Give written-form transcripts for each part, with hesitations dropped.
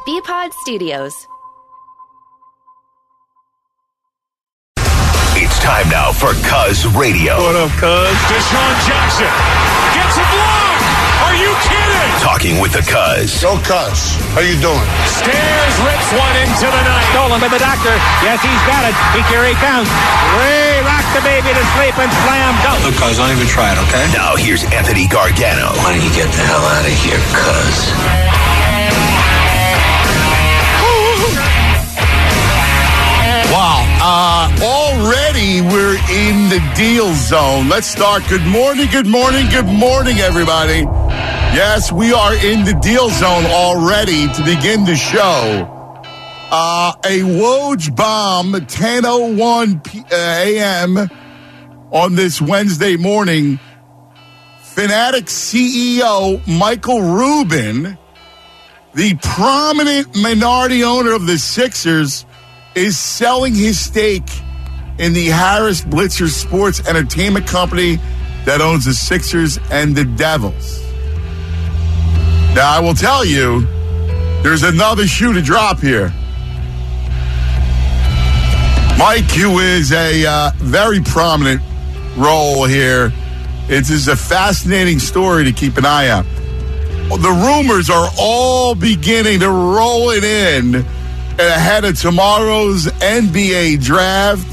BPod Studios. It's time now for Cuz Radio. What up, Cuz? Deshaun Jackson gets a block. Are you kidding? Talking with the Cuz. Go Cuz. How you doing? Stairs rips one into the night. Stolen by the doctor. Yes, he's got it. Here he comes. Ray rocked the baby to sleep and slam dunk. Look, Cuz, don't even try it, okay? Now here's Anthony Gargano. Why don't you get the hell out of here, Cuz? Wow. Already we're in the deal zone. Let's start. Good morning, everybody. Yes, we are in the deal zone already to begin the show. A Woj bomb, 10:01 a.m. on this Wednesday morning. Fanatic CEO Michael Rubin, the prominent minority owner of the Sixers, is selling his stake in the Harris Blitzer Sports Entertainment Company that owns the Sixers and the Devils. Now, I will tell you, there's another shoe to drop here. Mike, who is a very prominent role here, it is a fascinating story to keep an eye out. The rumors are all beginning to roll it in ahead of tomorrow's NBA draft.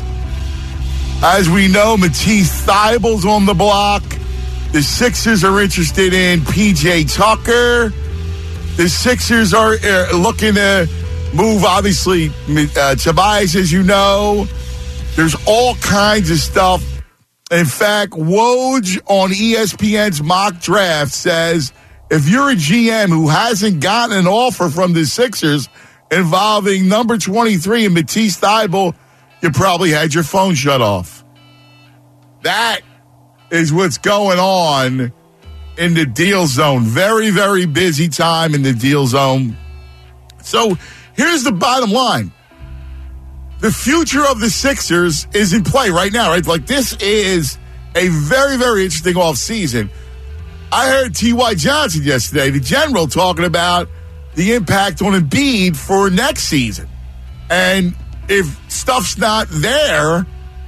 As we know, Matisse Thybulle's on the block. The Sixers are interested in P.J. Tucker. The Sixers are looking to move, obviously, Tobias, as you know. There's all kinds of stuff. In fact, Woj on ESPN's mock draft says, if you're a GM who hasn't gotten an offer from the Sixers involving number 23 and Matisse Thybulle, you probably had your phone shut off. That is what's going on in the deal zone. Very, very busy time in the deal zone. So here's the bottom line. The future of the Sixers is in play right now, right? Like, this is a very, very interesting offseason. I heard T.Y. Johnson yesterday, the general, talking about the impact on Embiid for next season. And if stuff's not there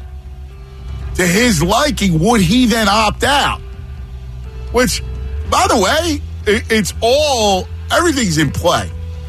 to his liking, would he then opt out? Which, by the way, everything's in play.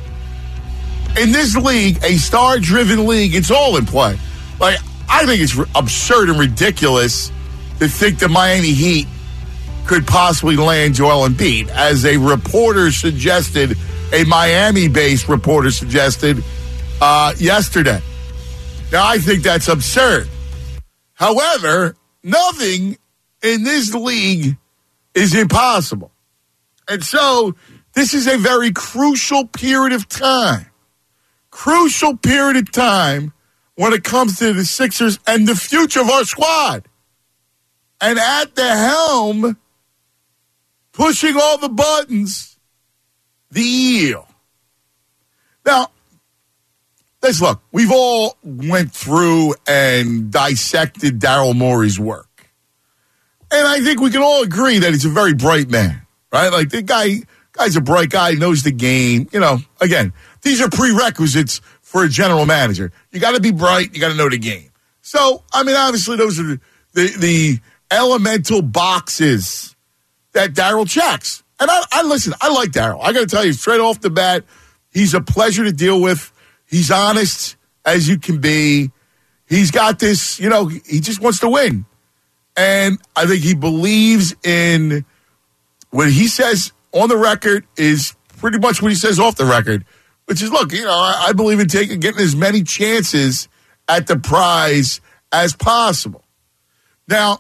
In this league, a star-driven league, it's all in play. Like, I think it's absurd and ridiculous to think the Miami Heat could possibly land Joel Embiid, as a reporter suggested, a Miami-based reporter suggested yesterday. Now, I think that's absurd. However, nothing in this league is impossible. And so, this is a very crucial period of time. Crucial period of time when it comes to the Sixers and the future of our squad. And at the helm, pushing all the buttons, the eel. Now, let's look. We've all went through and dissected Daryl Morey's work. And I think we can all agree that he's a very bright man, right? Like, the guy's a bright guy, knows the game. You know, again, these are prerequisites for a general manager. You got to be bright. You got to know the game. So, I mean, obviously, those are the elemental boxes that Daryl checks. And I listen, I like Daryl. I got to tell you, straight off the bat, he's a pleasure to deal with. He's honest as you can be. He's got this, you know, he just wants to win. And I think he believes in what he says on the record is pretty much what he says off the record, which is, look, you know, I believe in getting as many chances at the prize as possible. Now,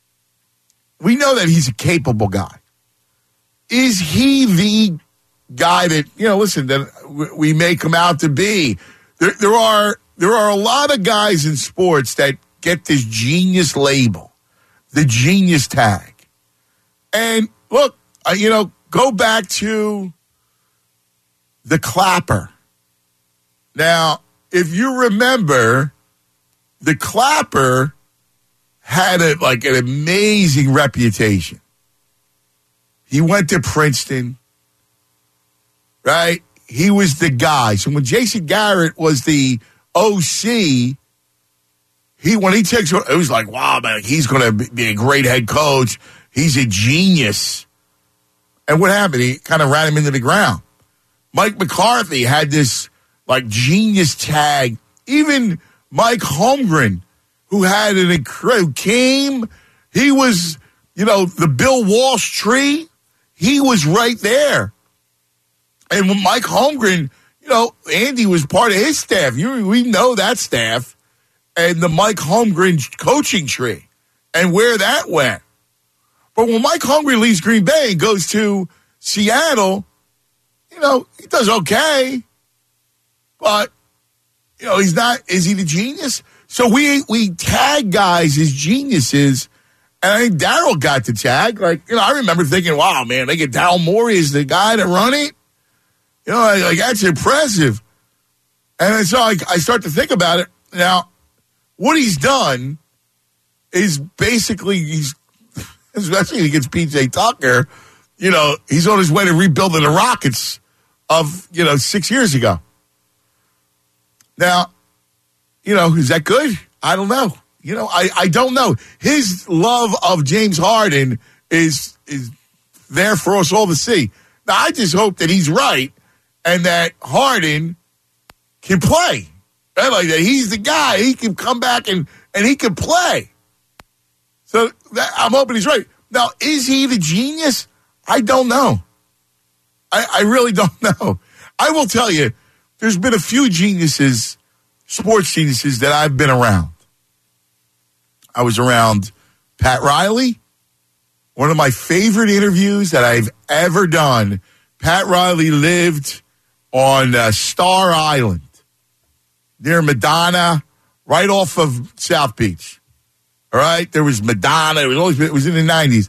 we know that he's a capable guy. Is he the guy that, you know, listen, that we make him out to be? There are a lot of guys in sports that get this genius label, the genius tag. And look, you know, go back to the Clapper. Now, if you remember, the Clapper had an amazing reputation. He went to Princeton, right? he was the guy. So when Jason Garrett was the OC, when he takes, it was like, wow, man, he's going to be a great head coach. He's a genius. And what happened? He kind of ran him into the ground. Mike McCarthy had this like genius tag. Even Mike Holmgren, who had an incredible came, he was, the Bill Walsh tree. He was right there. And when Mike Holmgren, Andy was part of his staff. We know that staff. And the Mike Holmgren coaching tree and where that went. But when Mike Holmgren leaves Green Bay and goes to Seattle, he does okay. But, he's not, is he the genius? So we tag guys as geniuses. And I think Daryl got the tag. I remember thinking, wow, man, they get Daryl Morey as the guy to run it. That's impressive. And so I start to think about it. Now, what he's done is basically, especially against P.J. Tucker, he's on his way to rebuilding the Rockets of, 6 years ago. Now, is that good? I don't know. I don't know. His love of James Harden is there for us all to see. Now, I just hope that he's right and that Harden can play. Right? Like that he's the guy. He can come back and he can play. So I'm hoping he's right. Now, is he the genius? I don't know. I really don't know. I will tell you, there's been a few geniuses, sports geniuses, that I've been around. I was around Pat Riley. One of my favorite interviews that I've ever done. Pat Riley lived on Star Island near Madonna, right off of South Beach. All right, there was Madonna. It was in the 90s.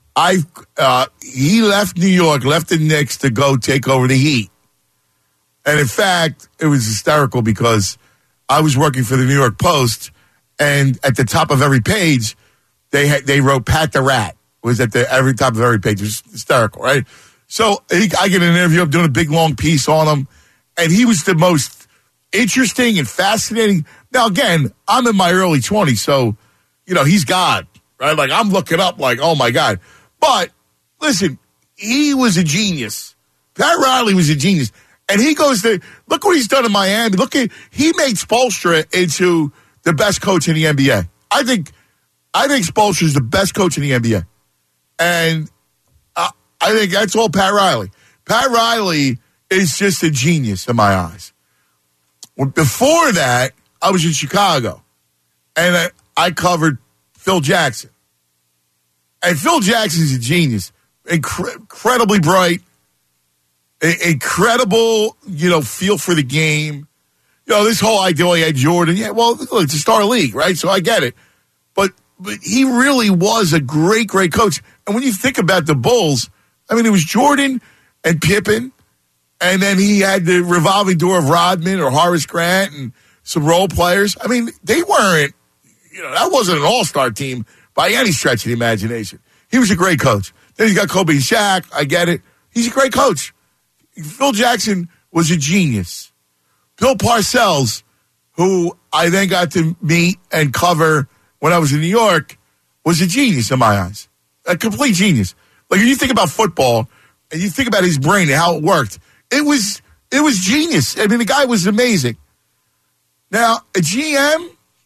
He left New York, left the Knicks to go take over the Heat. And in fact, it was hysterical because I was working for the New York Post, and at the top of every page, they wrote Pat the Rat. Was at the every top of every page. It was hysterical, right? So I get an interview. I'm doing a big long piece on him, and he was the most interesting and fascinating. Now again, I'm in my early 20s, so he's God, right? Like I'm looking up, like oh my God. But listen, he was a genius. Pat Riley was a genius, and he goes to look what he's done in Miami. He made Spoelstra into the best coach in the NBA. I think Spoelstra is the best coach in the NBA. And I think that's all Pat Riley. Pat Riley is just a genius in my eyes. Before that, I was in Chicago, and I covered Phil Jackson. And Phil Jackson's a genius. Incredibly bright, incredible, feel for the game. This whole idea he had Jordan. Yeah, well, look, it's a star league, right? So I get it. But he really was a great, great coach. And when you think about the Bulls, I mean, it was Jordan and Pippen, and then he had the revolving door of Rodman or Horace Grant and some role players. I mean, they weren't, that wasn't an all-star team by any stretch of the imagination. He was a great coach. Then he's got Kobe and Shaq. I get it. He's a great coach. Phil Jackson was a genius. Bill Parcells, who I then got to meet and cover when I was in New York, was a genius in my eyes. A complete genius. Like, if you think about football and you think about his brain and how it worked, it was genius. I mean, the guy was amazing. Now, a GM,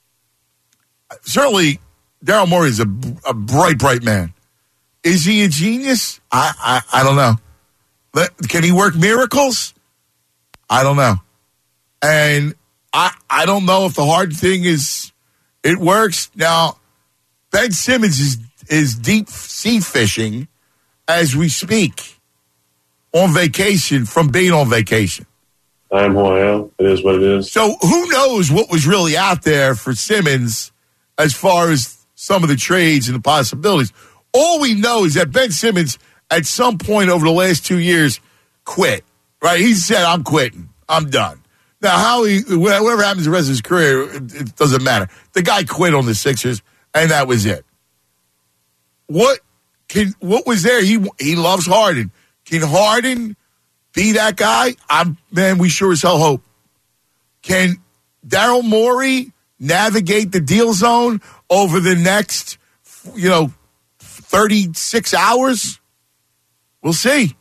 certainly Daryl Morey is a bright, bright man. Is he a genius? I don't know. Can he work miracles? I don't know. And I don't know if the hard thing is it works. Now, Ben Simmons is deep sea fishing as we speak on vacation from being on vacation. I am who I am. It is what it is. So who knows what was really out there for Simmons as far as some of the trades and the possibilities. All we know is that Ben Simmons at some point over the last 2 years quit, right? He said, I'm quitting. I'm done. Now, whatever happens the rest of his career, it doesn't matter. The guy quit on the Sixers, and that was it. What was there? He loves Harden. Can Harden be that guy, we sure as hell hope. Can Daryl Morey navigate the deal zone over the next, 36 hours? We'll see.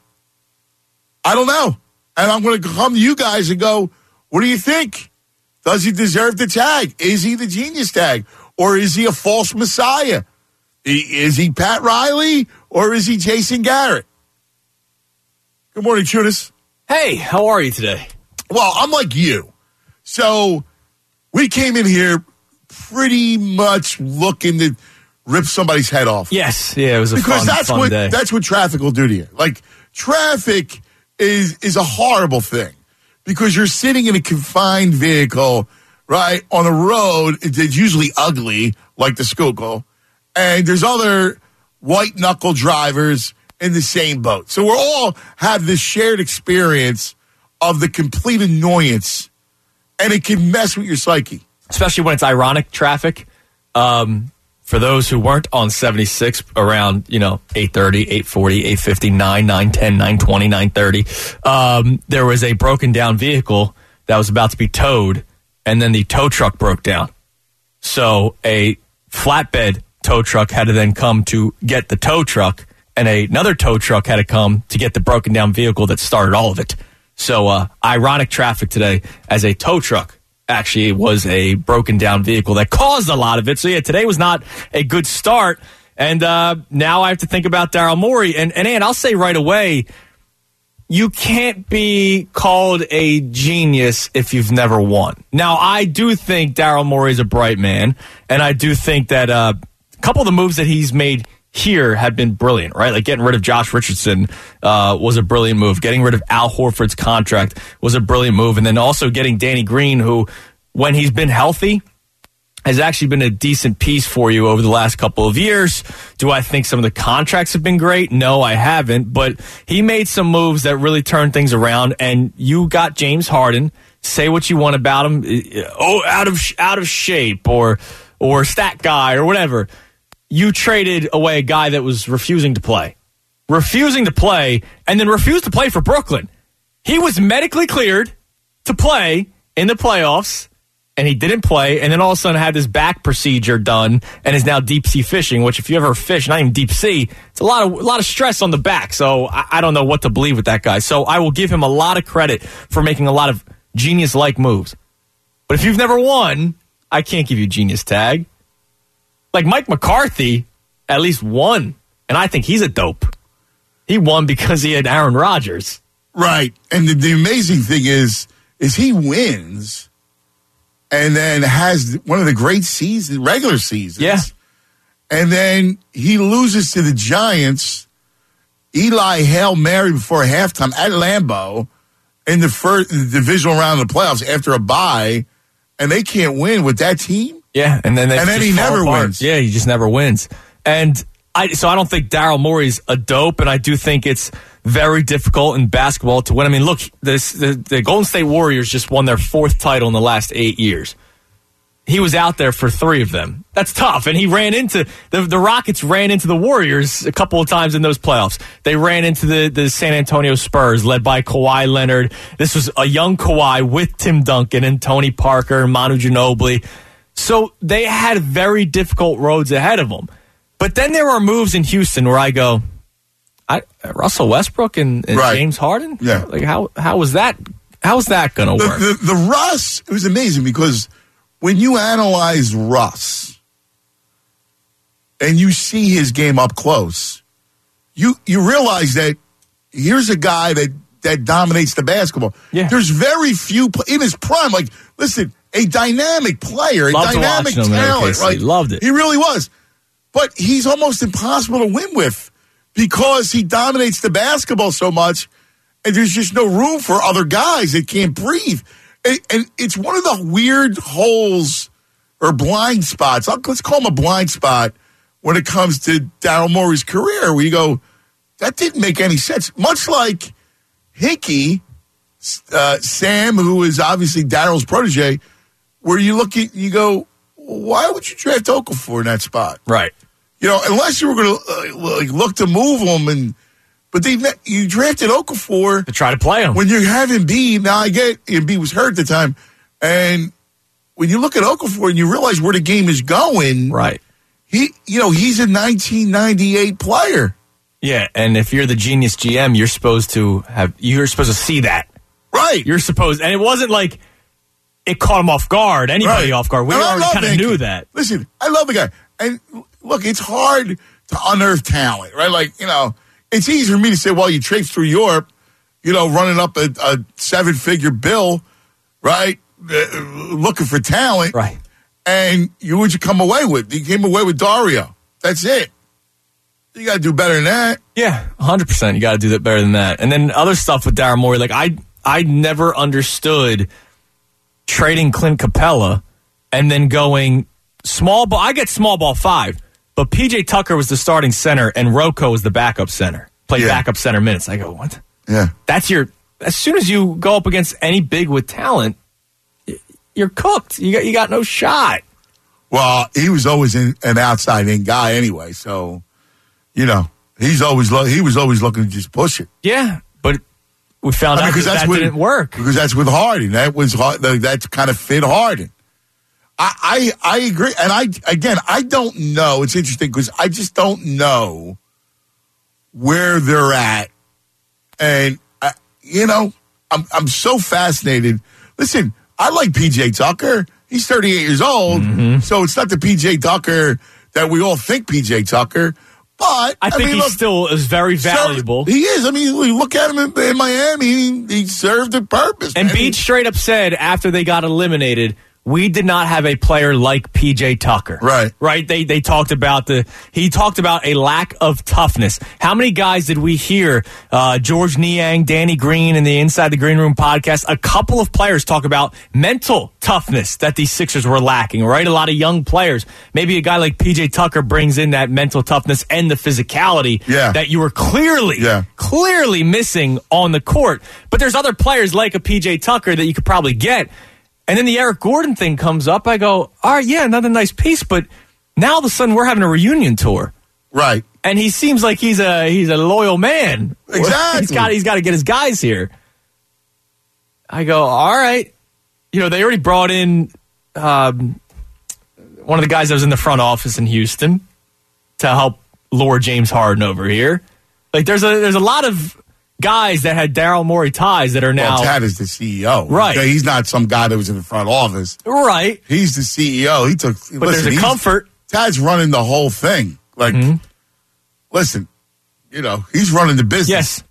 I don't know. And I'm going to come to you guys and go, what do you think? Does he deserve the tag? Is he the genius tag? Or is he a false messiah? Is he Pat Riley or is he Jason Garrett? Good morning, Chunas. Hey, how are you today? Well, I'm like you. So we came in here pretty much looking to rip somebody's head off. Yes, yeah, it was a fun day. That's what traffic will do to you. Like, traffic is a horrible thing because you're sitting in a confined vehicle, right, on a road that's usually ugly, like the Schuylkill, and there's other white-knuckle drivers in the same boat. So we all have this shared experience of the complete annoyance, and it can mess with your psyche. Especially when it's ironic traffic. For those who weren't on 76 around, 8:30, 8:40, 8:50, 9, 9:10, 9:20, 9:30, there was a broken down vehicle that was about to be towed, and then the tow truck broke down. So a flatbed tow truck had to then come to get the tow truck, and another tow truck had to come to get the broken down vehicle that started all of it. So ironic traffic today as a tow truck actually was a broken down vehicle that caused a lot of it. So, yeah, today was not a good start. And now I have to think about Daryl Morey. And Ann, I'll say right away, you can't be called a genius if you've never won. Now, I do think Daryl Morey is a bright man, and I do think that a couple of the moves that he's made here have been brilliant, right? Like getting rid of Josh Richardson was a brilliant move. Getting rid of Al Horford's contract was a brilliant move. And then also getting Danny Green, who, when he's been healthy, has actually been a decent piece for you over the last couple of years. Do I think some of the contracts have been great? No, I haven't. But he made some moves that really turned things around. And you got James Harden. Say what you want about him. Out of shape or stat guy or whatever. You traded away a guy that was refusing to play, and then refused to play for Brooklyn. He was medically cleared to play in the playoffs, and he didn't play, and then all of a sudden had this back procedure done and is now deep sea fishing, which if you ever fish, not even deep sea, it's a lot of stress on the back. So I don't know what to believe with that guy. So I will give him a lot of credit for making a lot of genius-like moves. But if you've never won, I can't give you genius tag. Like Mike McCarthy at least won, and I think he's a dope. He won because he had Aaron Rodgers. Right. And the amazing thing is he wins and then has one of the great regular seasons. Yeah. And then he loses to the Giants. Eli Hail Mary before halftime at Lambeau in the divisional round of the playoffs after a bye, and they can't win with that team. Yeah, and then he never wins. Yeah, he just never wins. And I don't think Daryl Morey's a dope, and I do think it's very difficult in basketball to win. I mean, look, the Golden State Warriors just won their 4th title in the last 8 years. He was out there for 3 of them. That's tough. And he ran into the Rockets ran into the Warriors a couple of times in those playoffs. They ran into the San Antonio Spurs led by Kawhi Leonard. This was a young Kawhi with Tim Duncan and Tony Parker and Manu Ginobili. So they had very difficult roads ahead of them. But then there are moves in Houston where I go, Russell Westbrook and right. James Harden? Yeah. Like how was that going to work? The Russ, it was amazing because when you analyze Russ and you see his game up close, you realize that here's a guy that dominates the basketball. Yeah. There's very few in his prime. Like, listen, a dynamic player, a dynamic talent. Right? Loved it. He really was. But he's almost impossible to win with because he dominates the basketball so much, and there's just no room for other guys that can't breathe. And it's one of the weird holes or blind spots. Let's call him a blind spot when it comes to Daryl Morey's career, where you go, that didn't make any sense. Much like Hickey, Sam, who is obviously Daryl's protege, where you look at, you go, why would you draft Okafor in that spot? Right. You know, unless you were going to look to move him and But you drafted Okafor to try to play him when you have Embiid. Now I get Embiid was hurt at the time, and when you look at Okafor and you realize where the game is going, right? He's a 1998 player. Yeah, and if you're the genius GM, you're supposed to see that. Right. And it wasn't like it caught him off guard, anybody off guard. We already kind of knew that. Listen, I love the guy. And look, it's hard to unearth talent, right? Like, it's easy for me to say, well, you traipse through Europe, running up a 7-figure bill, right? Looking for talent. Right. And what'd you come away with? You came away with Dario. That's it. You got to do better than that. Yeah, 100%. You got to do that better than that. And then other stuff with Daryl Morey, like I never understood trading Clint Capella and then going small ball. I get small ball 5, but PJ Tucker was the starting center and Rocco was the backup center. Played backup center minutes. I go, what? Yeah. As soon as you go up against any big with talent, you're cooked. You got no shot. Well, he was always an outside in guy anyway, so he was always looking to just push it. Yeah, but we found out that didn't work because that's with Harden. That kind of fit Harden. I agree, and I don't know. It's interesting because I just don't know where they're at, and I'm so fascinated. Listen, I like PJ Tucker. He's 38 years old, so it's not the PJ Tucker that we all think PJ Tucker. But I think he still is very valuable. He is. I mean, look at him in Miami. He served a purpose. And Beach straight up said after they got eliminated, we did not have a player like PJ Tucker. Right. They talked about he talked about a lack of toughness. How many guys did we hear? George Niang, Danny Green in the Inside the Green Room podcast. A couple of players talk about mental toughness that these Sixers were lacking, right? A lot of young players. Maybe a guy like PJ Tucker brings in that mental toughness and the physicality that you were clearly missing on the court. But there's other players like a PJ Tucker that you could probably get. And then the Eric Gordon thing comes up. I go, all right, yeah, another nice piece. But now all of a sudden we're having a reunion tour. Right. And he seems like he's a loyal man. Exactly. He's got to get his guys here. I go, all right. They already brought in one of the guys that was in the front office in Houston to help lure James Harden over here. Like there's a lot of guys that had Daryl Morey ties that are now. Well, Tad is the CEO. Right. Okay? He's not some guy that was in the front office. Right. He's the CEO. He took. But there's a comfort. Tad's running the whole thing. Like, listen, he's running the business.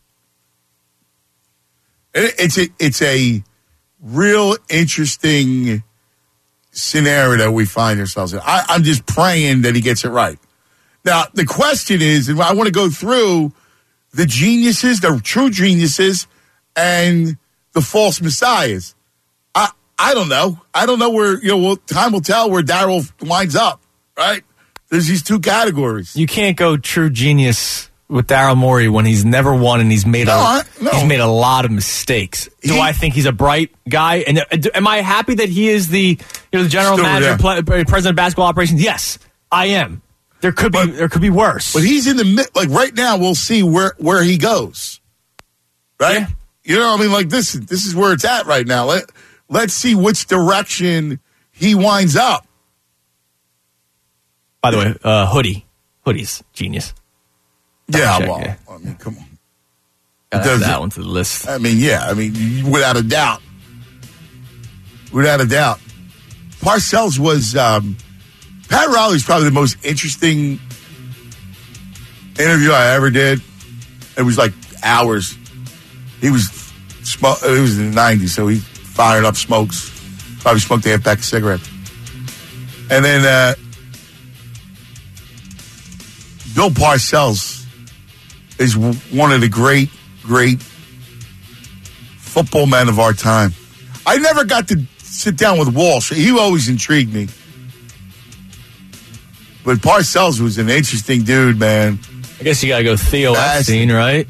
Yes. It's a real interesting scenario that we find ourselves in. I'm just praying that he gets it right. Now, the question is, and I want to go through the geniuses, the true geniuses, and the false messiahs. I don't know. I don't know where, time will tell where Daryl winds up, right? There's these two categories. You can't go true genius with Daryl Morey when he's never won and he's made he's made a lot of mistakes. Do I think he's a bright guy? And am I happy that he is the the general manager, president of basketball operations? Yes, I am. There could be worse. But he's in the right now. We'll see where he goes. Right? Yeah. Like this is where it's at right now. Let's see which direction he winds up. By the way, Hoodie's genius. Yeah, check, well, yeah. I mean, come on. Gotta add that one to the list. I mean, without a doubt. Without a doubt. Parcells was, Pat Riley's probably the most interesting interview I ever did. It was like hours. He was in the 90s, so he fired up smokes. Probably smoked a half pack of cigarettes. And then, Bill Parcells is one of the great football men of our time. I never got to sit down with Walsh. He always intrigued me. But Parcells was an interesting dude, man. I guess you got to go Theo Epstein, right?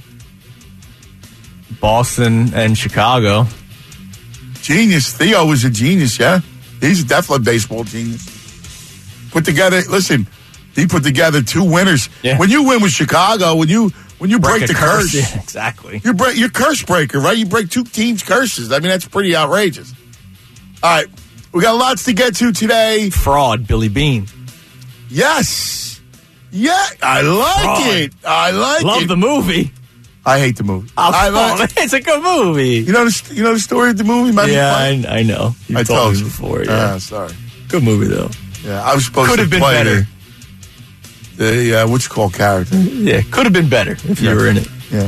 Boston and Chicago. Genius. Theo was a genius, yeah? He's definitely a baseball genius. He put together two winners. Yeah. When you win with Chicago, when When you break the curse. Yeah, exactly. You're curse breaker, right? You break two teams' curses. I mean, that's pretty outrageous. All right. We got lots to get to today. Fraud, Billy Bean. Yes. Yeah, I like it. I like Love it. the movie. I hate the movie. It's a good movie. You know the story of the movie? I know. I told you before. Yeah. Sorry. Good movie though. Yeah, I was supposed could to have been play better. The what's called character. Yeah, could have been better if you were in it. Yeah.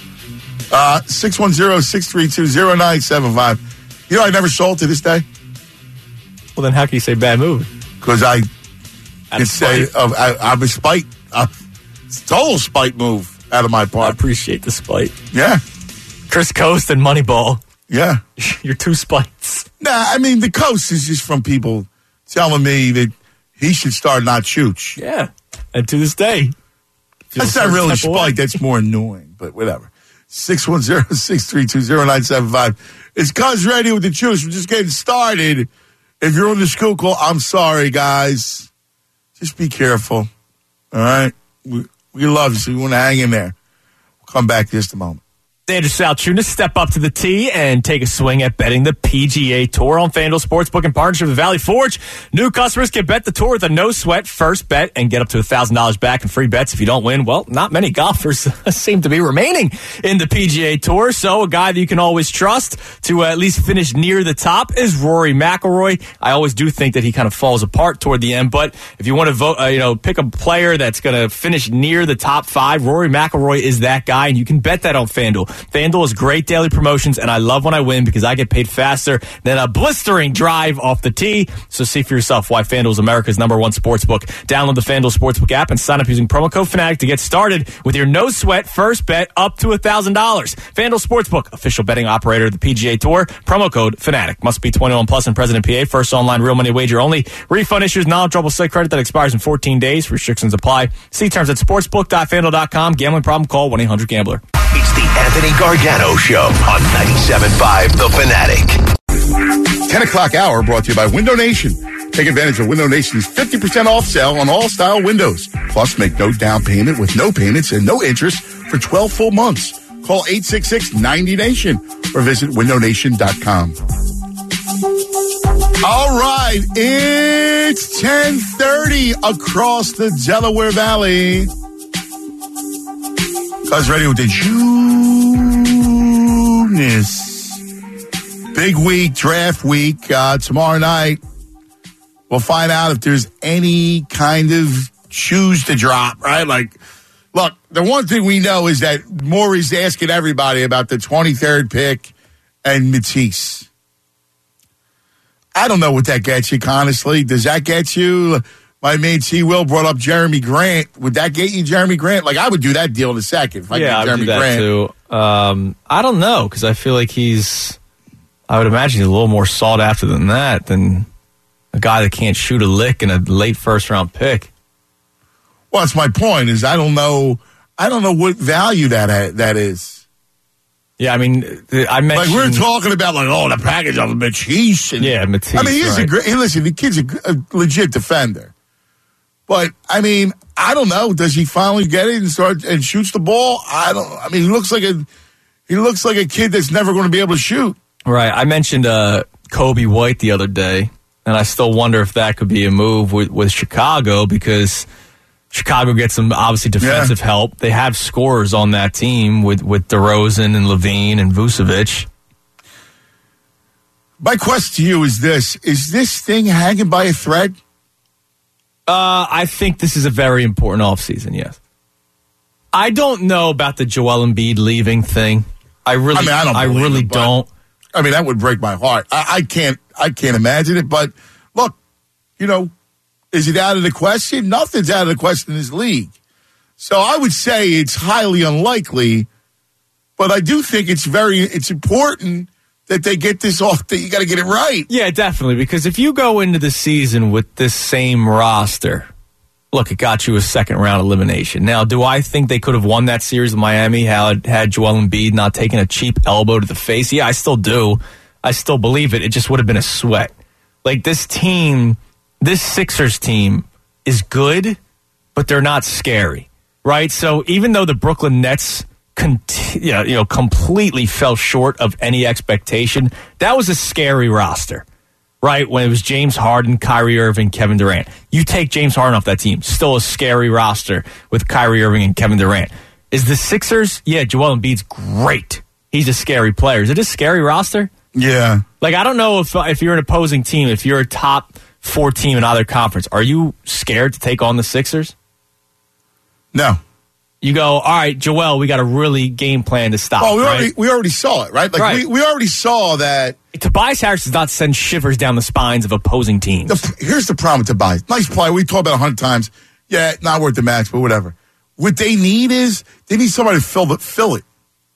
610-632-0975. You know, I never saw it to this day. Well, then how can you say bad movie? Because I Out can of say spite. I'm a spite. It's a total spite move out of my I part. appreciate the spite. Yeah. Chris Coast and Moneyball. Yeah. You're two spites. Nah, I mean, the coast is just from people telling me that he should start not Chooch. Yeah. And to this day. That's not really spite. That's more annoying, but whatever. 610-632-0975. It's Cuz Radio with the Chooch. We're just getting started. If you're on the school call, I'm sorry, guys. Just be careful. All right? We love you, so you want to hang in there. We'll come back in just a moment. Andrew Salchuna, step up to the tee and take a swing at betting the PGA Tour on FanDuel Sportsbook in partnership with Valley Forge. New customers can bet the tour with a no-sweat first bet and get up to $1,000 back in free bets if you don't win. Well, not many golfers seem to be remaining in the PGA Tour, so a guy that you can always trust to at least finish near the top is Rory McIlroy. I always do think that he kind of falls apart toward the end, but if you want to vote, pick a player that's going to finish near the top 5, Rory McIlroy is that guy, and you can bet that on FanDuel. FanDuel has great daily promotions, and I love when I win because I get paid faster than a blistering drive off the tee. So see for yourself why FanDuel is America's #1 sportsbook. Download the FanDuel Sportsbook app and sign up using promo code Fanatic to get started with your no-sweat first bet up to $1,000. FanDuel Sportsbook, official betting operator of the PGA Tour. Promo code Fanatic. Must be 21 plus and present in PA. First online real money wager only. Refund issues non-trouble site credit that expires in 14 days. Restrictions apply. See terms at sportsbook.fanduel.com. Gambling problem? Call 1-800-GAMBLER. It's the Anthony Gargano Show on 97.5 The Fanatic. 10 o'clock hour brought to you by Window Nation. Take advantage of Window Nation's 50% off sale on all style windows. Plus, make no down payment with no payments and no interest for 12 full months. Call 866-90-NATION or visit windownation.com. All right, it's 10:30 across the Delaware Valley. Cuz Radio with the Juniors. Big week, draft week. Tomorrow night, we'll find out if there's any kind of shoes to drop, right? Like, look, the one thing we know is that Maury's asking everybody about the 23rd pick and Matisse. I don't know what that gets you, honestly. Does that get you? My mate T. Will brought up Jeremy Grant. Would that get you Jeremy Grant? Like, I would do that deal in a second if I get Jeremy I would do that Grant. too. I don't know, because I feel like I would imagine he's a little more sought after than that, than a guy that can't shoot a lick in a late first-round pick. Well, that's my point, is I don't know what value that is. Yeah, I mean, I mentioned... Like, we're talking about, the package of Matisse. Matisse, I mean, he's right. listen, the kid's a legit defender. But, I mean, I don't know. Does he finally get it and start and shoots the ball? He looks like a kid that's never going to be able to shoot. Right. I mentioned Kobe White the other day, and I still wonder if that could be a move with Chicago, because Chicago gets some, obviously, defensive help. They have scorers on that team with DeRozan and Levine and Vucevic. My question to you is this. Is this thing hanging by a thread? I think this is a very important offseason, yes. I don't know about the Joel Embiid leaving thing. I really don't. I mean, that would break my heart. I can't imagine it. But look, is it out of the question? Nothing's out of the question in this league. So I would say it's highly unlikely. But I do think it's important that they get this off. That you got to get it right. Yeah, definitely. Because if you go into the season with this same roster, look, it got you a second-round elimination. Now, do I think they could have won that series with Miami had Joel Embiid not taken a cheap elbow to the face? Yeah, I still do. I still believe it. It just would have been a sweat. Like, this Sixers team is good, but they're not scary. right? So even though the Brooklyn Nets completely fell short of any expectation, that was a scary roster, right? When it was James Harden, Kyrie Irving, Kevin Durant. You take James Harden off that team, still a scary roster with Kyrie Irving and Kevin Durant. Is the Sixers? Yeah, Joel Embiid's great. He's a scary player. Is it a scary roster? Yeah. Like, I don't know if you're an opposing team, if you're a top 4 team in either conference, are you scared to take on the Sixers? No. You go, all right, Joel, we got a really game plan to stop. Oh, we already saw it, right? Like right. We already saw that. Tobias Harris does not send shivers down the spines of opposing teams. Here's the problem with Tobias. Nice player. We talked about 100 times. Yeah, not worth the max, but whatever. What they need is they need somebody to fill it.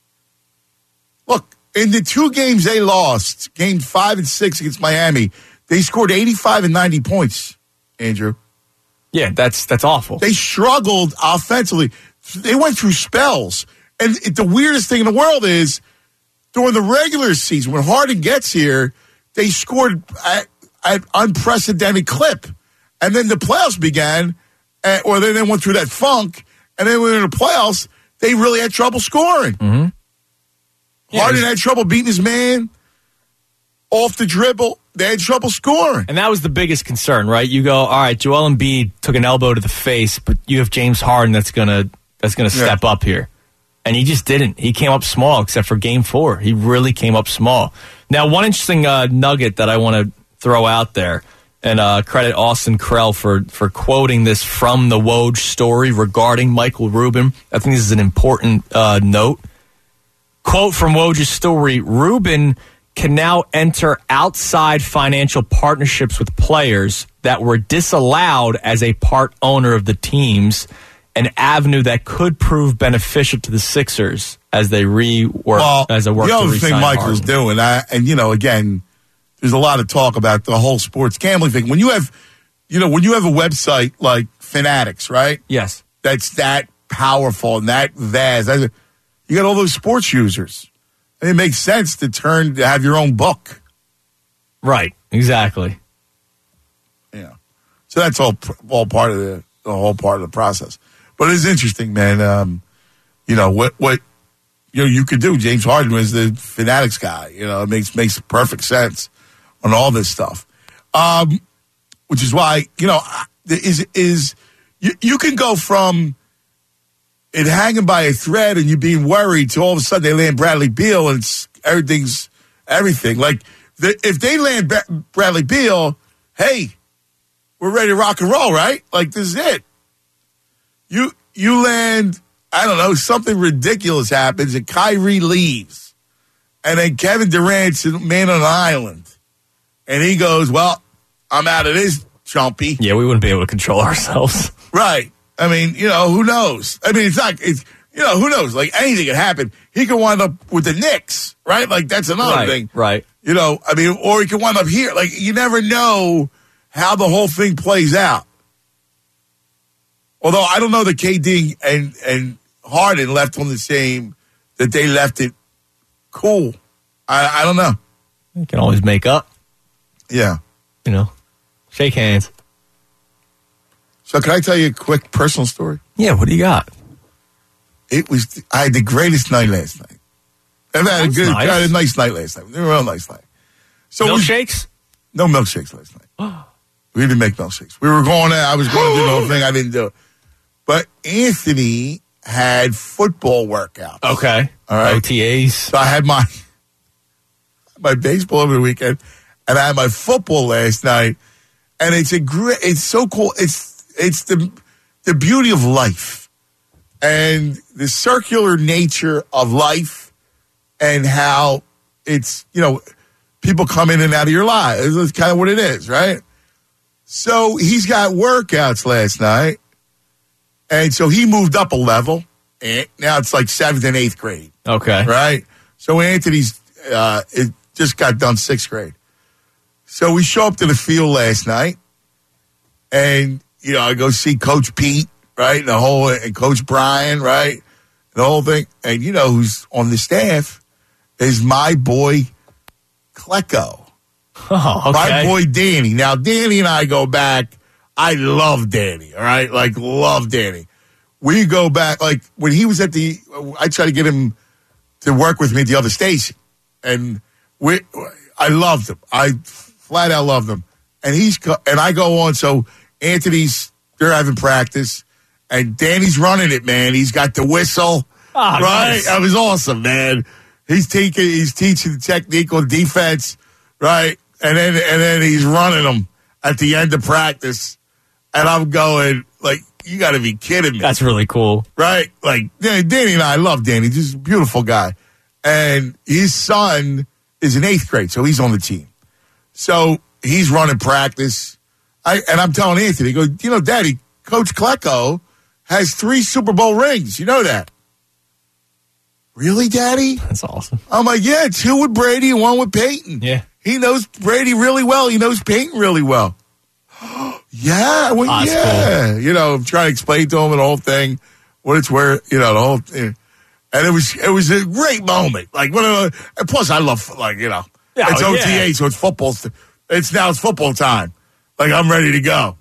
Look, in the 2 games they lost, game 5 and 6 against Miami, they scored 85 and 90 points, Andrew. Yeah, that's awful. They struggled offensively. They went through spells. And the weirdest thing in the world is during the regular season, when Harden gets here, they scored at unprecedented clip. And then the playoffs began, or then they went through that funk, and then when in the playoffs, they really had trouble scoring. Mm-hmm. Yeah, Harden had trouble beating his man off the dribble. They had trouble scoring. And that was the biggest concern, right? You go, all right, Joel Embiid took an elbow to the face, but you have James Harden that's gonna step up here. And he just didn't. He came up small, except for game 4. He really came up small. Now, one interesting nugget that I want to throw out there, and credit Austin Krell for quoting this from the Woj story regarding Michael Rubin. I think this is an important note. Quote from Woj's story, Rubin can now enter outside financial partnerships with players that were disallowed as a part owner of the teams, an avenue that could prove beneficial to the Sixers as they rework as a work the to other re-sign thing Michael's Harden. doing, again, there's a lot of talk about the whole sports gambling thing. When you have a website like Fanatics, right? Yes. That's that powerful and that vast. You got all those sports users. And it makes sense to have your own book. Right. Exactly. Yeah. So that's all part of the whole part of the process. But it is interesting, man. What you could do. James Harden was the Fanatics guy. It makes perfect sense on all this stuff. Which is why, you can go from it hanging by a thread and you being worried to all of a sudden they land Bradley Beal and everything's everything. Like, if they land Bradley Beal, hey, we're ready to rock and roll, right? Like, this is it. You land, I don't know, something ridiculous happens and Kyrie leaves. And then Kevin Durant's a man on an island. And he goes, well, I'm out of this, chumpy. Yeah, we wouldn't be able to control ourselves. Right. I mean, who knows? I mean, who knows? Like, anything can happen. He could wind up with the Knicks, right? Like, that's another thing. Right. Or he could wind up here. Like, you never know how the whole thing plays out. Although I don't know that KD and Harden left on the same, that they left it cool. I don't know. You can always make up. Yeah. Shake hands. So can I tell you a quick personal story? Yeah, what do you got? I had the greatest night last night. I had a nice night last night. It was a real nice night. So milkshakes? No milkshakes last night. We didn't make milkshakes. We were going there. I was going to do the whole thing. I didn't do it. But Anthony had football workouts. Okay. All right. OTAs. So I had my baseball over the weekend, and I had my football last night. And it's so cool. It's the beauty of life and the circular nature of life and how it's, people come in and out of your life. It's kind of what it is, right? So he's got workouts last night. And so he moved up a level. And now it's like 7th and 8th grade. Okay. Right? So Anthony's just got done 6th grade. So we show up to the field last night. And, I go see Coach Pete, right? And Coach Brian, right? The whole thing. And who's on the staff is my boy Klecko. Oh, okay. My boy Danny. Now, Danny and I go back. I love Danny, all right? Like, love Danny. we go back, like, when he was I tried to get him to work with me at the other station. And I loved him. I flat out loved him. And I go on, so they're having practice, and Danny's running it, man. He's got the whistle, right? Nice. That was awesome, man. He's teaching the technique on defense, right? And then he's running them at the end of practice. And I'm going, like, you got to be kidding me. That's really cool. Right? Like, Danny and I love Danny. Just a beautiful guy. And his son is in 8th grade, so he's on the team. So he's running practice. And I'm telling Anthony, he goes, Daddy, Coach Klecko has 3 Super Bowl rings. You know that? Really, Daddy? That's awesome. I'm like, yeah, 2 with Brady and 1 with Peyton. Yeah. He knows Brady really well. He knows Peyton really well. Yeah. Well, yeah. Cool. I'm trying to explain to him the whole thing, what it's worth, the whole thing. And it was a great moment. Like, and plus I love, it's OTA, so it's football. It's football time. Like, I'm ready to go.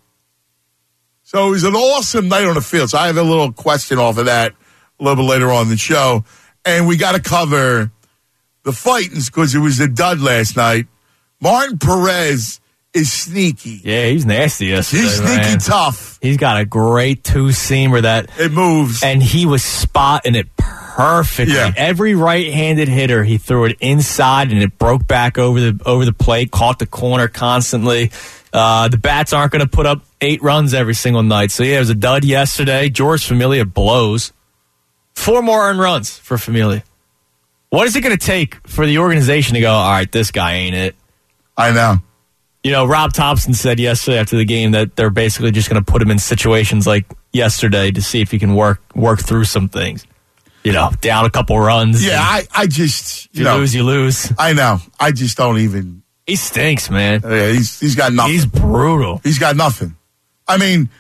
So it was an awesome night on the field. So I have a little question off of that a little bit later on in the show. And we got to cover the Fightins because it was a dud last night. Martin Perez is sneaky. Yeah, he's nasty yesterday. He's sneaky tough. He's got a great 2-seamer that it moves. And he was spotting it perfectly. Yeah. Every right-handed hitter, he threw it inside and it broke back over the plate, caught the corner constantly. The bats aren't going to put up 8 runs every single night. So, yeah, it was a dud yesterday. George Familia blows. 4 more earned runs for Familia. What is it going to take for the organization to go, all right, this guy ain't it? I know. Rob Thompson said yesterday after the game that they're basically just going to put him in situations like yesterday to see if he can work through some things. Down a couple runs. Yeah, I just... you lose. I know. I just don't even... He stinks, man. Yeah, he's got nothing. He's brutal. He's got nothing. I mean,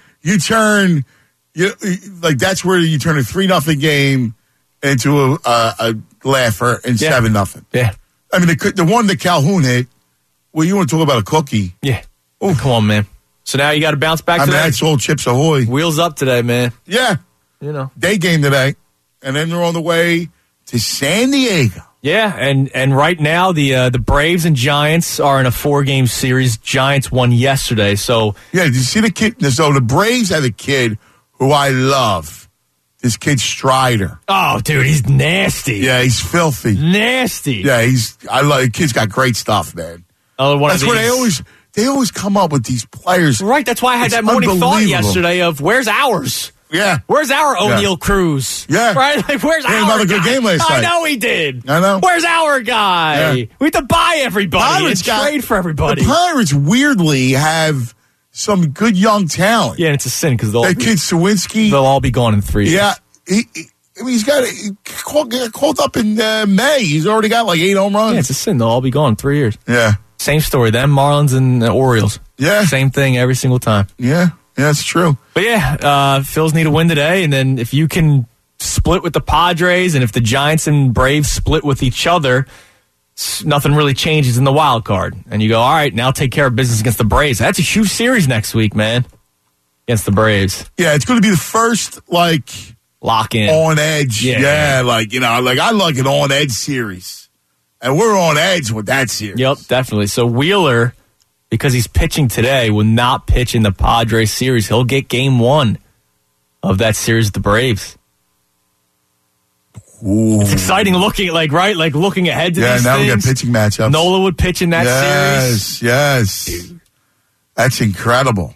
that's where you turn a 3-0 game into a laugher and 7-0. Yeah. I mean, the one that Calhoun hit, well, you want to talk about a cookie. Yeah. Oh, come on, man. So now you got to bounce back today? That's all Chips Ahoy. Wheels up today, man. Yeah. Day game today. And then they're on the way to San Diego. Yeah, and right now the Braves and Giants are in a 4-game series. Giants won yesterday, so... Yeah, did you see the kid? So the Braves have a kid who I love. This kid Strider. Oh, dude, he's nasty. Yeah, he's filthy. Nasty. Yeah, the kid's got great stuff, man. That's where they always come up with these players. Right, that's why I had that morning thought yesterday of, where's ours? Yeah. Where's our O'Neal Cruz? Yeah. Right? Like, where's our another good game last night. I know he did. I know. Where's our guy? Yeah. We have to buy everybody and trade for everybody. The Pirates weirdly have some good young talent. Yeah, and it's a sin because that kid Sawinski. They'll all be gone in 3 years. Yeah. He got called up in May. He's already got like 8 home runs. Yeah, it's a sin. They'll all be gone in 3 years. Yeah. Same story. Them, Marlins, and the Orioles. Yeah. Same thing every single time. Yeah. Yeah, that's true. But yeah, Phils need a win today, and then if you can split with the Padres, and if the Giants and Braves split with each other, nothing really changes in the wild card. And you go, all right, now take care of business against the Braves. That's a huge series next week, man, against the Braves. Yeah, it's going to be the first, lock in. On edge. Yeah, I like an on edge series. And we're on edge with that series. Yep, definitely. So Wheeler, because he's pitching today, will not pitch in the Padres series. He'll get game 1 of that series with the Braves. Ooh. It's exciting looking, looking ahead to these things. Yeah, now we got pitching matchups. Nola would pitch in that series. Yes. That's incredible.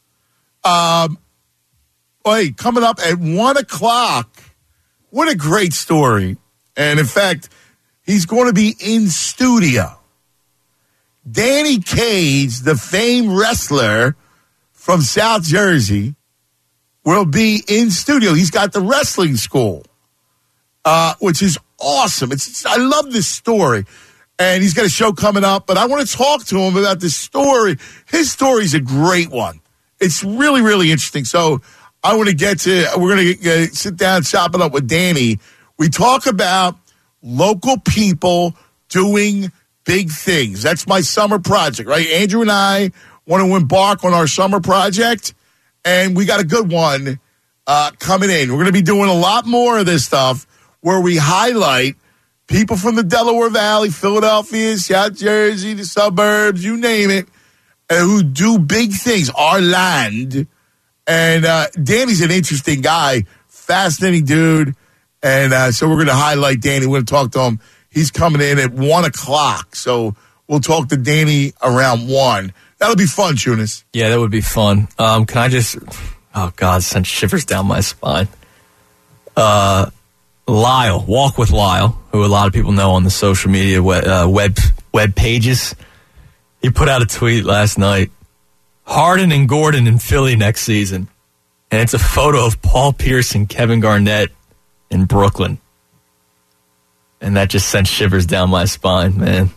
Wait, coming up at 1 o'clock, what a great story. And in fact, he's going to be in studio. Danny Cage, the famed wrestler from South Jersey, will be in studio. He's got the wrestling school, which is awesome. I love this story. And he's got a show coming up, but I want to talk to him about this story. His story's a great one. It's really, really interesting. So I want to we're going to sit down, chop it up with Danny. We talk about local people doing big things. That's my summer project, right? Andrew and I want to embark on our summer project, and we got a good one coming in. We're going to be doing a lot more of this stuff where we highlight people from the Delaware Valley, Philadelphia, South Jersey, the suburbs, you name it, who do big things, our land. And Danny's an interesting guy, fascinating dude. And so we're going to highlight Danny. We're going to talk to him. He's coming in at 1 o'clock. So we'll talk to Danny around 1. That'll be fun, Tunis. Yeah, that would be fun. Can I just... Oh, God, sent shivers down my spine. Lyle, Walk with Lyle, who a lot of people know on the social media web pages. He put out a tweet last night. Harden and Gordon in Philly next season. And it's a photo of Paul Pierce and Kevin Garnett in Brooklyn. And that just sent shivers down my spine, man.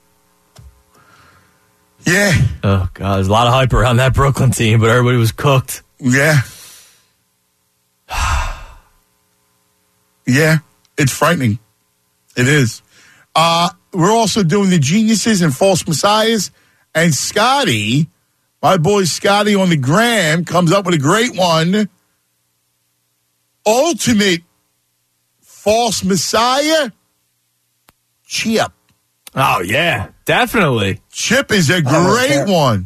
Yeah. Oh, God, there's a lot of hype around that Brooklyn team, but everybody was cooked. Yeah. Yeah, it's frightening. It is. We're also doing the Geniuses and False Messiahs. And Scotty, my boy Scotty on the gram, comes up with a great one. Ultimate False Messiah, Chip. Oh, yeah, definitely. Chip is a great one.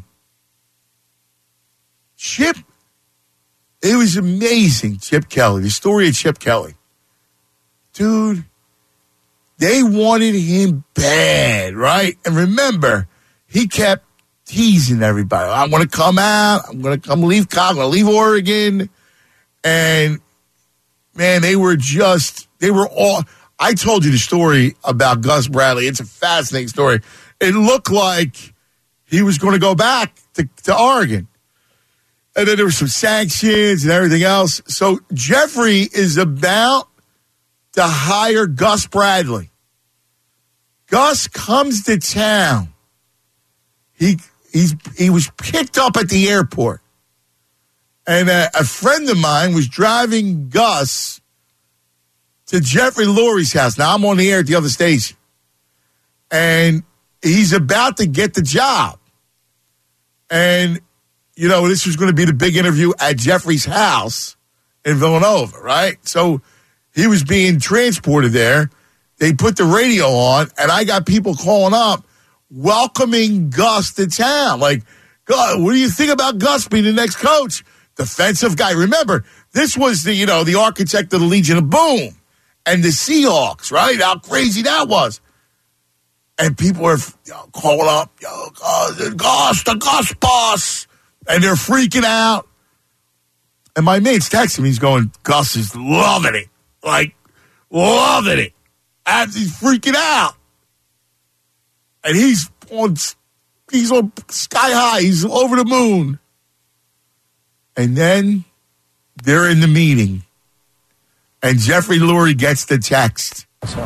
Chip, it was amazing, Chip Kelly. The story of Chip Kelly. Dude, they wanted him bad, right? And remember, he kept teasing everybody. I want to come out. I'm going to come leave college. I'm going to leave Oregon. And, man, they were all... I told you the story about Gus Bradley. It's a fascinating story. It looked like he was going to go back to Oregon. And then there were some sanctions and everything else. So Jeffrey is about to hire Gus Bradley. Gus comes to town. He was picked up at the airport. And a friend of mine was driving Gus to Jeffrey Lurie's house. Now, I'm on the air at the other station. And he's about to get the job. And, you know, this was going to be the big interview at Jeffrey's house in Villanova, right? So he was being transported there. They put the radio on, and I got people calling up welcoming Gus to town. Like, God, what do you think about Gus being the next coach? Defensive guy. Remember, this was the architect of the Legion of Boom. And the Seahawks, right? How crazy that was. And people are calling up, the Gus boss. And they're freaking out. And my mate's texting me. He's going, Gus is loving it. Like, loving it. And he's freaking out. And he's on sky high. He's over the moon. And then they're in the meeting. And Jeffrey Lurie gets the text. And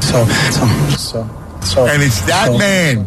it's that man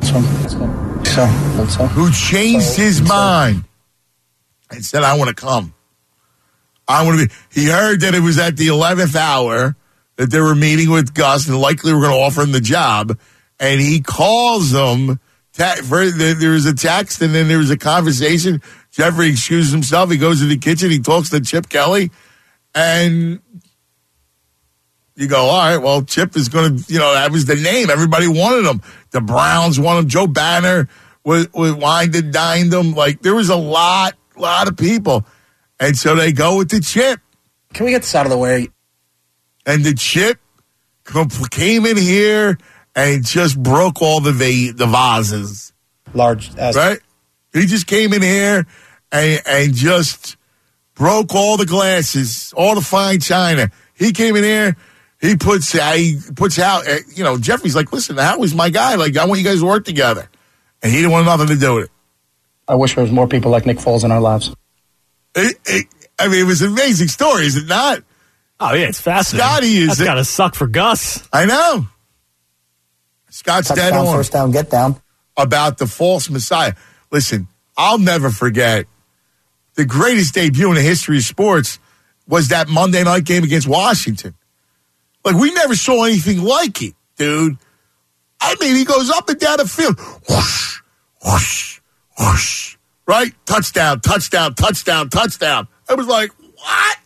who changed his mind and said, I want to come. I want to be. He heard that it was at the 11th hour that they were meeting with Gus and likely were going to offer him the job. And he calls them. There was a text and then there was a conversation. Jeffrey excuses himself. He goes to the kitchen. He talks to Chip Kelly. And you go, all right, well, Chip is going to, that was the name. Everybody wanted him. The Browns wanted him. Joe Banner was wined and dined him. Like, there was a lot of people. And so they go with the Chip. Can we get this out of the way? And the Chip came in here and just broke all the vases. Large. Right? He just came in here and just broke all the glasses, all the fine china. He came in here. He puts out, Jeffrey's like, listen, Howie's my guy. Like, I want you guys to work together. And he didn't want nothing to do with it. I wish there was more people like Nick Foles in our lives. It was an amazing story, is it not? Oh, yeah, it's fascinating. Scotty That's got to suck for Gus. I know. Scott's dead on. First down, get down. About the false messiah. Listen, I'll never forget the greatest debut in the history of sports was that Monday night game against Washington. Like, we never saw anything like it, dude. I mean, he goes up and down the field. Whoosh, whoosh, whoosh. Right? Touchdown, touchdown, touchdown, touchdown. I was like, what?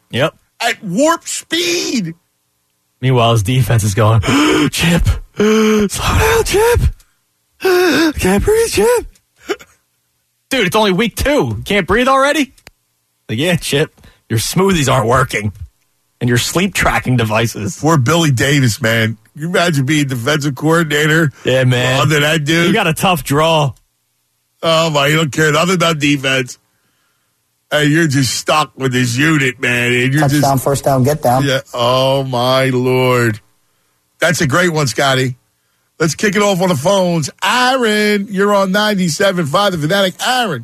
Yep. At warp speed. Meanwhile, his defense is going, Chip, slow down, Chip. Can't breathe, Chip. Dude, it's only week 2. Can't breathe already? Like, yeah, Chip, your smoothies aren't working. And your sleep tracking devices. Poor Billy Davis, man. Can you imagine being defensive coordinator? Yeah, man. Under that dude. You got a tough draw. Oh, my, you don't care nothing about defense. And you're just stuck with this unit, man. And you're Touchdown, first down, get down. Yeah. Oh, my Lord. That's a great one, Scotty. Let's kick it off on the phones. Aaron, you're on 97.5 The Fanatic. Aaron.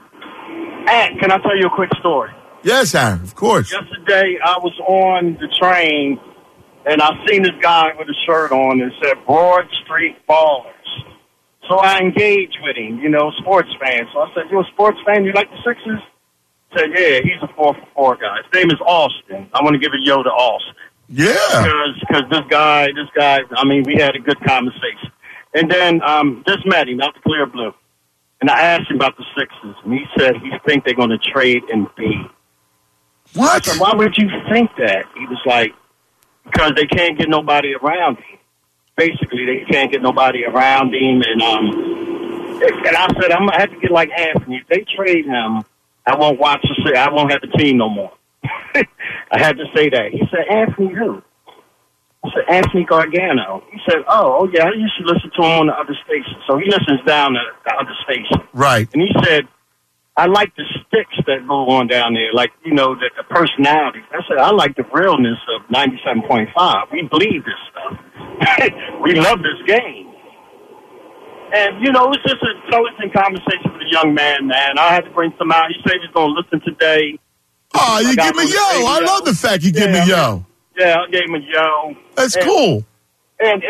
Ant, can I tell you a quick story? Yes, Aaron, of course. Yesterday, I was on the train, and I seen this guy with a shirt on that said Broad Street Ballers. So I engaged with him, sports fan. So I said, you a sports fan? You like the Sixers? He said, yeah, he's a 4-for-4 guy. His name is Austin. I want to give a yo to Austin. Yeah. Because this guy, I mean, we had a good conversation. And then just met him out the clear blue. And I asked him about the Sixers, and he said he thinks they're going to trade Embiid. What? So why would you think that? He was like, because they can't get nobody around him. Basically, they can't get nobody around him. And I said, I'm going to have to get like Anthony. If they trade him, I won't watch I won't have the team no more. I had to say that. He said, Anthony who? I said, Anthony Gargano. He said, oh, yeah, I used to listen to him on the other station. So he listens down to the other station. Right. And he said, I like the sticks that go on down there, like, the personality. I said, I like the realness of 97.5. We believe this stuff. We love this game. And, it's just an intelligent conversation with a young man. I had to bring some out. He said he's going to listen today. Oh, you give me yo. I love the fact you give me yo. Yeah, I gave him a yo. That's cool. And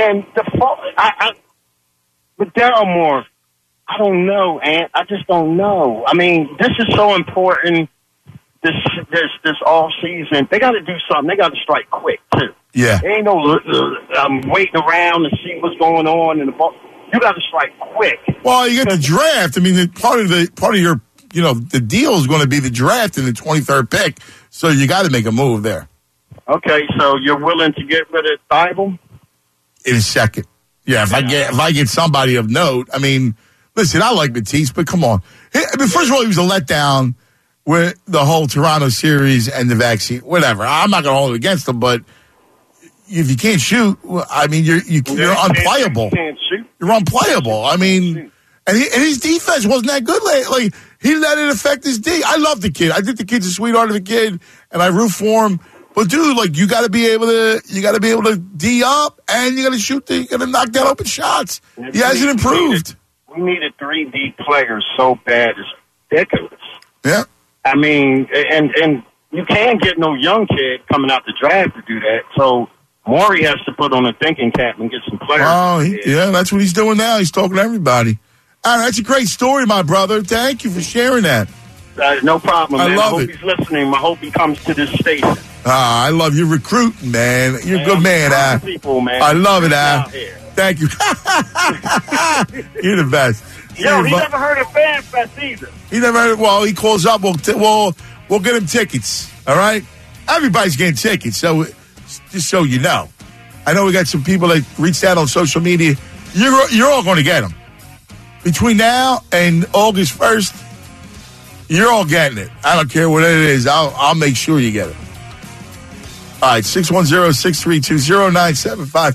with Daryl Moore, I don't know, Ant. I just don't know. I mean, this is so important. This all season, they got to do something. They got to strike quick too. Yeah. There ain't no waiting around to see what's going on in the ball. You got to strike quick. Well, you get the draft. I mean, part of your the deal is going to be the draft in the 23rd pick. So you got to make a move there. Okay, so you're willing to get rid of Thibault? In a second. Yeah, if I get somebody of note. I mean, listen, I like Matisse, but come on. I mean, first of all, he was a letdown with the whole Toronto series and the vaccine. Whatever. I'm not going to hold it against him, but if you can't shoot, I mean, you're unplayable. You can't shoot. You're unplayable. I mean, and his defense wasn't that good lately. He let it affect his D. I love the kid. I think the kid's a sweetheart of a kid, and I root for him. But dude, like you got to be able to D up, and you got to shoot. You got to knock down open shots. He hasn't improved. We needed 3D players so bad, it's ridiculous. Yeah. I mean, and you can't get no young kid coming out the draft to do that. So Morey has to put on a thinking cap and get some players. Oh, yeah, that's what he's doing now. He's talking to everybody. All right, that's a great story, my brother. Thank you for sharing that. No problem, man. I hope he's listening. I hope he comes to this station. I love you recruiting, man. You're a good man, Al. People, man. I love it, Al. Thank you. You're the best. Yo, he never heard of Fan Fest either. He never heard. Well, he calls up. We'll get him tickets. All right. Everybody's getting tickets. So just so you know, I know we got some people that reached out on social media. You're all going to get them between now and August 1st. You're all getting it. I don't care what it is. I'll make sure you get it. All right, 610-632-0975.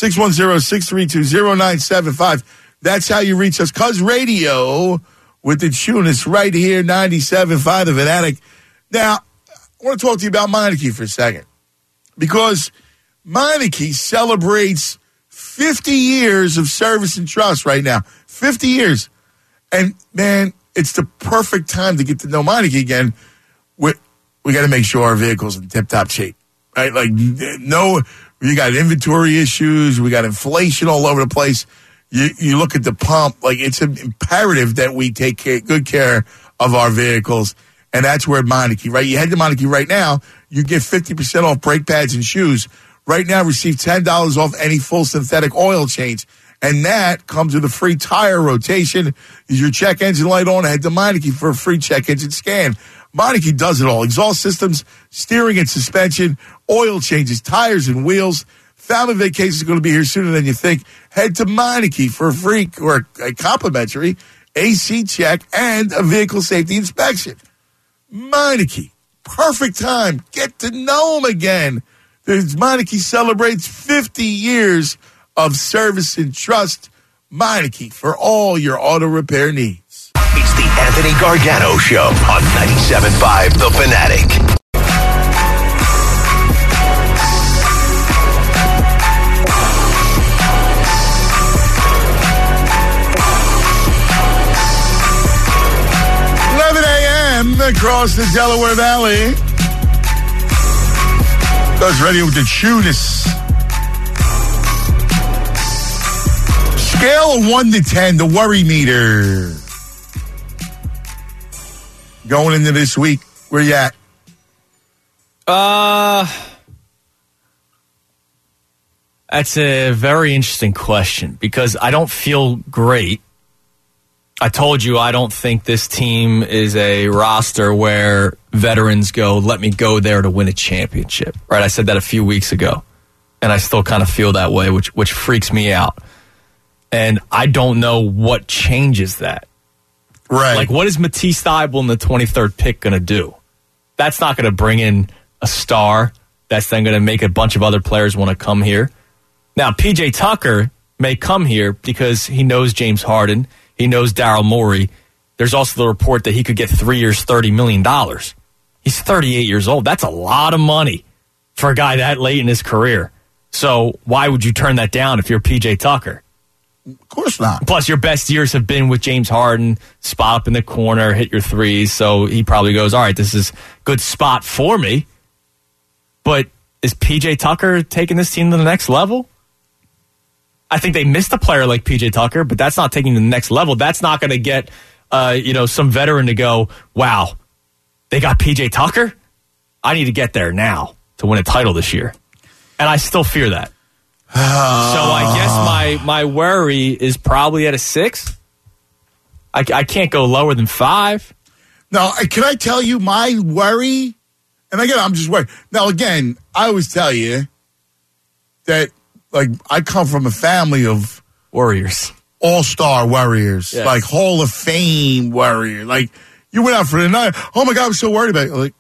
610-632-0975. That's how you reach us. Cuz Radio with the tune. It's right here, 97.5 The Fanatic. Now, I want to talk to you about Meineke for a second. Because Meineke celebrates 50 years of service and trust right now. 50 years. And, man, it's the perfect time to get to know Meineke again. We got to make sure our vehicle's in tip-top shape. Right? Like, no, we got inventory issues. We got inflation all over the place. You look at the pump, like it's imperative that we take good care of our vehicles. And that's where Meineke, right? You head to Meineke right now, you get 50% off brake pads and shoes. Right now, receive $10 off any full synthetic oil change. And that comes with a free tire rotation. Is your check engine light on? Head to Meineke for a free check engine scan. Meineke does it all. Exhaust systems, steering and suspension, oil changes, tires and wheels. Family vacation is going to be here sooner than you think. Head to Meineke for a free or a complimentary AC check and a vehicle safety inspection. Meineke, perfect time. Get to know them again. Meineke celebrates 50 years of service and trust. Meineke for all your auto repair needs. It's the Anthony Gargano Show on 97.5 The Fanatic. Across the Delaware Valley. Goes ready with the chewdness. Scale of 1 to 10, the worry meter. Going into this week, where you at? That's a very interesting question because I don't feel great. I told you I don't think this team is a roster where veterans go, let me go there to win a championship. Right? I said that a few weeks ago, and I still kind of feel that way, which freaks me out. And I don't know what changes that. Right. Like, what is Matisse Thybulle in the 23rd pick going to do? That's not going to bring in a star. That's then going to make a bunch of other players want to come here. Now, P.J. Tucker may come here because he knows James Harden. He knows Daryl Morey. There's also the report that he could get 3 years, $30 million. He's 38 years old. That's a lot of money for a guy that late in his career. So why would you turn that down if you're P.J. Tucker? Of course not. Plus, your best years have been with James Harden, spot up in the corner, hit your threes. So he probably goes, all right, this is a good spot for me. But is P.J. Tucker taking this team to the next level? I think they missed a player like P.J. Tucker, but that's not taking to the next level. That's not going to get, some veteran to go, wow, they got P.J. Tucker? I need to get there now to win a title this year. And I still fear that. So I guess my worry is probably at a 6. I can't go lower than 5. Now, can I tell you my worry? And again, I'm just worried. Now, again, I always tell you that, like, I come from a family of warriors, all-star warriors, yes. Like Hall of Fame warrior. Like, you went out for the night. Oh my God, I'm so worried about it. Like,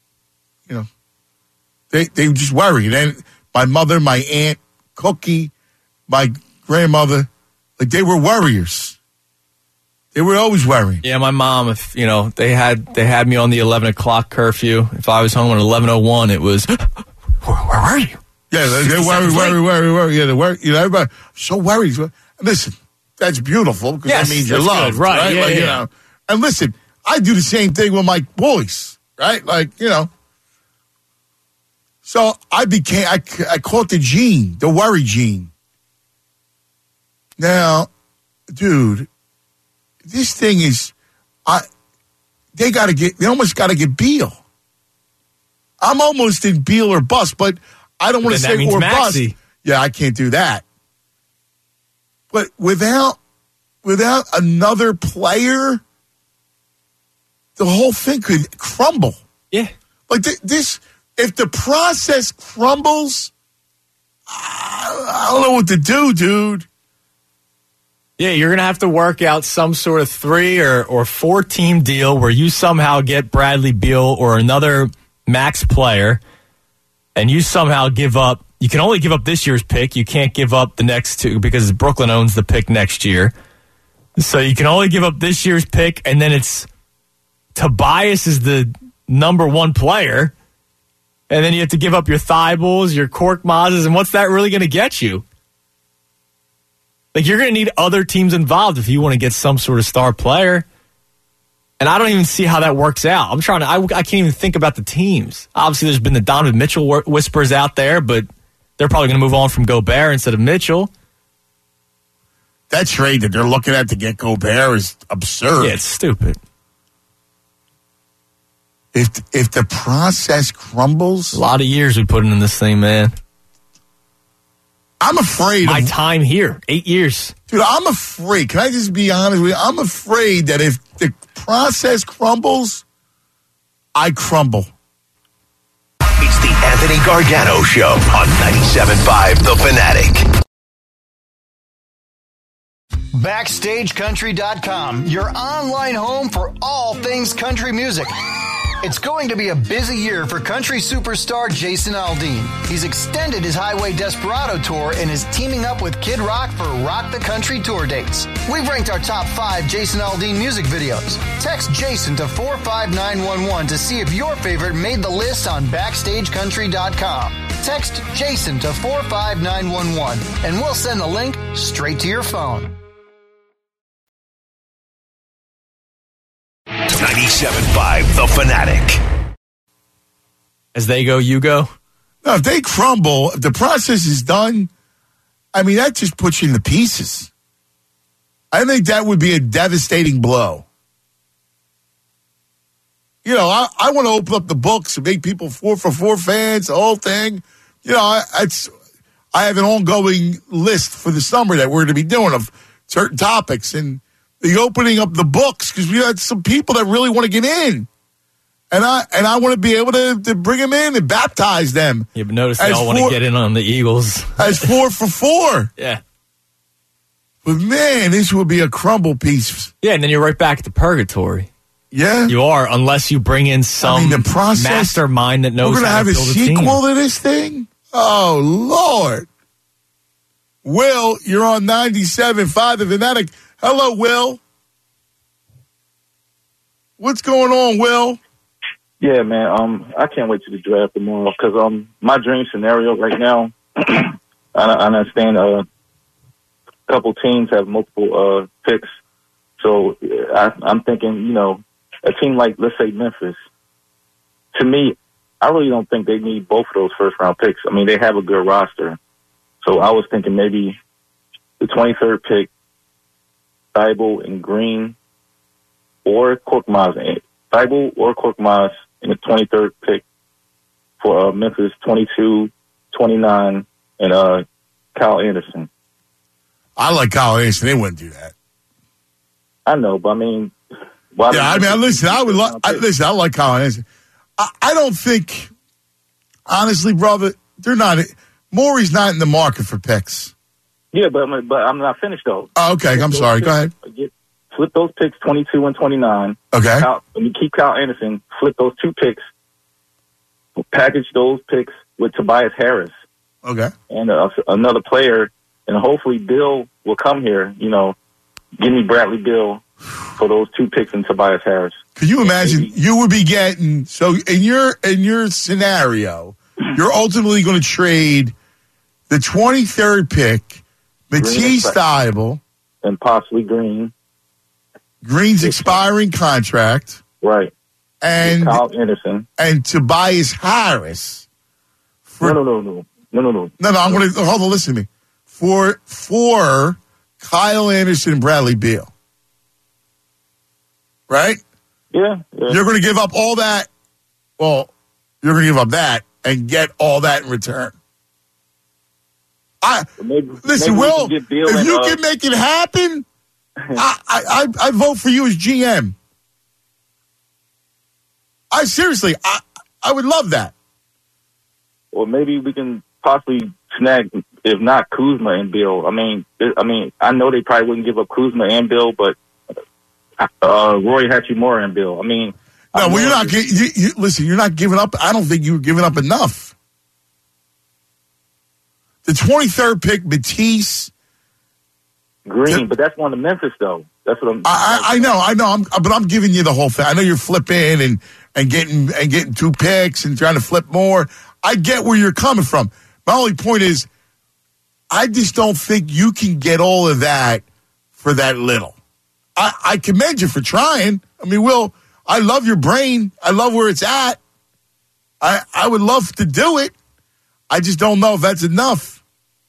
they just worried. And my mother, my aunt, Cookie, my grandmother, like, they were warriors. They were always worrying. Yeah, my mom, if they had me on the 11 o'clock curfew. If I was home at 11:01, it was, where are you? Yeah, they worry. Yeah, they worry. Everybody so worried. Listen, that's beautiful because that means you're loved, right? Yeah. And listen, I do the same thing with my boys, right? Like, So I caught the gene, the worry gene. Now, dude, this thing is, they almost got to get Beal. I'm almost in Beal or bust, but I don't want to say or bust. Yeah, I can't do that. But without another player, the whole thing could crumble. Yeah. Like this, if the process crumbles, I don't know what to do, dude. Yeah, you're going to have to work out some sort of 3 or 4 team deal where you somehow get Bradley Beal or another max player, and you somehow give up. You can only give up this year's pick. You can't give up the next 2 because Brooklyn owns the pick next year. So you can only give up this year's pick, and then it's Tobias is the number 1 player, and then you have to give up your Thybulles, your Korkmazes, and what's that really going to get you? Like, you're going to need other teams involved if you want to get some sort of star player. And I don't even see how that works out. I can't even think about the teams. Obviously, there's been the Donovan Mitchell whispers out there, but they're probably going to move on from Gobert instead of Mitchell. That trade that they're looking at to get Gobert is absurd. Yeah, it's stupid. If the process crumbles, a lot of years we put in this thing, man. I'm afraid. My time here, 8 years. Dude, I'm afraid. Can I just be honest with you? I'm afraid that if the process crumbles, I crumble. It's the Anthony Gargano Show on 97.5 The Fanatic. BackstageCountry.com, your online home for all things country music. It's going to be a busy year for country superstar Jason Aldean. He's extended his Highway Desperado tour and is teaming up with Kid Rock for Rock the Country tour dates. We've ranked our top 5 Jason Aldean music videos. Text Jason to 45911 to see if your favorite made the list on BackstageCountry.com. Text Jason to 45911 and we'll send the link straight to your phone. 97.5 The Fanatic. As they go, you go? No, if they crumble, if the process is done, I mean, that just puts you in the pieces. I think that would be a devastating blow. You know, I want to open up the books and make people 4-for-4 fans, the whole thing. You know, I have an ongoing list for the summer that we're going to be doing of certain topics and the opening up the books, because we had some people that really want to get in. And I want to be able to bring them in and baptize them. Yeah, but notice they all want to get in on the Eagles. As 4-for-4. Yeah. But, man, this would be a crumble piece. Yeah, and then you're right back at the purgatory. Yeah. You are, unless you bring in some the process, mastermind that knows we're how to build a team. We're going to have a sequel to this thing? Oh, Lord. Will, you're on 97.5 The Fanatic. Hello, Will. What's going on, Will? Yeah, man. I can't wait to the draft tomorrow because my dream scenario right now. I understand a couple teams have multiple picks, so I'm thinking, you know, a team like, let's say, Memphis. To me, I really don't think they need both of those first round picks. I mean, they have a good roster, so I was thinking maybe the 23rd pick, Thibault and Green, or Korkmaz. Thibault or Korkmaz in the 23rd pick for Memphis, 22, 29, and Kyle Anderson. I like Kyle Anderson. They wouldn't do that. I know, but I mean... listen, I like Kyle Anderson. I don't think, honestly, brother, they're not... Maury's not in the market for picks. Yeah, but I'm not finished, though. Oh, okay, I'm sorry. Go ahead. Flip those picks, 22 and 29. Okay. When you keep Kyle Anderson, flip those 2 picks, package those picks with Tobias Harris. Okay. And another player, and hopefully Bill will come here, you know, give me Bradley Bill for those 2 picks and Tobias Harris. Could you imagine you would be getting, so in your scenario, you're ultimately going to trade the 23rd pick, Matisse Thybulle, and possibly Green's expiring contract. Right. And Kyle Anderson. And Tobias Harris. No. No, I'm going to, hold on, listen to me. For Kyle Anderson and Bradley Beal. Right? Yeah. You're going to give up all that. Well, you're going to give up that and get all that in return. Listen, Will, if you can make it happen, I vote for you as GM. Seriously, I would love that. Or maybe we can possibly snag, if not Kuzma and Bill. I mean, I know they probably wouldn't give up Kuzma and Bill, but Roy Hachimura and Bill. I mean, no, well, you're not. Listen, you're not giving up. I don't think you were giving up enough. The 23rd pick, Matisse. Green, but that's one of Memphis, though. That's what I know. But I'm giving you the whole thing. I know you're flipping and getting 2 picks and trying to flip more. I get where you're coming from. My only point is, I just don't think you can get all of that for that little. I commend you for trying. I mean, Will, I love your brain. I love where it's at. I would love to do it. I just don't know if that's enough.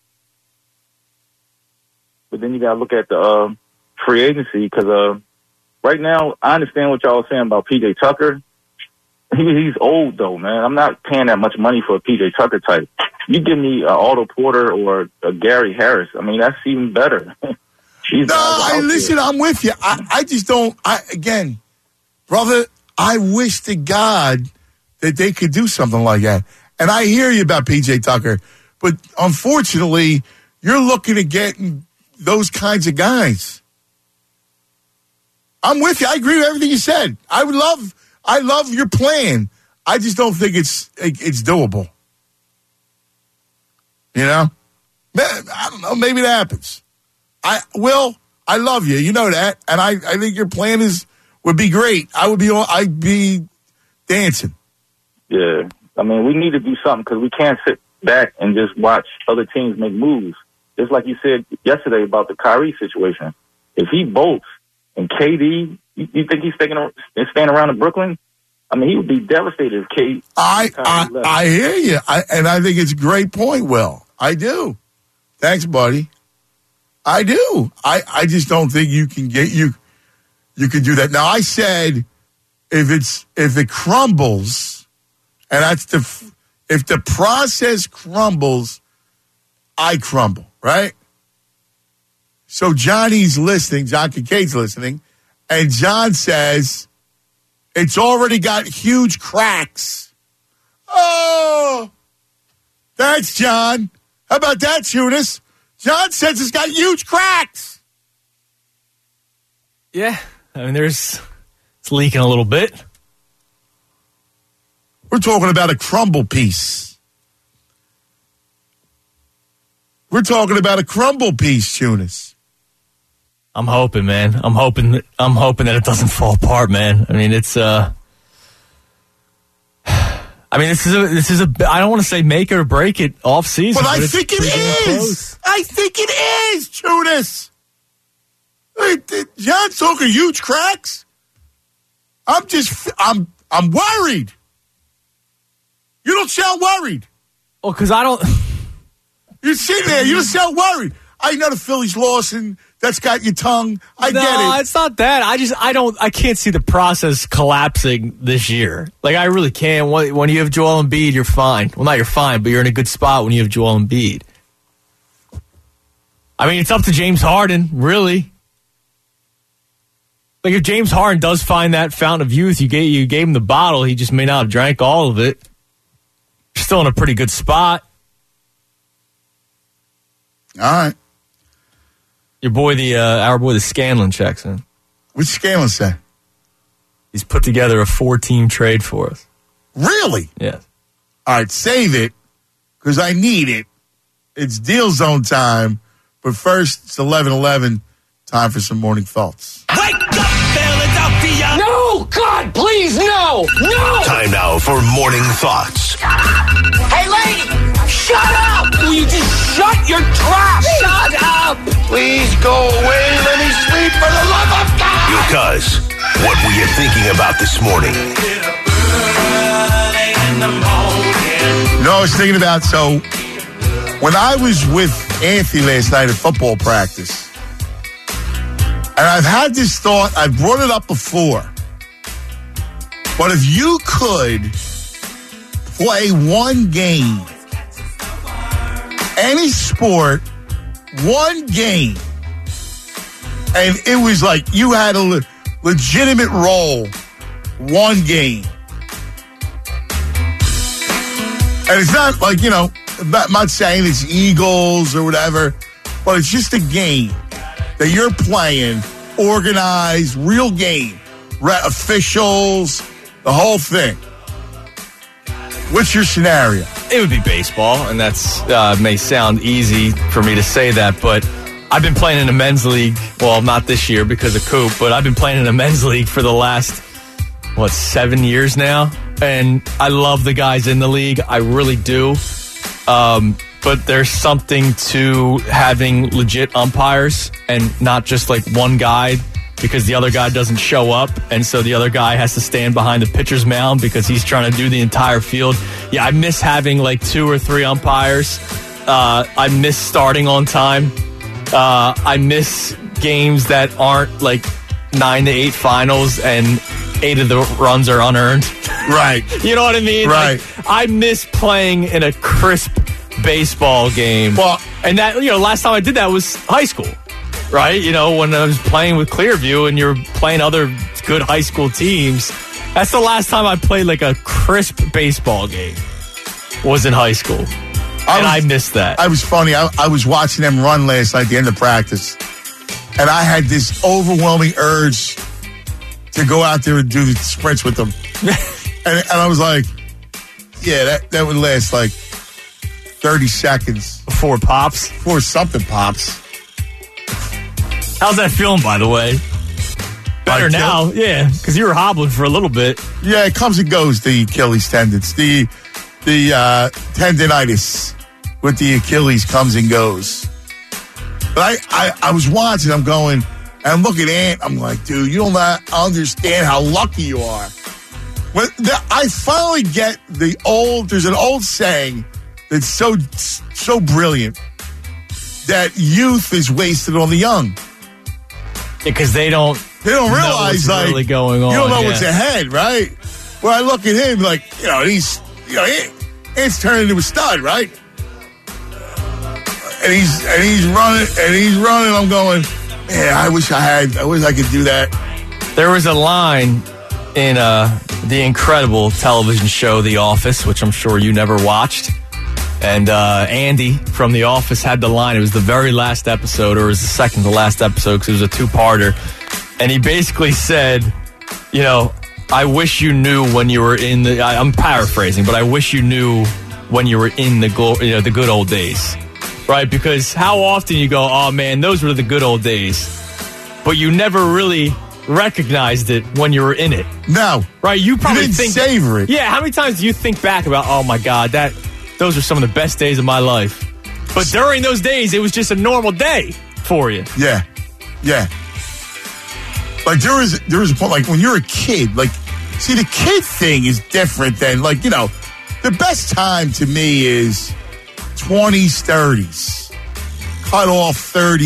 But then you got to look at the free agency because right now I understand what y'all are saying about P.J. Tucker. he's old though, man. I'm not paying that much money for a PJ Tucker type. You give me a Otto Porter or a Gary Harris. I mean, that's even better. Listen, I'm with you. I just don't. Again, brother, I wish to God that they could do something like that. And I hear you about PJ Tucker, but unfortunately, you're looking at getting those kinds of guys. I'm with you. I agree with everything you said. I love your plan. I just don't think it's doable. You know? I don't know. Maybe it happens. Will, I love you. You know that. And I think your plan would be great. I'd be dancing. Yeah. I mean, we need to do something because we can't sit back and just watch other teams make moves. Just like you said yesterday about the Kyrie situation. If he bolts and KD, you think he's staying around in Brooklyn? I mean, he would be devastated if KD. I hear you. And I think it's a great point, Will. I do. Thanks, buddy. I do. I just don't think you can you can do that. Now, I said if it crumbles, and that's if the process crumbles, I crumble, right? So Johnny's listening, John Kincaid's listening, and John says it's already got huge cracks. Oh, that's John. How about that, Tunis? John says it's got huge cracks. Yeah, I mean, it's leaking a little bit. We're talking about a crumble piece. We're talking about a crumble piece, Tunis. I'm hoping, man. I'm hoping that it doesn't fall apart, man. I mean, this is a. I don't want to say make it or break it off season, but I think it is. I think it is, Tunis. John's talking huge cracks. I'm worried. You don't sound worried. Well, because I don't. You're sitting there. You don't sound worried. I know the Phillies lost, and that's got your tongue. I get it. No, it's not that. I can't see the process collapsing this year. Like, I really can't. When you have Joel Embiid, you're fine. Well, not you're fine, but you're in a good spot when you have Joel Embiid. I mean, it's up to James Harden, really. Like, if James Harden does find that fountain of youth, you gave him the bottle, he just may not have drank all of it. You're still in a pretty good spot. All right. Our boy, the Scanlon checks in. What's Scanlon say? He's put together a 4-team trade for us. Really? Yes. All right, save it, because I need it. It's Deal Zone time, but first, it's 11:11. Time for some morning thoughts. Wake up, Philadelphia! No! God, please, no! No! Time now for morning thoughts. Hey, lady! Shut up! Will you just shut your trap? Shut up! Please go away. Let me sleep for the love of God. Because what were you thinking about this morning? No, I was thinking about, so when I was with Anthony last night at football practice, and I've had this thought, I've brought it up before, but if you could play one game, any sport, one game, and it was like you had a legitimate role, one game. And it's not like, I'm not saying it's Eagles or whatever, but it's just a game that you're playing, organized, real game, officials, the whole thing. What's your scenario? It would be baseball, and that's may sound easy for me to say that, but I've been playing in a men's league. Well, not this year because of Coop, but I've been playing in a men's league for the last, 7 years now, and I love the guys in the league. I really do. But there's something to having legit umpires and not just like one guy because the other guy doesn't show up, and so the other guy has to stand behind the pitcher's mound because he's trying to do the entire field. Yeah, I miss having like 2 or 3 umpires. I miss starting on time. I miss games that aren't like 9-8 finals and 8 of the runs are unearned. Right. You know what I mean? Right. Like, I miss playing in a crisp baseball game. Well, and that, last time I did that was high school, right? When I was playing with Clearview and you're playing other good high school teams. That's the last time I played like a crisp baseball game was in high school. I missed that. I was funny. I was watching them run last night at the end of practice. And I had this overwhelming urge to go out there and do the sprints with them. and I was like, yeah, that would last like 30 seconds. Before pops? Before something pops. How's that feeling, by the way? Better now, yeah, because you were hobbling for a little bit. Yeah, it comes and goes, the Achilles tendons. The tendinitis with the Achilles comes and goes. But I was watching, I'm going, and I'm looking at Ant, I'm like, dude, you don't understand how lucky you are. I finally get there's an old saying that's so brilliant that youth is wasted on the young. Because they don't realize, what's really going on. You don't know what's ahead, right? Well, I look at him like, he's turned into a stud, right? And he's running. I'm going, man, I wish I could do that. There was a line in the incredible television show The Office, which I'm sure you never watched. And Andy from The Office had the line. It was the very last episode, or it was the second to last episode, because it was a two-parter. And he basically said, I wish you knew when you were in the... I'm paraphrasing, but I wish you knew when you were in the good old days. Right? Because how often you go, oh, man, those were the good old days. But you never really recognized it when you were in it. No. Right? You probably didn't savor it. Yeah, how many times do you think back about, oh, my God, those are some of the best days of my life. But during those days, it was just a normal day for you. Yeah. Yeah. Like, there was a point, like, when you're a kid, like, see, the kid thing is different than, like, the best time to me is 20s, 30s. Cut off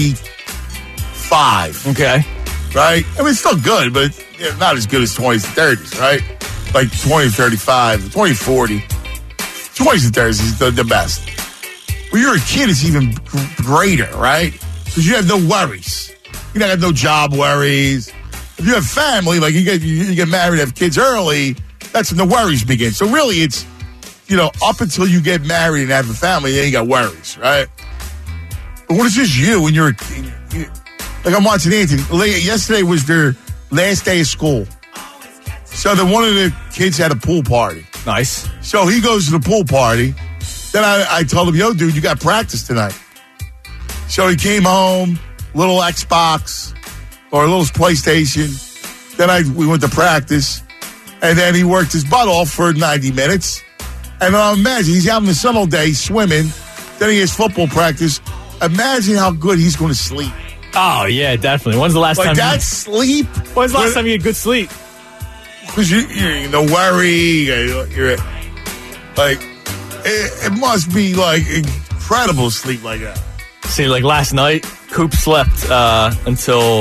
35. Okay. Right? I mean, it's still good, but not as good as 20s and 30s, right? Like, 20 to 35, 20 to 40. 20s and 30s is the best. When you're a kid, it's even greater, right? Because you have no worries. You don't have no job worries. If you have family, like you get married, have kids early, that's when the worries begin. So really, it's, up until you get married and have a family, then you got worries, right? But when it's just you and you're like, I'm watching Anthony. Yesterday was their last day of school. So then one of the kids had a pool party. Nice. So he goes to the pool party. Then I told him, yo, dude, you got practice tonight. So he came home, little Xbox or a little PlayStation. Then we went to practice. And then he worked his butt off for 90 minutes. And I imagine he's having a summer day swimming. Then he has football practice. Imagine how good he's going to sleep. Oh, yeah, definitely. When's the last time sleep? When's the last time you had good sleep? Because you're no worry. You're like, it must be like incredible sleep like that. See, like last night, Coop slept until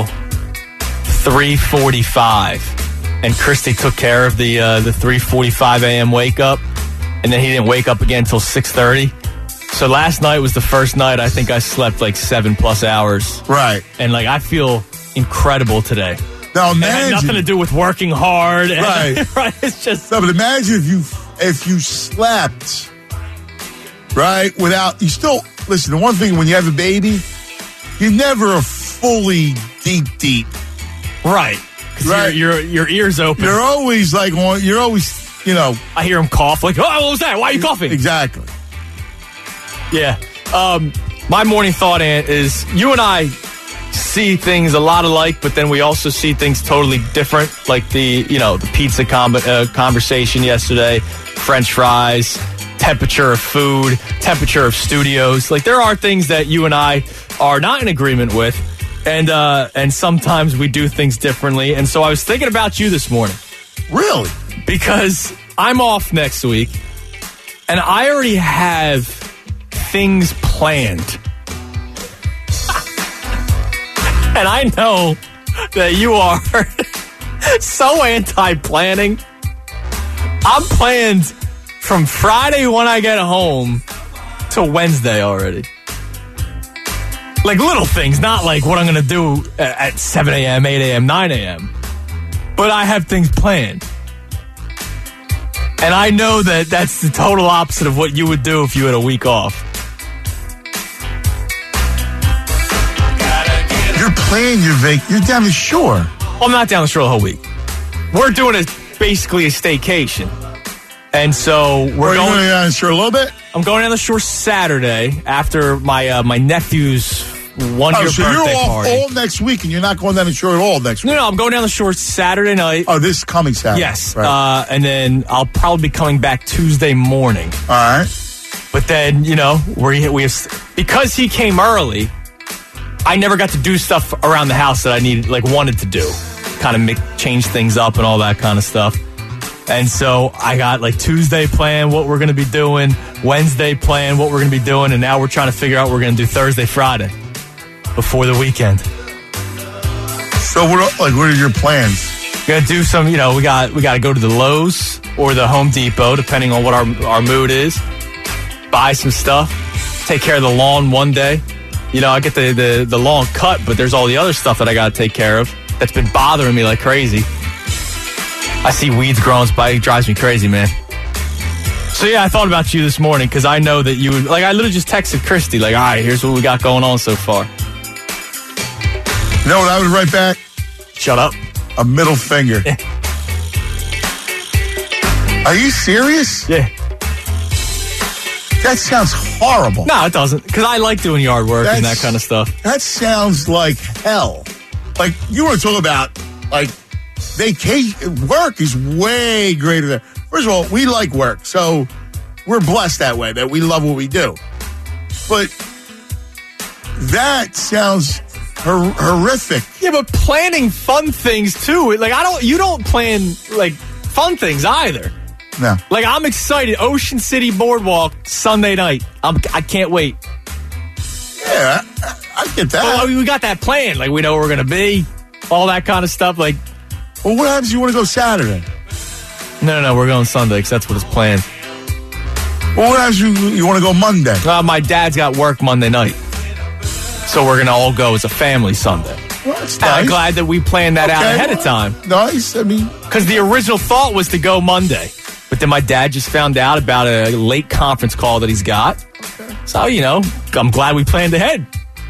3:45, and Christy took care of the 3:45 a.m. wake up, and then he didn't wake up again until 6:30. So last night was the first night I think I slept like 7+ hours. Right. And like I feel incredible today. Now imagine, it had nothing to do with working hard. Right. Right. It's just. No, but imagine if you slept, right, without, you still, listen, the one thing when you have a baby, you're never fully deep. Right. Right. Your ears open. You're always like, I hear him cough like, oh, what was that? Why are you coughing? Exactly. Yeah. My morning thought, Ant, is you and I see things a lot alike, but then we also see things totally different, like the pizza conversation yesterday, French fries, temperature of food, temperature of studios. Like there are things that you and I are not in agreement with, and sometimes we do things differently. And so I was thinking about you this morning. Really? Because I'm off next week, and I already have things planned. And I know that you are So anti-planning. I'm planned from Friday when I get home to Wednesday already. Like little things, not like what I'm going to do at 7 a.m., 8 a.m., 9 a.m. But I have things planned. And I know that that's the total opposite of what you would do if you had a week off. You're playing you're down the shore. Well, I'm not down the shore the whole week. We're doing basically a staycation. And so we're going down the shore a little bit? I'm going down the shore Saturday after my nephew's 1-year birthday you're off party. all next week, and you're not going down the shore at all next week? No, I'm going down the shore Saturday night. Oh, this coming Saturday. Yes. Right. And then I'll probably be coming back Tuesday morning. All right. But then, we have, because he came early, I never got to do stuff around the house that I wanted to do. Kind of change things up and all that kind of stuff. And so I got Tuesday planned what we're going to be doing, Wednesday planned what we're going to be doing, and now we're trying to figure out what we're going to do Thursday, Friday before the weekend. So what are your plans? We're going to do some, we got to go to the Lowe's or the Home Depot, depending on what our mood is. Buy some stuff, take care of the lawn one day. I get the lawn cut, but there's all the other stuff that I got to take care of that's been bothering me like crazy. I see weeds growing by. It drives me crazy, man. So, yeah, I thought about you this morning because I know that you would... I literally just texted Christy, all right, here's what we got going on so far. You know what I would write back? Shut up. A middle finger. Yeah. Are you serious? Yeah. That sounds horrible. No, it doesn't, because I like doing yard work and that kind of stuff. That sounds like hell. You were talking about, vacation. Work is way greater than... First of all, we like work, so we're blessed that way, that we love what we do. But that sounds horrific. Yeah, but planning fun things, too. You don't plan, fun things either. No. I'm excited. Ocean City Boardwalk, Sunday night. I can't wait. Yeah, I get that. We got that plan. We know where we're going to be. All that kind of stuff. Well, what happens if you want to go Saturday? No, we're going Sunday because that's what it's planned. Well, what happens if you want to go Monday? My dad's got work Monday night. So we're going to all go as a family Sunday. Well, that's nice. And I'm glad that we planned that out ahead of time. Nice, because the original thought was to go Monday. But then my dad just found out about a late conference call that he's got. Okay. So, I'm glad we planned ahead.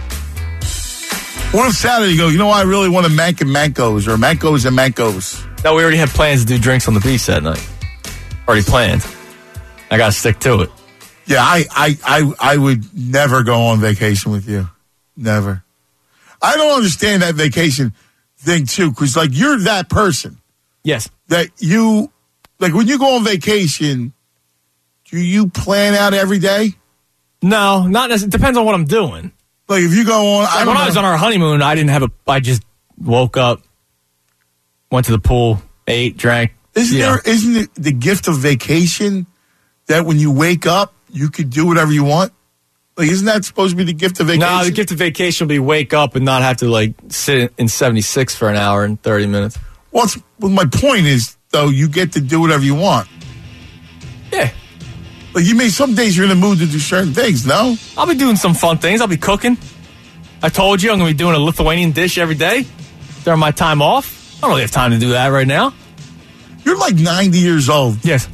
What if Saturday you go, I really want to Mancos or Mancos and Mancos? No, we already had plans to do drinks on the beach that night. Already planned. I got to stick to it. Yeah, I would never go on vacation with you. Never. I don't understand that vacation thing, too, because, you're that person. Yes. That you... when you go on vacation, do you plan out every day? No, not necessarily. It depends on what I'm doing. If you go on... when I was on our honeymoon, I just woke up, went to the pool, ate, drank. Isn't it the gift of vacation that when you wake up, you could do whatever you want? Isn't that supposed to be the gift of vacation? No, the gift of vacation will be wake up and not have to, sit in 76 for an hour and 30 minutes. Well, my point is... though, you get to do whatever you want. Yeah. Some days you're in the mood to do certain things, no? I'll be doing some fun things. I'll be cooking. I told you I'm going to be doing a Lithuanian dish every day during my time off. I don't really have time to do that right now. You're 90 years old. Yes.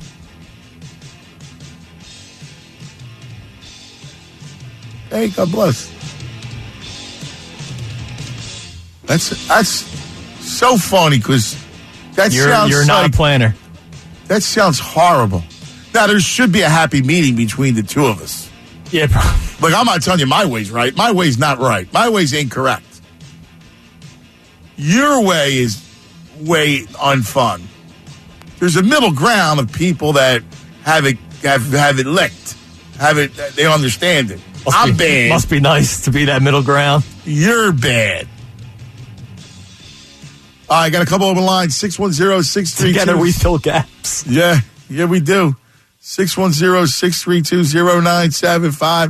Hey, God bless. That's so funny because... You're not a planner. That sounds horrible. Now, there should be a happy meeting between the two of us. Yeah, bro. I'm not telling you my way's right. My way's not right. My way's incorrect. Your way is way unfun. There's a middle ground of people that have it licked. They understand it. I'm bad. Must be nice to be that middle ground. You're bad. I got a couple open lines, 610-632. Together we fill gaps. Yeah, we do. 610-632-0975.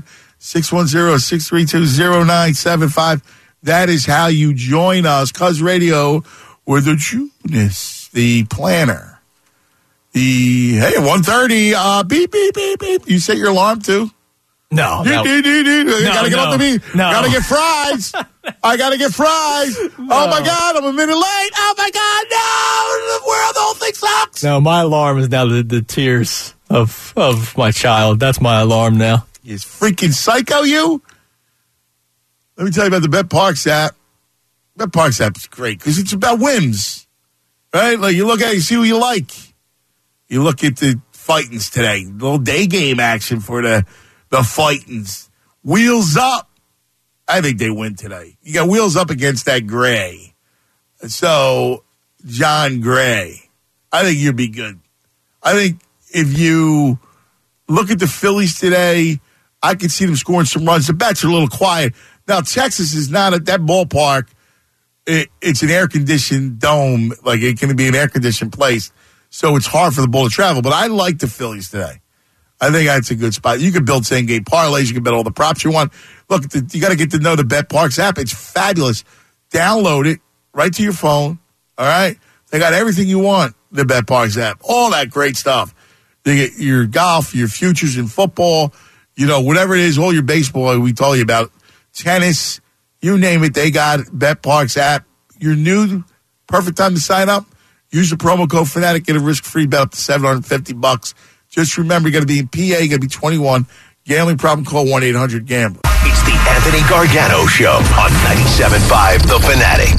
610-632-0975. That is how you join us. Cuz Radio, with the Judas, the planner. Hey, 1:30, beep, beep, beep, beep. You set your alarm too? No. You gotta get up to me. No. Gotta get fries. I gotta get fries. No. Oh my God, I'm a minute late. Oh my God, no! The world, the whole thing sucks. No, my alarm is now the tears of my child. That's my alarm now. You freaking psycho, you. Let me tell you about the BetParx app. BetParx app is great because it's about whims, right? Like you look at it, you see what you like. You look at the fightings today, little day game action for the fightings. Wheels up. I think they win today. You got Wheels up against that Gray. So, John Gray, I think you'd be good. I think if you look at the Phillies today, I could see them scoring some runs. The bats are a little quiet. Now, Texas is not at that ballpark. It's an air-conditioned dome. Like, it can be an air-conditioned place. So, it's hard for the ball to travel. But I like the Phillies today. I think that's a good spot. You can build same-game parlays. You can bet all the props you want. Look, you got to get to know the BetParx app. It's fabulous. Download it right to your phone. All right? They got everything you want, the BetParx app. All that great stuff. They get your golf, your futures in football, whatever it is, all your baseball we told you about, tennis, you name it, they got BetParx app. You're new, perfect time to sign up. Use the promo code Fanatic, get a risk-free bet up to $750. Just remember, you got to be in PA, you got to be 21. Gambling problem, call 1-800-GAMBLER. It's the Anthony Gargano Show on 97.5 The Fanatic.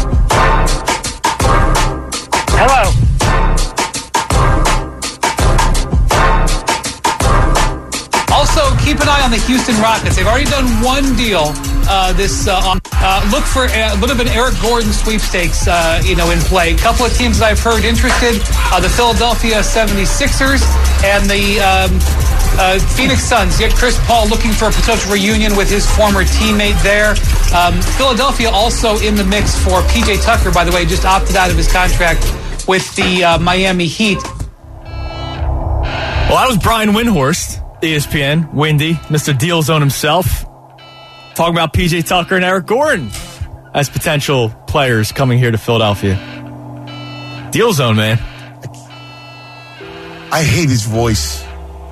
Hello. Also, keep an eye on the Houston Rockets. They've already done one deal. Look for a little bit of Eric Gordon sweepstakes, in play. A couple of teams that I've heard interested: the Philadelphia 76ers and the Phoenix Suns. Yet Chris Paul looking for a potential reunion with his former teammate there. Philadelphia also in the mix for PJ Tucker. By the way, just opted out of his contract with the Miami Heat. Well, that was Brian Windhorst, ESPN, Windy, Mr. Deal Zone himself, talking about PJ Tucker and Eric Gordon as potential players coming here to Philadelphia. Deal Zone, man. I hate his voice.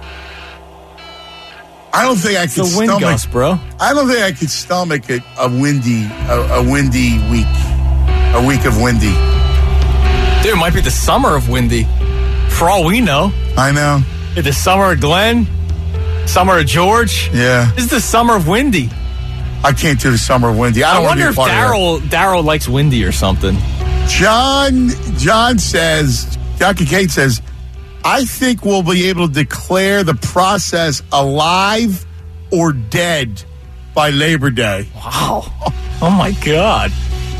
I don't think I could stomach. Wind gust, bro. I don't think I could stomach a windy week. A week of windy. Dude, it might be the summer of Windy. For all we know. I know. It's the summer of Glenn. Summer of George. Yeah. This is the summer of Windy. I can't do the summer of Windy. I wonder if Daryl likes Windy or something. John Kincaid says, I think we'll be able to declare the process alive or dead by Labor Day. Wow. Oh, my God.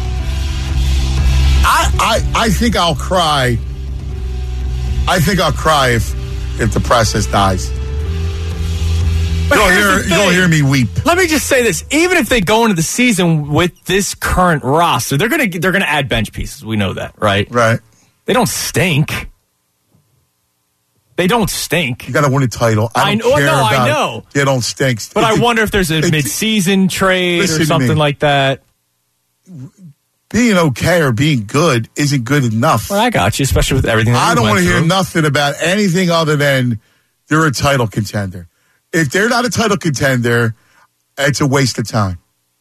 I think I'll cry. I think I'll cry if the process dies. You'll hear me weep. Let me just say this: even if they go into the season with this current roster, they're gonna add bench pieces. We know that, right? Right. They don't stink. They don't stink. You got to win a title. I know. They don't stink. But I wonder if there's a mid-season trade or something like that. Being okay or being good isn't good enough. Well, I got you, especially with everything that I don't want to hear nothing about anything other than they're a title contender. If they're not a title contender, it's a waste of time.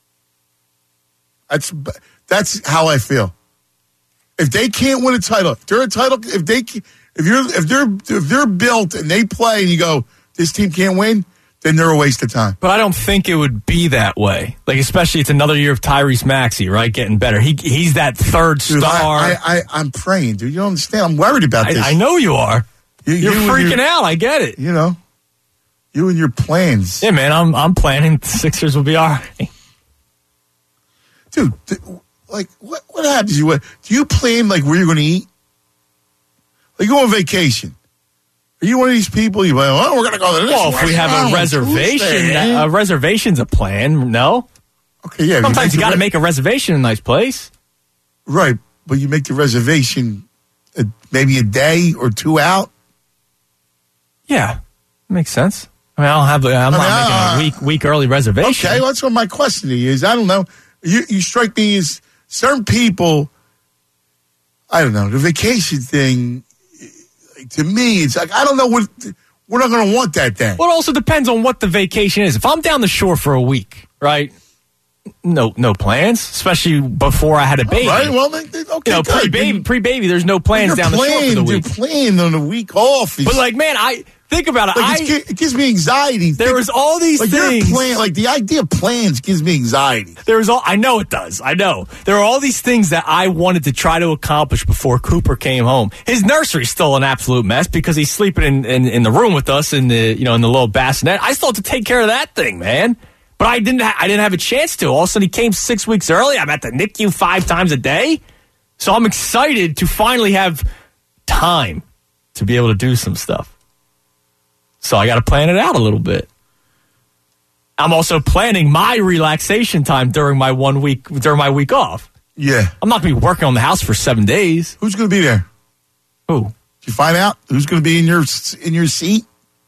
That's how I feel. If they can't win a title, if they're a title, if they're built and they play and you go, this team can't win, then they're a waste of time. But I don't think it would be that way. Like, especially it's another year of Tyrese Maxey, right? Getting better. He's that third star. I'm praying, dude. You don't understand. I'm worried about this. I know you are. You're freaking out. I get it. You and your plans. Yeah, man. I'm planning the Sixers will be all right. Dude, like, what happens? Do you plan, like, where you're going to eat? Like, you go on vacation. Are you one of these people? You're like, we're going to go to this. Well, if we have a reservation, a reservation's a plan, no? Okay, yeah. Sometimes you got to make a reservation in a nice place. Right, but you make the reservation maybe a day or two out? Yeah, makes sense. I mean, I'm not making a week early reservation. Okay, well, that's what my question to you is. I don't know. You strike me as certain people, I don't know. The vacation thing, to me, it's like, I don't know what, we're not going to want that then. Well, it also depends on what the vacation is. If I'm down the shore for a week, right? No plans, especially before I had a baby. All right, well, okay, pre-baby, there's no plans down the shore for the week. You're playing on a week off. But like, man, think about it. Like it gives me anxiety. There was all these things. Like the idea of plans gives me anxiety. I know it does. I know. There are all these things that I wanted to try to accomplish before Cooper came home. His nursery's still an absolute mess because he's sleeping in the room with us in the little bassinet. I still have to take care of that thing, man. But I didn't have a chance to. All of a sudden, he came 6 weeks early. I'm at the NICU 5 times a day. So I'm excited to finally have time to be able to do some stuff. So I got to plan it out a little bit. I'm also planning my relaxation time during my week off. Yeah. I'm not going to be working on the house for 7 days. Who's going to be there? Who? Did you find out who's going to be in your seat?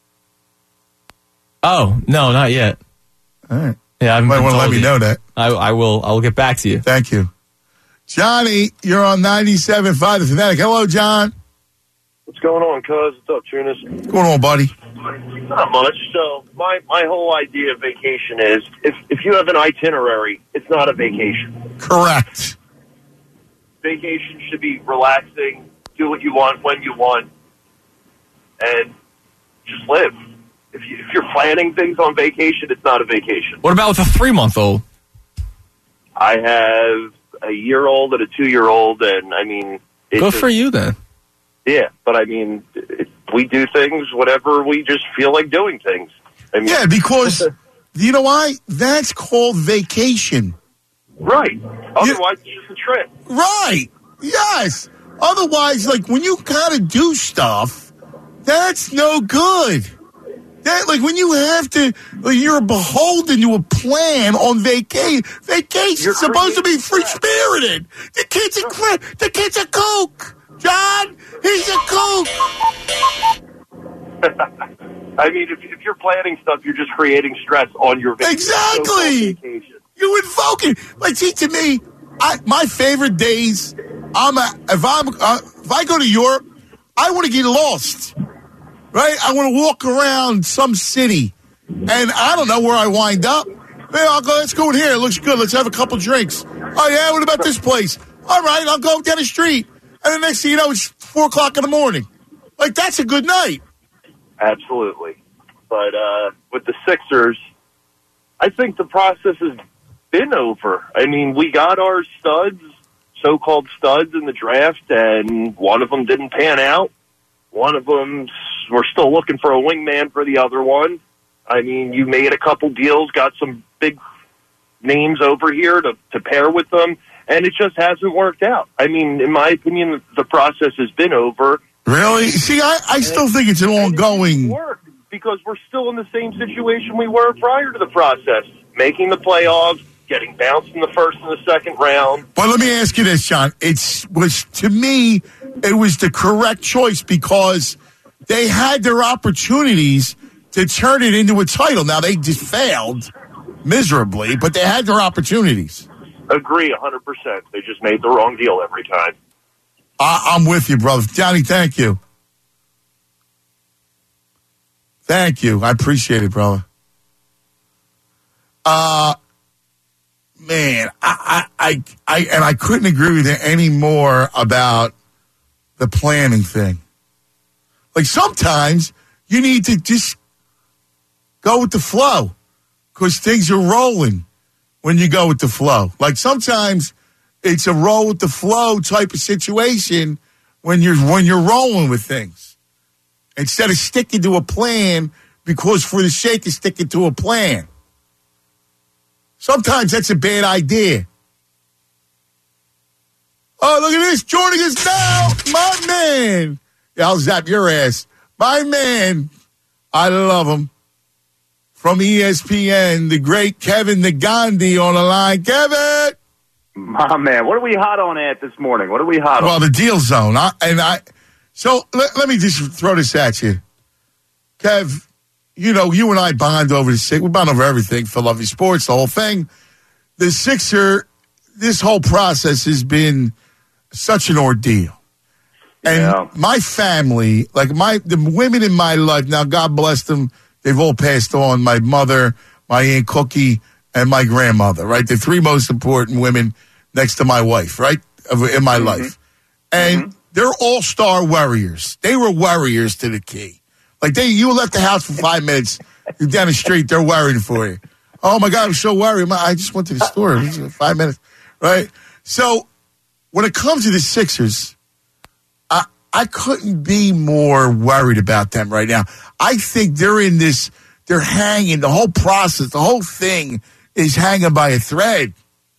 Oh, no, not yet. All right. Yeah, you might want to let me know that. I will get back to you. Thank you. Johnny, you're on 97.5 The Fanatic. Hello, John. What's going on, cuz? What's up, Tunis? What's going on, buddy? Not much. So my whole idea of vacation is if you have an itinerary, it's not a vacation. Correct. Vacation should be relaxing, do what you want when you want, and just live. If you're planning things on vacation, it's not a vacation. What about with a 3-month-old? I have a 1-year-old and a 2-year-old, and I mean... Good for you, then. Yeah, but I mean, we do things whenever we just feel like doing things. I mean, yeah, because, you know why? That's called vacation. Right. Otherwise, it's just a trip. Right. Yes. Otherwise, like, when you gotta do stuff, that's no good. That, like, when you have to, you're beholden to a plan on vacation. Vacation's supposed to be free-spirited. The kid's a kook. John, he's a kook. I mean, if you're planning stuff, you're just creating stress on your vacation. Exactly. You invoke it. Like, see, to me, my favorite days, if I go to Europe, I want to get lost. Right? I want to walk around some city, and I don't know where I wind up. Hey, let's go in here. It looks good. Let's have a couple drinks. Oh, yeah? What about this place? All right, I'll go down the street. And the next thing you know, it's 4 o'clock in the morning. Like, that's a good night. Absolutely. But with the Sixers, I think the process has been over. I mean, we got our studs, so-called studs in the draft, and one of them didn't pan out. One of them, we're still looking for a wingman for the other one. I mean, you made a couple deals, got some big names over here to pair with them, and it just hasn't worked out. I mean, in my opinion, the process has been over. Really? See, I still think it's an ongoing... work because we're still in the same situation we were prior to the process, making the playoffs, getting bounced in the first and the second round. But let me ask you this, John. To me, it was the correct choice because they had their opportunities to turn it into a title. Now, they just failed miserably, but they had their opportunities. Agree 100%. They just made the wrong deal every time. I'm with you, brother. Johnny, thank you. Thank you. I appreciate it, brother. Man, I couldn't agree with you any more about the planning thing. Like, sometimes you need to just go with the flow because things are rolling when you go with the flow. Like, sometimes it's a roll with the flow type of situation when you're rolling with things instead of sticking to a plan because for the sake of sticking to a plan. Sometimes that's a bad idea. Oh, look at this. Joining us now, my man. Yeah, I'll zap your ass. My man. I love him. From ESPN, the great Kevin the Gandhi on the line. Kevin. My man. What are we hot on at this morning? What are we hot on? Well, the deal zone. So let me just throw this at you. Kev, you know, you and I bond over the Sixers. We bond over everything. Philadelphia sports, the whole thing. The Sixer, this whole process has been such an ordeal. And my family, like the women in my life, now God bless them, they've all passed on. My mother, my Aunt Cookie, and my grandmother, right? The three most important women next to my wife, right? In my life. And they're all-star warriors. They were warriors to the key. Like you left the house for 5 minutes, you're down the street, they're worrying for you. Oh my God, I'm so worried. I just went to the store. It was 5 minutes, right? So when it comes to the Sixers, I couldn't be more worried about them right now. I think they're hanging, the whole process, the whole thing is hanging by a thread.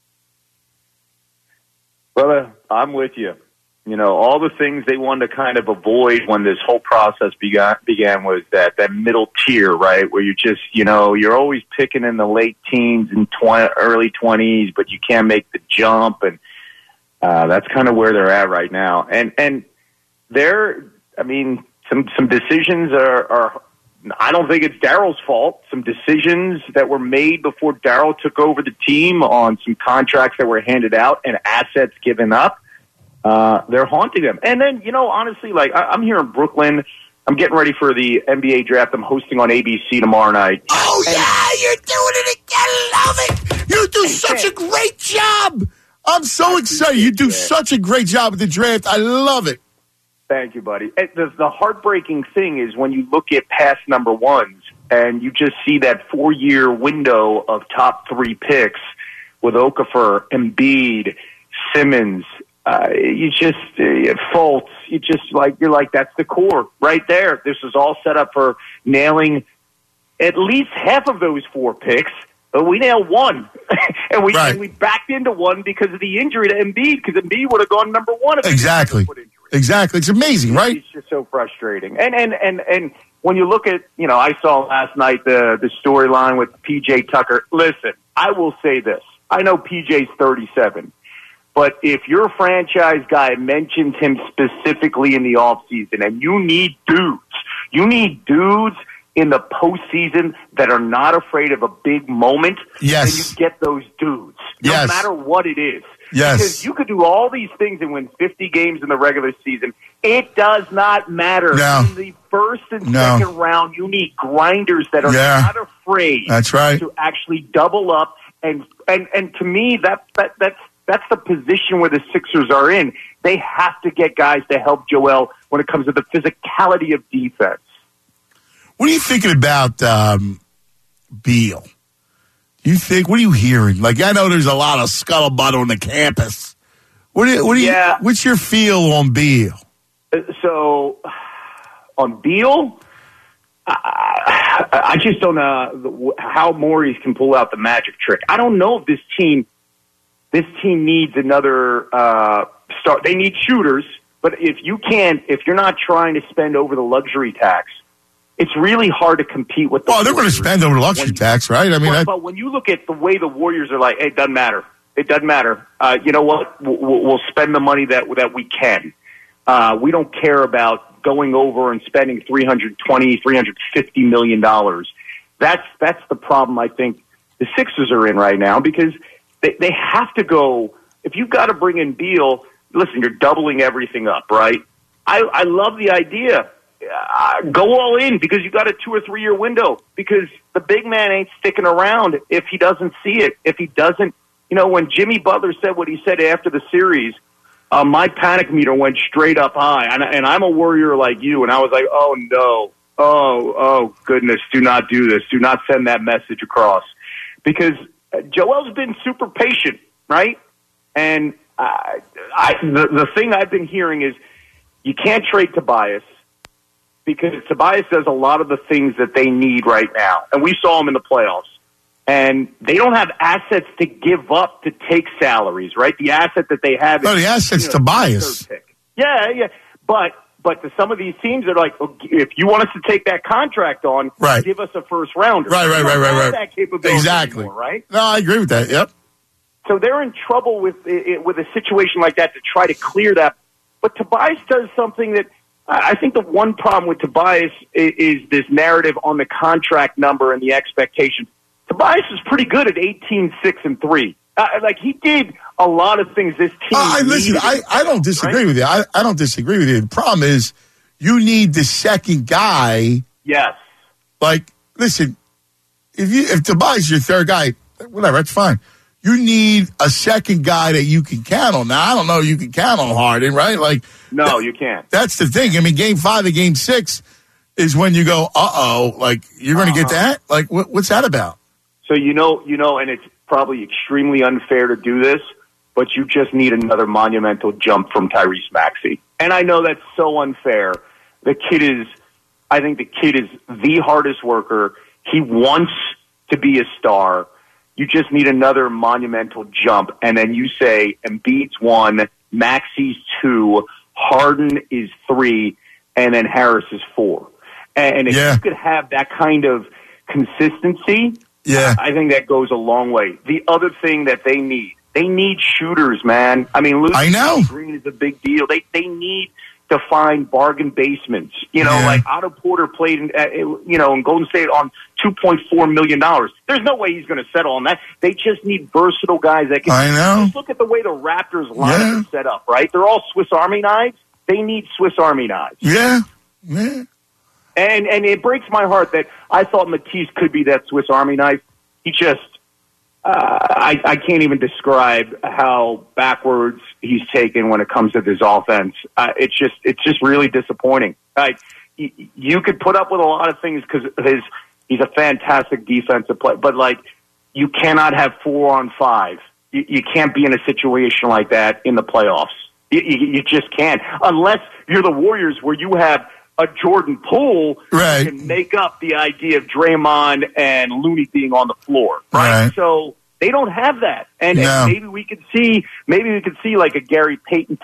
Brother, I'm with you. You know, all the things they wanted to kind of avoid when this whole process began was that middle tier, right, where you just, you're always picking in the late teens and early 20s, but you can't make the jump, and that's kind of where they're at right now. And some decisions are I don't think it's Daryl's fault. Some decisions that were made before Daryl took over the team on some contracts that were handed out and assets given up, they're haunting them. And then, honestly, like I'm here in Brooklyn. I'm getting ready for the NBA draft. I'm hosting on ABC tomorrow night. Oh, yeah, you're doing it again. I love it. You do such a great job. I'm so excited. You do such a great job at the draft. I love it. Thank you, buddy. The heartbreaking thing is when you look at past number ones and you just see that 4-year window of top 3 picks with Okafor, Embiid, Simmons, Fultz. You're like, that's the core right there. This is all set up for nailing at least half of those 4 picks. But we nailed one, and we backed into one because of the injury to Embiid, because Embiid would have gone number 1. Exactly. It's amazing, right? It's just so frustrating. And when you look at, I saw last night the storyline with P.J. Tucker. Listen, I will say this. I know P.J.'s 37, but if your franchise guy mentions him specifically in the offseason and you need dudes in the postseason that are not afraid of a big moment, then you get those dudes, no matter what it is. Yes. Because you could do all these things and win 50 games in the regular season. It does not matter. No. In the first and second round, you need grinders that are not afraid to actually double up. And to me, that's the position where the Sixers are in. They have to get guys to help Joel when it comes to the physicality of defense. What are you thinking about Beal? What are you hearing? Like, I know there's a lot of scuttlebutt on the campus. What's your feel on Beal? So, on Beal, I just don't know how Maurice can pull out the magic trick. I don't know if this team needs another star. They need shooters, but if you're not trying to spend over the luxury tax, it's really hard to compete with the they're going to spend over the luxury tax, right? I mean, but when you look at the way the Warriors are like, hey, it doesn't matter. It doesn't matter. You know what? We'll spend the money that we can. We don't care about going over and spending $320, $350 million. That's the problem I think the Sixers are in right now, because they have to go. If you've got to bring in Beal, listen, you're doubling everything up, right? I love the idea. Go all in, because you got a 2 or 3 year window, because the big man ain't sticking around if he doesn't see it. If he doesn't, when Jimmy Butler said what he said after the series, my panic meter went straight up high, and I'm a Warrior like you, and I was like, oh no, oh goodness, do not do this, do not send that message across, because Joel's been super patient, right? And the thing I've been hearing is you can't trade Tobias, because Tobias does a lot of the things that they need right now. And we saw him in the playoffs. And they don't have assets to give up to take salaries, right? The asset that they have is... the asset's Tobias. Yeah. But to some of these teams, they're like, if you want us to take that contract on, give us a first rounder. Right. That capability exactly. Anymore, right? No, I agree with that, yep. So they're in trouble with a situation like that to try to clear that. But Tobias does something that... I think the one problem with Tobias is this narrative on the contract number and the expectations. Tobias is pretty good at 18, 6, and 3. Like, he did a lot of things this team listen, I don't disagree with you. I don't disagree with you. The problem is you need the second guy. Yes. Like, listen, if Tobias is your third guy, whatever, that's fine. You need a second guy that you can count on. Now, I don't know you can count on Harden, right? Like, no, you can't. That's the thing. I mean, Game 5 and Game 6 is when you go, like, you're going to get that? Like, what's that about? So, you know, and it's probably extremely unfair to do this, but you just need another monumental jump from Tyrese Maxey. And I know that's so unfair. I think the kid is the hardest worker. He wants to be a star. You just need another monumental jump. And then you say Embiid's 1, Maxey's 2, Harden is 3, and then Harris is 4. And if you could have that kind of consistency, I think that goes a long way. The other thing that they need shooters, man. I mean, Lucas Green is a big deal. They need to find bargain basements. You know, like Otto Porter played in Golden State on $2.4 million. There's no way he's going to settle on that. They just need versatile guys that can. I know. Just look at the way the Raptors lineup is set up, right? They're all Swiss Army knives. They need Swiss Army knives. Yeah. And it breaks my heart that I thought Matisse could be that Swiss Army knife. He just, I can't even describe how backwards he's taken when it comes to this offense. It's just really disappointing. Like, you could put up with a lot of things because he's a fantastic defensive player, but like, you cannot have 4-on-5. You can't be in a situation like that in the playoffs. You just can't, unless you're the Warriors, where you have a Jordan Poole who can make up the idea of Draymond and Looney being on the floor, right? So they don't have that, and maybe we could see like a Gary Payton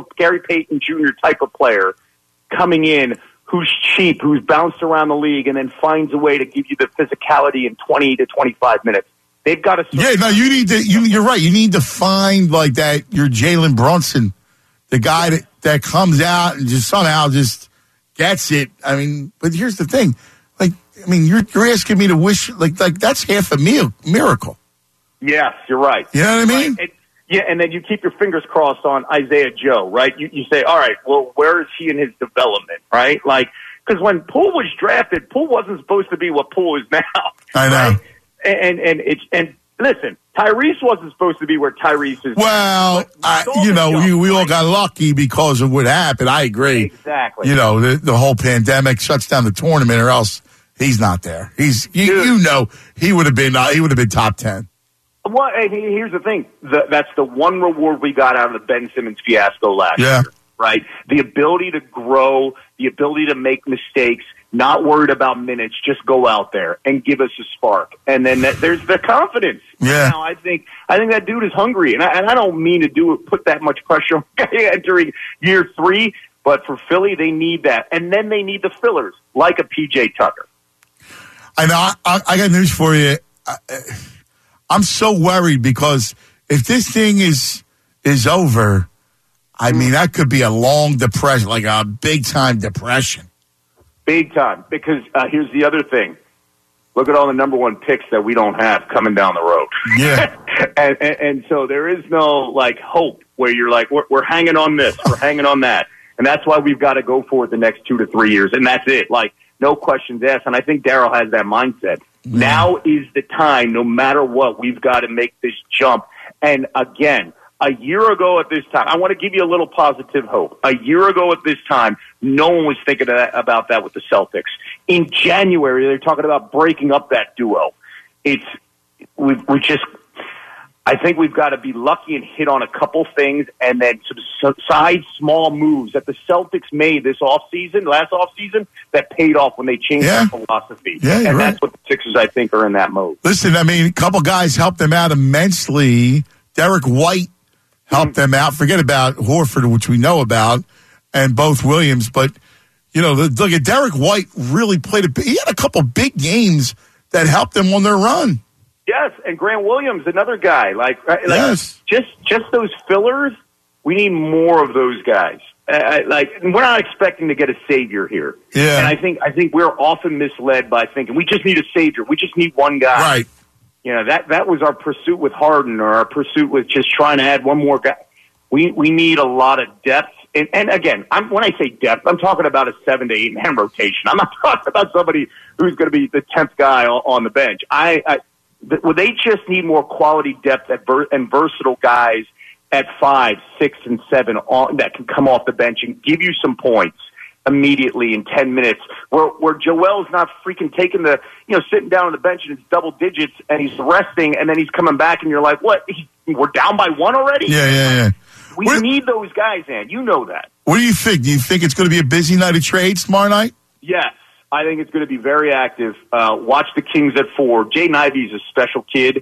Jr. type of player coming in who's cheap, who's bounced around the league, and then finds a way to give you the physicality in 20 to 25 minutes. They've got to. You need to. You're right. You need to find like that. Your Jalen Brunson, the guy that comes out and just somehow just gets it. I mean, but here's the thing. Like, I mean, you're asking me to wish like that's half a miracle. Yes, you're right. You know what I mean? And then you keep your fingers crossed on Isaiah Joe, right? You say, all right, well, where is he in his development, right? Like, because when Poole was drafted, Poole wasn't supposed to be what Poole is now. I know. Right? And listen, Tyrese wasn't supposed to be where Tyrese is. Well, we all got lucky because of what happened. I agree. Exactly. You know, the whole pandemic shuts down the tournament, or else he's not there. He would have been top 10. Well, here's the thing. That's the one reward we got out of the Ben Simmons fiasco last year, right? The ability to grow, the ability to make mistakes, not worried about minutes, just go out there and give us a spark. And then there's the confidence. Yeah. Now, I think that dude is hungry, and I don't mean to put that much pressure on entering year 3, but for Philly, they need that. And then they need the fillers, like a PJ Tucker. I know. I got news for you. I'm so worried because if this thing is over, I mean, that could be a long depression, like a big-time depression. Big time. Because here's the other thing. Look at all the number 1 picks that we don't have coming down the road. Yeah. and so there is no, like, hope where you're like, we're hanging on this, we're hanging on that. And that's why we've got to go for it the next 2 to 3 years. And that's it. Like, no questions asked. And I think Daryl has that mindset. Now is the time, no matter what, we've got to make this jump. And again, a year ago at this time, I want to give you a little positive hope. A year ago at this time, no one was thinking about that with the Celtics. In January, they're talking about breaking up that duo. I think we've got to be lucky and hit on a couple things, and then some side small moves that the Celtics made last offseason, that paid off when they changed their philosophy. Yeah, and that's what the Sixers, I think, are in that mode. Listen, I mean, a couple guys helped them out immensely. Derek White helped them out. Forget about Horford, which we know about, and both Williams. But, you know, look at Derek White really he had a couple big games that helped them on their run. Yes, and Grant Williams, another guy. Just those fillers. We need more of those guys. We're not expecting to get a savior here. Yeah, and I think we're often misled by thinking we just need a savior. We just need one guy. Right. that was our pursuit with Harden, or our pursuit with just trying to add one more guy. We need a lot of depth. And again, when I say depth, I'm talking about a 7 to 8 man rotation. I'm not talking about somebody who's going to be the 10th guy on the bench. They just need more quality depth and versatile guys at 5, 6, and 7 that can come off the bench and give you some points immediately in 10 minutes. Where Joel's not freaking taking sitting down on the bench and it's double digits and he's resting and then he's coming back and you're like, what? We're down by 1 already? Yeah. We need those guys, man. You know that. What do you think? Do you think it's going to be a busy night of trades tomorrow night? Yes. I think it's going to be very active. Watch the Kings at 4. Jay Ivey's a special kid,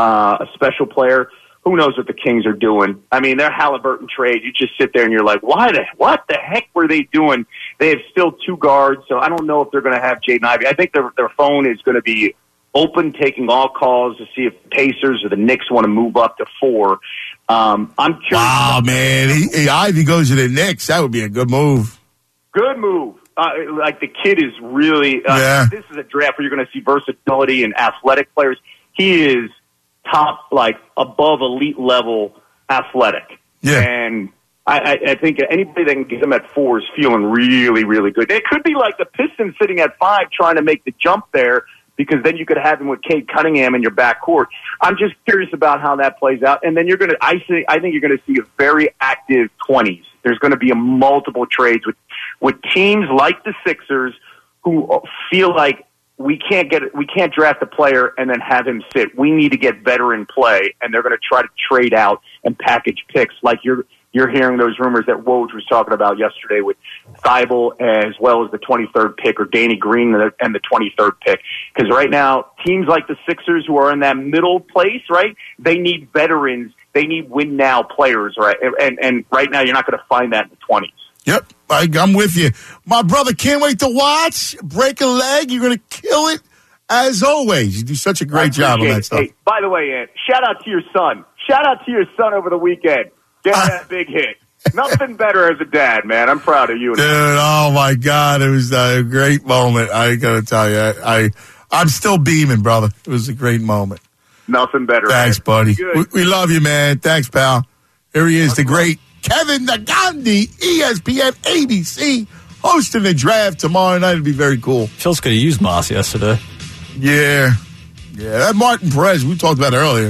a special player. Who knows what the Kings are doing? I mean, their Halliburton trade, you just sit there and you're like, what the heck were they doing? They have still 2 guards, so I don't know if they're going to have Jay Ivey. I think their phone is going to be open, taking all calls to see if the Pacers or the Knicks want to move up to 4. I'm curious. Wow, man. Ivey goes to the Knicks. That would be a good move. Good move. The kid is really this is a draft where you're going to see versatility and athletic players. He is top, above elite level athletic. Yeah. And I think anybody that can get him at 4 is feeling really, really good. It could be like the Pistons sitting at 5 trying to make the jump there, because then you could have him with Cade Cunningham in your backcourt. I'm just curious about how that plays out. And then I think you're going to see a very active 20s. There's going to be a multiple trades with teams like the Sixers who feel like we can't draft a player and then have him sit. We need to get veteran play, and they're going to try to trade out and package picks like you're hearing those rumors that Woj was talking about yesterday with Thibault, as well as the 23rd pick, or Danny Green and the 23rd pick. Because right now, teams like the Sixers, who are in that middle place, right, they need veterans. They need win-now players, right? And right now, you're not going to find that in the 20s. Yep, I'm with you. My brother, can't wait to watch. Break a leg. You're going to kill it, as always. You do such a great job on that stuff. Hey, by the way, Ant, shout out to your son. Shout out to your son over the weekend. Get that big hit. Nothing better as a dad, man. I'm proud of you. Dude, oh, my God. It was a great moment. I got to tell you. I'm still beaming, brother. It was a great moment. Nothing better. Thanks, buddy. We love you, man. Thanks, pal. Here he is, the great Kevin Negandhi, ESPN ABC, hosting the draft tomorrow night. It'll be very cool. Phil's could have used Moss yesterday. Yeah. That Martin Perez we talked about earlier.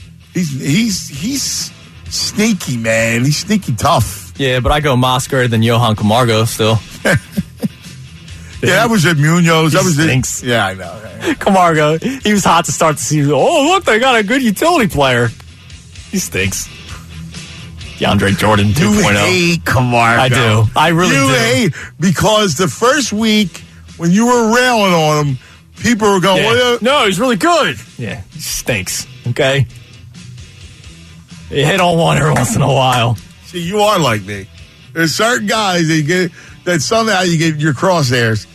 He's sneaky, man. He's sneaky tough. Yeah, but I go Moss greater than Johan Camargo still. Yeah, that was at Munoz. That was stinks. Yeah, I know. Camargo, he was hot to start the season. Oh, look, they got a good utility player. He stinks. DeAndre Jordan 2.0. You hate Camargo. I do. I really do. You hate, because the first week when you were railing on him, people were going, yeah. No, he's really good. Yeah, he stinks. Okay? You hit on one every once in a while. See, you are like me. There's certain guys that somehow you get your crosshairs.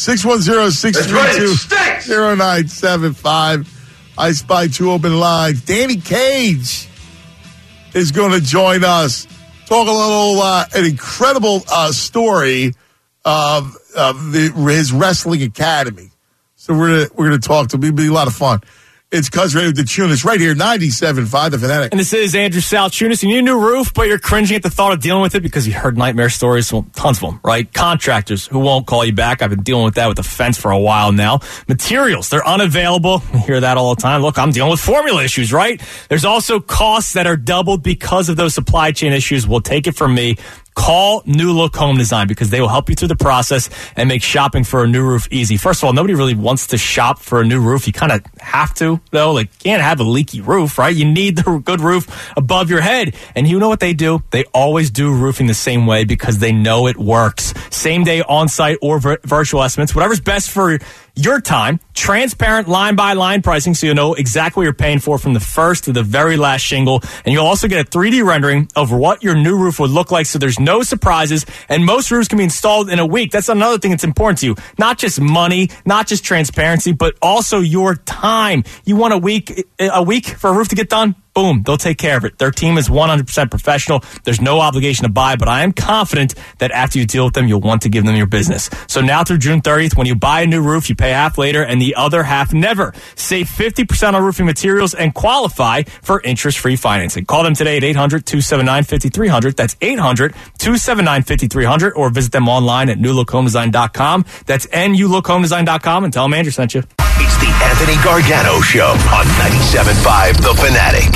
610-632-0975. I spy 2 open lines. Danny Cage is going to join us. Talk a little, an incredible story of his wrestling academy. So we're gonna talk to him. It'll be a lot of fun. It's Cuz Radio with the Chunas right here, 97.5 The Fanatic. And this is Andrew Sal Chunas. You need a new roof, but you're cringing at the thought of dealing with it because you heard nightmare stories. Well, tons of them, right? Contractors who won't call you back. I've been dealing with that with the fence for a while now. Materials, they're unavailable. I hear that all the time. Look, I'm dealing with formula issues, right? There's also costs that are doubled because of those supply chain issues. Well, take it from me. Call New Look Home Design because they will help you through the process and make shopping for a new roof easy. First of all, nobody really wants to shop for a new roof. You kind of have to, though. You can't have a leaky roof, right? You need the good roof above your head. And you know what they do? They always do roofing the same way because they know it works. Same day on-site or virtual estimates, whatever's best for your time. Transparent line-by-line pricing so you know exactly what you're paying for from the first to the very last shingle. And you'll also get a 3D rendering of what your new roof would look like so there's no surprises. And most roofs can be installed in a week. That's another thing that's important to you. Not just money, not just transparency, but also your time. You want a week for a roof to get done? boom, they'll take care of it. Their team is 100% professional. There's no obligation to buy, but I am confident that after you deal with them, you'll want to give them your business. So now through June 30th, when you buy a new roof, you pay half later and the other half never. Save 50% on roofing materials and qualify for interest-free financing. Call them today at 800-279-5300. That's 800-279-5300, or visit them online at newlookhomedesign.com. That's NULookHomedesign.com, and tell them Andrew sent you. It's the Anthony Gargano Show on 97.5 The Fanatic.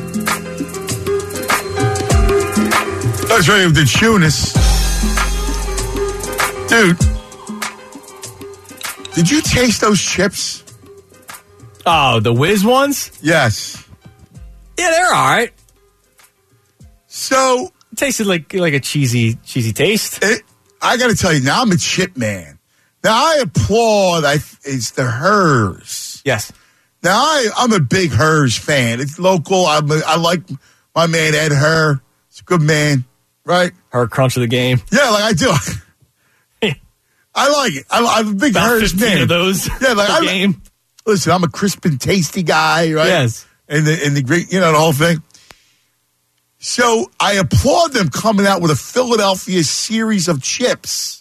That's right with the Tunis. Dude, did you taste those chips? Oh, the Whiz ones? Yes. Yeah, they're all right. So it tasted like a cheesy taste. I got to tell you, now I'm a chip man. Now I applaud. It's the Hers. Yes. Now I'm a big Hers fan. It's local. I like my man Ed Herr. He's a good man, right? Her crunch of the game. Yeah, like I do. I like it. I'm a big Hers man. Of those. Yeah, like the game. Listen, I'm a crisp and tasty guy, right? Yes. And the great, the whole thing. So I applaud them coming out with a Philadelphia series of chips.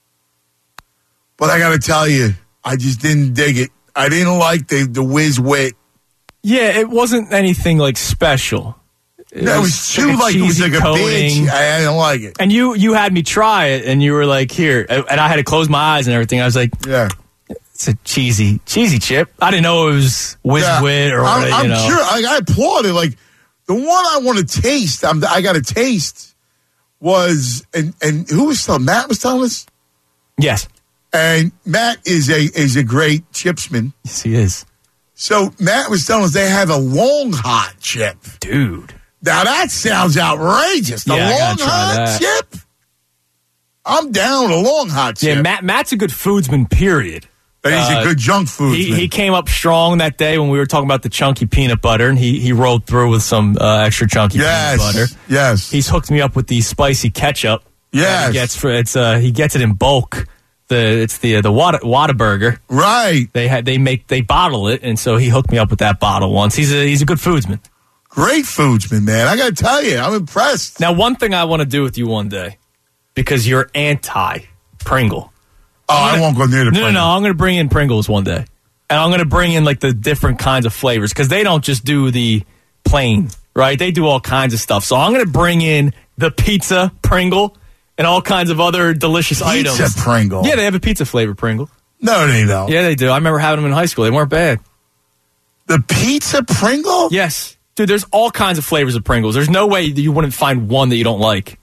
But I got to tell you, I just didn't dig it. I didn't like the Whiz Wit. Yeah, it wasn't anything like special. It was too like it was like a bitch. I didn't like it. And you had me try it, and you were like, here. And I had to close my eyes and everything. I was like, yeah. It's a cheesy chip. I didn't know it was Whiz Wit or whatever. I'm sure. I applaud it. Like, the one I want to taste, I got to taste was, and who was telling? Matt was telling us? Yes. And Matt is a great chipsman. Yes, he is. So Matt was telling us they have a long hot chip. Dude. Now that sounds outrageous. The long hot chip? I'm down with a long hot chip. Yeah, Matt's a good foodsman, period. But he's a good junk foodsman. He came up strong that day when we were talking about the chunky peanut butter, and he rolled through with some extra chunky peanut butter. Yes. He's hooked me up with the spicy ketchup. Yes. He gets it in bulk. It's the Whataburger. Right. They bottle it, and so he hooked me up with that bottle once. He's a good foodsman. Great foodsman, man. I got to tell you, I'm impressed. Now, one thing I want to do with you one day, because you're anti-Pringle. Oh, I won't go near the Pringle. No, I'm going to bring in Pringles one day. And I'm going to bring in like the different kinds of flavors, because they don't just do the plain, right? They do all kinds of stuff. So I'm going to bring in the pizza Pringle and all kinds of other delicious items. Pizza Pringle? Yeah, they have a pizza flavor Pringle. No, they don't. Yeah, they do. I remember having them in high school. They weren't bad. The pizza Pringle? Yes. Dude, there's all kinds of flavors of Pringles. There's no way that you wouldn't find one that you don't like.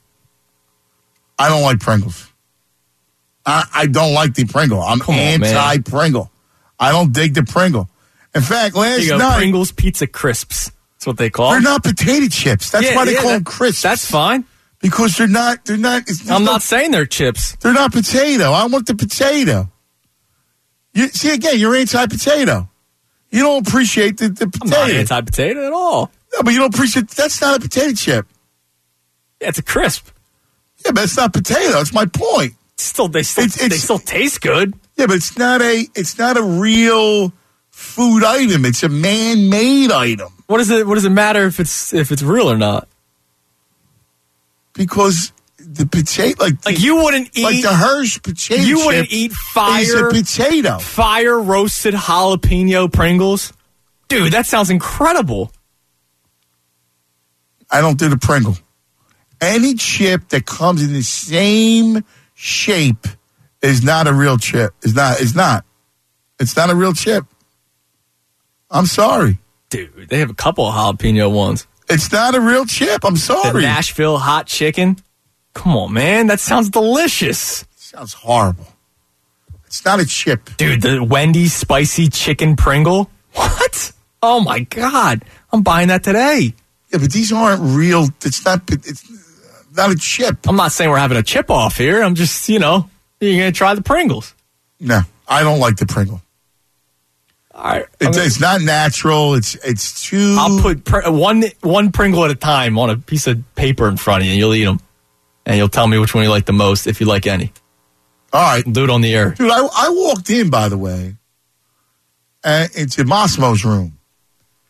I don't like Pringles. I don't like the Pringle. I'm anti-Pringle. I don't dig the Pringle. In fact, last night... Pringles Pizza Crisps. That's what they call them. They're not potato chips. That's why they call them crisps. That's fine. Because they're not... I'm not saying they're chips. They're not potato. I want the potato. See, again, you're anti-potato. You don't appreciate the potato. I'm not anti-potato at all. No, but you don't appreciate... That's not a potato chip. Yeah, it's a crisp. Yeah, but it's not potato. That's my point. They still taste good. Yeah, but it's not a real food item. It's a man-made item. What does it matter if it's real or not? Because the potato, like you wouldn't eat like the Hershey potato. You wouldn't eat fire roasted jalapeno Pringles, dude. That sounds incredible. I don't do the Pringle. Any chip that comes in the same shape is not a real chip. It's not a real chip. I'm sorry. Dude, they have a couple of jalapeno ones. It's not a real chip. I'm sorry. The Nashville hot chicken. Come on, man. That sounds delicious. Sounds horrible. It's not a chip. Dude, the Wendy's spicy chicken Pringle. What? Oh, my God. I'm buying that today. Yeah, but these aren't real. It's not a chip. I'm not saying we're having a chip off here. I'm just, you're going to try the Pringles. No, I don't like the Pringle. All right. It's not natural. It's too... I'll put one Pringle at a time on a piece of paper in front of you, and you'll eat them. And you'll tell me which one you like the most, if you like any. All right. Do it on the air. Dude, I walked in, by the way, into Massimo's room.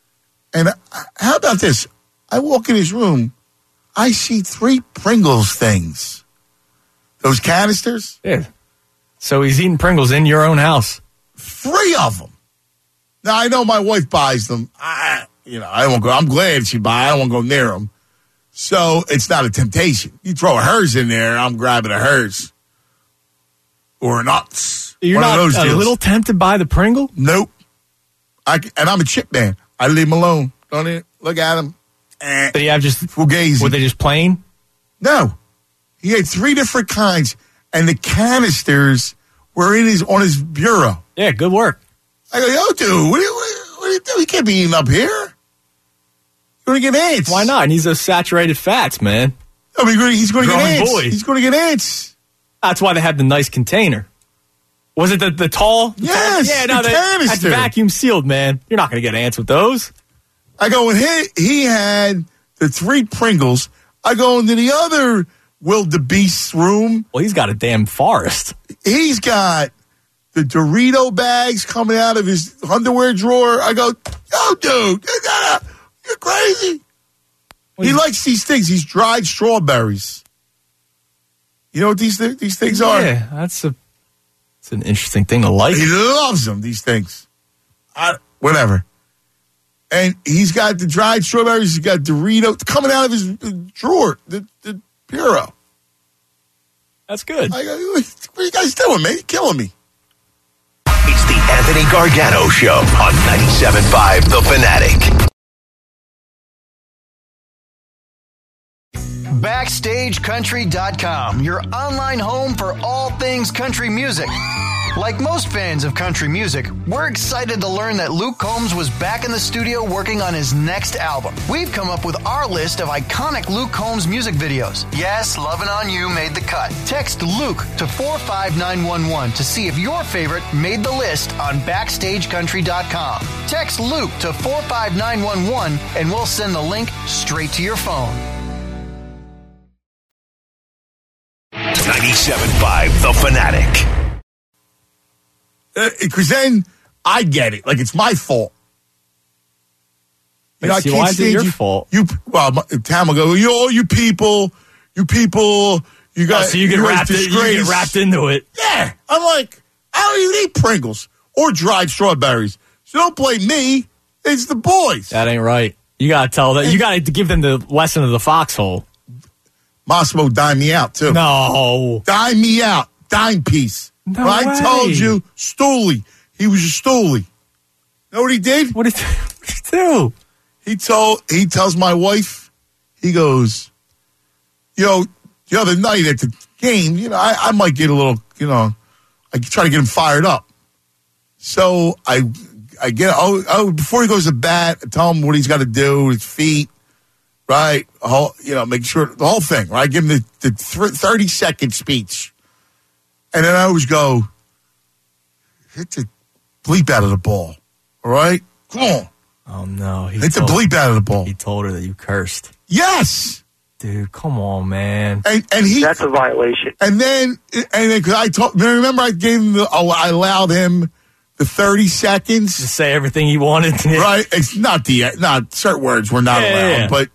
And how about this? I walk in his room, I see 3 Pringles things. Those canisters? Yeah. So he's eating Pringles in your own house. 3 of them. Now, I know my wife buys them. I won't go. I'm glad she buys. I don't want to go near them. So it's not a temptation. You throw a hers in there, I'm grabbing a hers. Or an Utz. You're One not of those a deals. little tempted by the Pringle? Nope. And I'm a chip man. I leave him alone. Don't even look at him. Did he have just Fugazi. Were they just plain? No. He had 3 different kinds, and the canisters were on his bureau. Yeah, good work. I go, yo, dude, what do you do? You can't be eating up here. You're going to get ants. Why not? And he's those saturated fats, man. I mean, he's going to get Growing ants. boy. He's going to get ants. That's why they have the nice container. Was it the tall? Yes, Yeah, no, the that's canister. vacuum sealed, man. You're not going to get ants with those. I go, when he had the 3 Pringles, I go into the other wildebeest's room. Well, he's got a damn forest. He's got the Dorito bags coming out of his underwear drawer. I go, yo, dude, you're crazy. He likes these things. These dried strawberries. You know what these things are? Yeah, it's an interesting thing to like. He loves them, these things. Whatever. And he's got the dried strawberries. He's got Doritos coming out of his drawer, the bureau. That's good. I go, what are you guys doing, man? You're killing me. It's the Anthony Gargano Show on 97.5 The Fanatic. BackstageCountry.com, your online home for all things country music. Like most fans of country music, we're excited to learn that Luke Combs was back in the studio working on his next album. We've come up with our list of iconic Luke Combs music videos. Yes, Lovin' On You made the cut. Text Luke to 45911 to see if your favorite made the list on BackstageCountry.com. Text Luke to 45911 and we'll send the link straight to your phone. 97.5 The Fanatic. Because then I get it. Like, it's my fault. Wait, see, why is it your fault? Tam will go, you people, you got. So you get wrapped into it. Yeah. I'm like, I don't even eat Pringles or dried strawberries. So don't blame me. It's the boys. That ain't right. You got to tell that. You got to give them the lesson of the foxhole. Massimo dined me out, too. No. Dime me out. Dime piece. No I way. told you, Stooley. He was a Stooley. Know what he did? What did he do? He tells my wife, he goes, the other night at the game, I might get a little, I try to get him fired up. So I get, before he goes to bat, I tell him what he's got to do, his feet, right? Make sure, the whole thing, right? Give him the 30-second speech. And then I always go, hit the bleep out of the ball. All right? Come on. Oh, no. Hit the bleep out of the ball. He told her that you cursed. Yes. Dude, come on, man. And that's a violation. And then, because remember I gave him I allowed him the 30 seconds to say everything he wanted. Right? It's not certain words were not allowed, but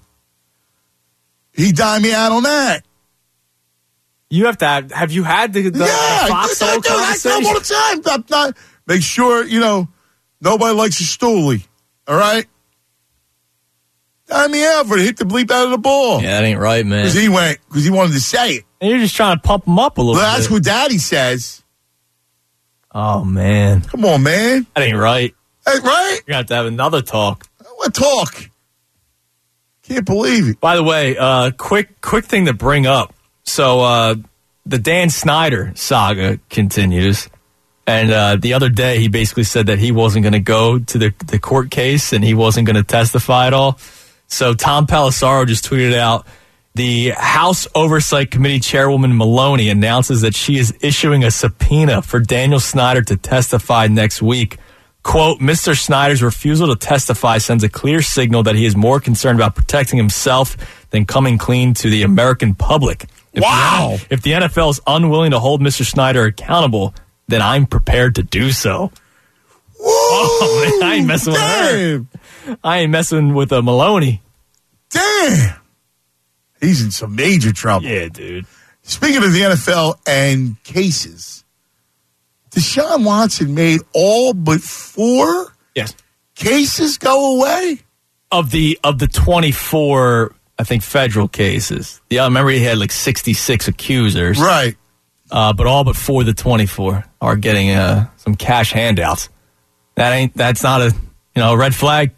he dined me out on that. You have to have you had the foxhole conversation? I all the time. Not make sure, nobody likes a stoolie. All right? Dime me out for to hit the bleep out of the ball. Yeah, that ain't right, man. Because he wanted to say it. And you're just trying to pump him up a little bit. That's what Daddy says. Oh, man. Come on, man. That ain't right. Ain't right? You're going to have another talk. What talk? Can't believe it. By the way, quick thing to bring up. So the Dan Snyder saga continues. And the other day, he basically said that he wasn't going to go to the court case and he wasn't going to testify at all. So Tom Pelissaro just tweeted out, the House Oversight Committee Chairwoman Maloney announces that she is issuing a subpoena for Daniel Snyder to testify next week. Quote, Mr. Snyder's refusal to testify sends a clear signal that he is more concerned about protecting himself than coming clean to the American public. If the NFL is unwilling to hold Mr. Snyder accountable, then I'm prepared to do so. Woo! Oh, man, I ain't messing with her. I ain't messing with Maloney. Damn. He's in some major trouble. Yeah, dude. Speaking of the NFL and cases, Deshaun Watson made all but 4 cases go away? Of the 24, I think, federal cases. Yeah, I remember he had like 66 accusers. Right. But all but 4 of the 24 are getting some cash handouts. That's not a red flag.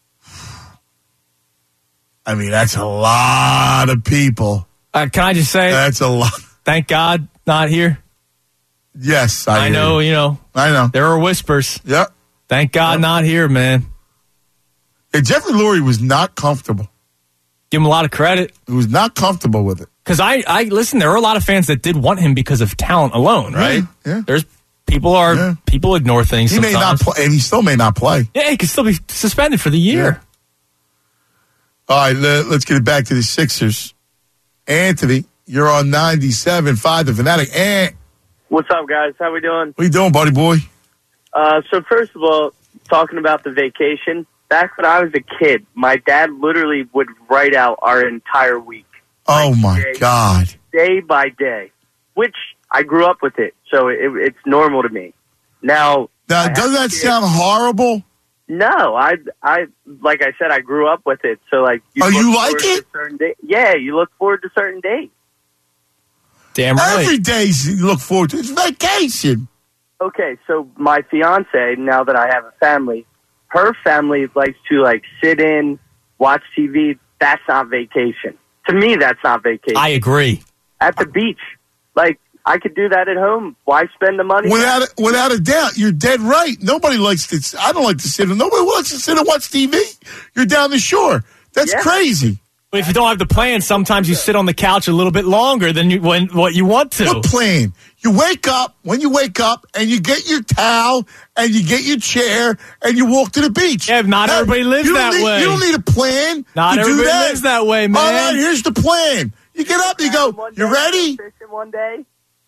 I mean, that's a lot of people. Can I just say that's a lot. Thank God not here. Yes, I know. I know. There are whispers. Yep. Thank God not here, man. Yeah, Jeffrey Lurie was not comfortable. Give him a lot of credit. He was not comfortable with it. Because I listen, there are a lot of fans that did want him because of talent alone, right? Yeah. There's people ignore things. He sometimes. may not play, and he still may not play. Yeah, he could still be suspended for the year. Yeah. All right, let's get it back to the Sixers. Anthony, you're on 97.5 The Fanatic. What's up, guys? How we doing? What you doing, buddy boy? So first of all, talking about the vacation, back when I was a kid, my dad literally would write out our entire week. Oh, my God. Day by day, which I grew up with it, so it's normal to me. Now doesn't that sound horrible? No, I like I said, I grew up with it. So like, you like it? Yeah, you look forward to certain days. Damn right. Every day you look forward to. It's vacation. Okay, so my fiance, now that I have a family, her family likes to like sit in, watch TV. That's not vacation. To me, that's not vacation. I agree. At the beach, like I could do that at home. Why spend the money? Without a doubt, you're dead right. Nobody likes to. I don't like to sit. Nobody likes to sit and watch TV. You're down the shore. That's crazy. But if you don't have the plan, sometimes you sit on the couch a little bit longer than what you want to. What plan? You wake up, and you get your towel, and you get your chair, and you walk to the beach. Yeah, not everybody lives that way. You don't need a plan Not to do everybody that. lives that way, man. All right, here's the plan. You get up, you go, you ready? Fishing one day.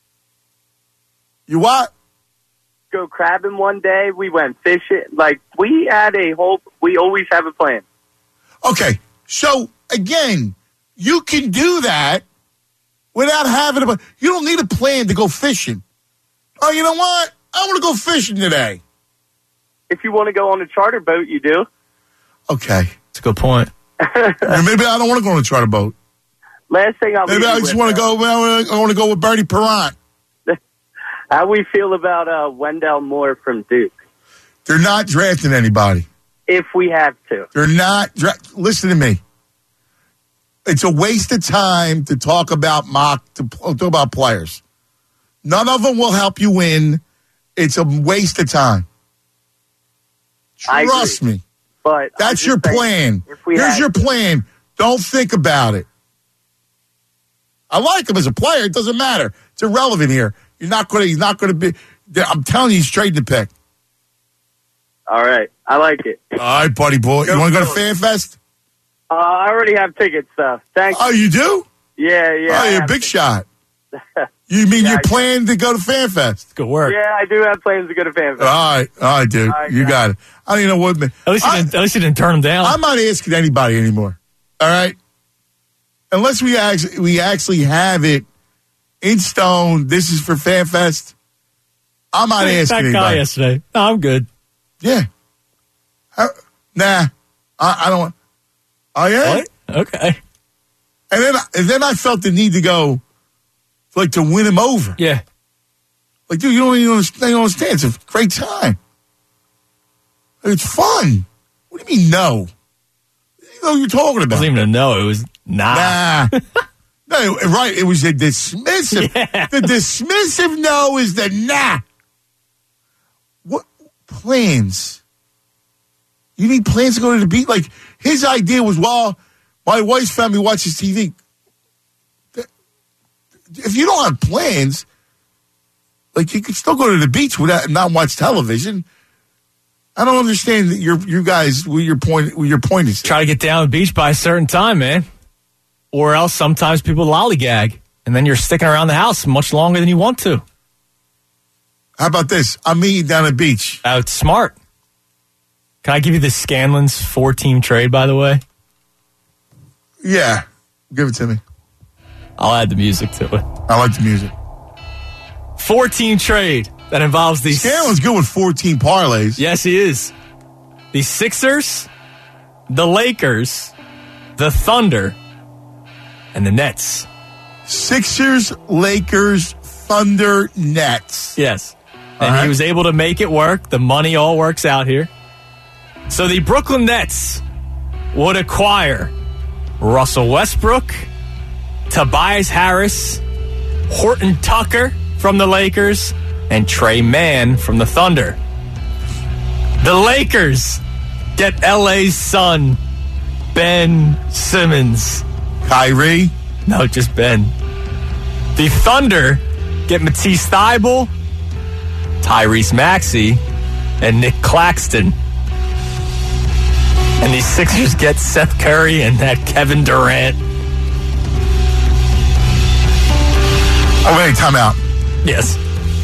You what? Go crabbing one day. We went fishing. Like, we always have a plan. Okay, so, again, you can do that without having a... You don't need a plan to go fishing. Oh, you know what? I want to go fishing today. If you want to go on a charter boat, you do. Okay. That's a good point. Maybe I don't want to go on a charter boat. Last thing Maybe I just want to go. I want to go with Bernie Perrant. How we feel about Wendell Moore from Duke? They're not drafting anybody. If we have to. They're not. Listen to me. It's a waste of time to talk about talk about players. None of them will help you win. It's a waste of time. Trust me. But that's your plan. Here's your plan. Don't think about it. I like him as a player. It doesn't matter. It's irrelevant here. He's not going to be. I'm telling you, he's trading the pick. All right. I like it. All right, buddy boy. You want to go to FanFest? I already have tickets, though. Thanks. Oh, you do? Yeah. Oh, you're a big shot. You mean you plan to go to FanFest? Good work. Yeah, I do have plans to go to FanFest. All right, dude. You got it. I don't even know what. At least you didn't turn him down. I'm not asking anybody anymore. All right? Unless we actually have it in stone, this is for FanFest. I'm not asking anybody. That guy yesterday. No, I'm good. Yeah. Nah. I don't want. Oh, yeah? What? Okay. And then I felt the need to go, like, to win him over. Yeah. Like, dude, you don't even understand. It's a great time. It's fun. What do you mean, no? You know what you're talking about. It wasn't even a no. It was nah. No, right. It was a dismissive. Yeah. The dismissive no is the nah. What plans? You need plans to go to the beach? Like, his idea was, well, my wife's family watches TV. If you don't have plans, like, you could still go to the beach without not watch television. I don't understand that you guys, what your point is. Try to get down to the beach by a certain time, man. Or else sometimes people lollygag, and then you're sticking around the house much longer than you want to. How about this? I'm meeting down at the beach. It's smart. Can I give you the Scanlon's 4-team trade, by the way? Yeah. Give it to me. I'll add the music to it. I like the music. 4-team trade that involves the... Scanlon's good with 14 parlays. Yes, he is. The Sixers, the Lakers, the Thunder, and the Nets. Sixers, Lakers, Thunder, Nets. Yes. And he was able to make it work. The money all works out here. So the Brooklyn Nets would acquire Russell Westbrook, Tobias Harris, Horton Tucker from the Lakers, and Trey Mann from the Thunder. The Lakers get LA's son, Ben Simmons. Kyrie? No, just Ben. The Thunder get Matisse Thybulle, Tyrese Maxey, and Nick Claxton. And the Sixers get Seth Curry and that Kevin Durant. Oh, wait, time out. Yes.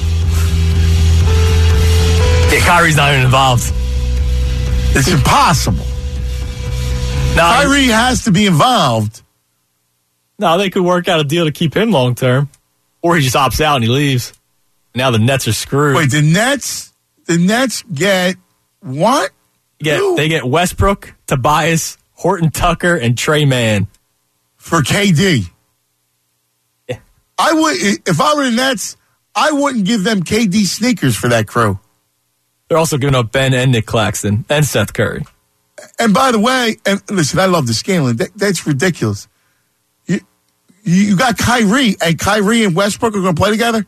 Yeah, Kyrie's not even involved. It's impossible. No, Kyrie has to be involved. No, they could work out a deal to keep him long term. Or he just opts out and he leaves. Now the Nets are screwed. Wait, the Nets get what? They get Westbrook, Tobias, Horton Tucker, and Trey Mann. For KD. Yeah. I would, if I were the Nets, I wouldn't give them KD sneakers for that crew. They're also giving up Ben and Nick Claxton and Seth Curry. And by the way, and listen, I love the Scanlon. That's ridiculous. You got Kyrie, and Kyrie and Westbrook are going to play together?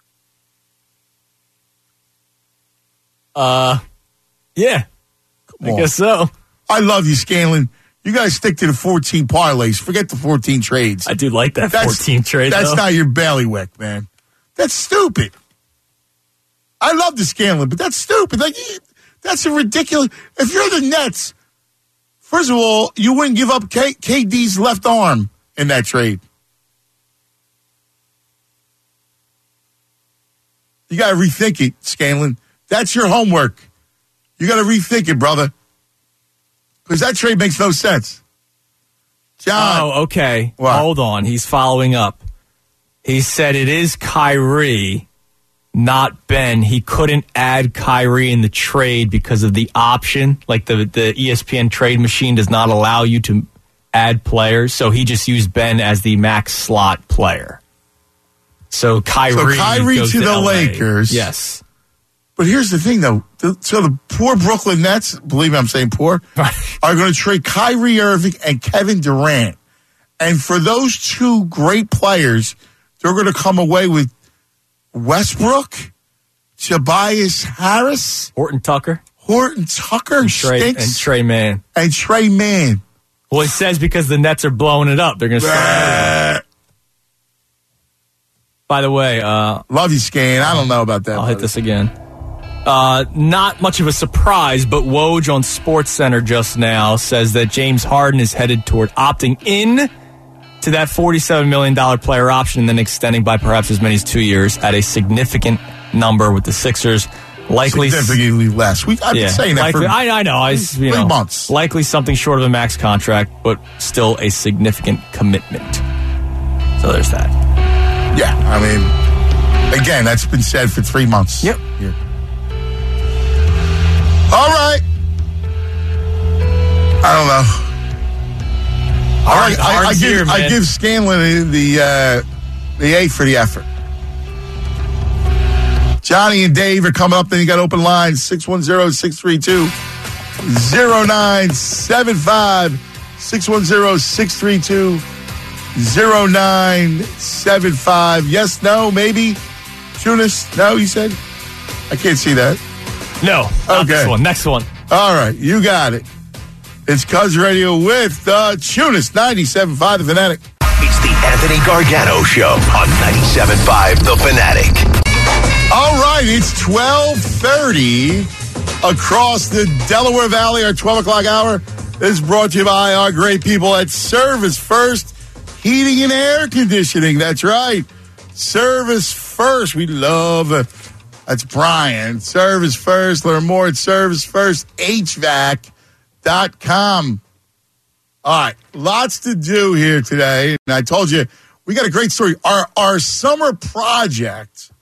Yeah. I guess so. I love you, Scanlon. You guys stick to the 14 parlays. Forget the 14 trades. I do like that 14 trade, That's though. not your bailiwick, man. That's stupid. I love the Scanlon, but that's stupid. Like, that's a ridiculous... If you're the Nets, first of all, you wouldn't give up KD's left arm in that trade. You got to rethink it, Scanlon. That's your homework. You got to rethink it, brother. Because that trade makes no sense. John. Oh, okay. What? Hold on. He's following up. He said it is Kyrie, not Ben. He couldn't add Kyrie in the trade because of the option. Like the ESPN trade machine does not allow you to add players. So he just used Ben as the max slot player. So Kyrie goes to the LA. Lakers. Yes. But here's the thing, though. So the poor Brooklyn Nets, believe me, I'm saying poor, are going to trade Kyrie Irving and Kevin Durant. And for those two great players, they're going to come away with Westbrook, Tobias Harris, Horton Tucker, and Trey Mann. And Trey Mann. Well, it says because the Nets are blowing it up. They're going to start. By the way, love you, Scan. I don't know about that. I'll hit this again. Not much of a surprise, but Woj on SportsCenter just now says that James Harden is headed toward opting in to that $47 million player option and then extending by perhaps as many as 2 years at a significant number with the Sixers. Likely significantly less. I've been saying that for I know. 3 months. Likely something short of a max contract, but still a significant commitment. So there's that. Yeah, I mean, again, that's been said for 3 months. Yep. Here. All right. I don't know. I give Scanlon the A for the effort. Johnny and Dave are coming up. Then you got open lines 610-632-0975. 610-632-0975. Yes, no, maybe. Tunis, no, you said? I can't see that. No. Okay. Next one. All right, you got it. It's Cuz Radio with Tunis, 97.5 The Fanatic. It's the Anthony Gargano Show on 97.5 The Fanatic. All right, it's 12:30 across the Delaware Valley. Our 12 o'clock hour is brought to you by our great people at Service First Heating and Air Conditioning. That's right. Service First. We love That's Brian. Service First. Learn more at servicefirst.hvac.com. All right, lots to do here today. And I told you, we got a great story. Our summer project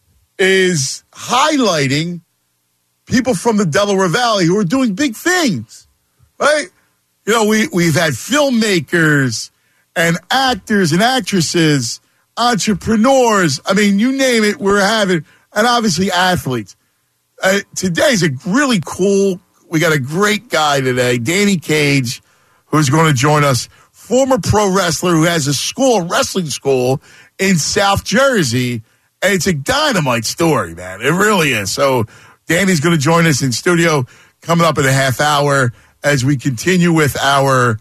is highlighting people from the Delaware Valley who are doing big things, right? You know, we've had filmmakers and actors and actresses, entrepreneurs. I mean, you name it, we're having, and obviously athletes. Today's a really cool, we got a great guy today, Danny Cage, who's going to join us, former pro wrestler who has a wrestling school in South Jersey. And it's a dynamite story, man. It really is. So Danny's going to join us in studio coming up in a half hour as we continue with our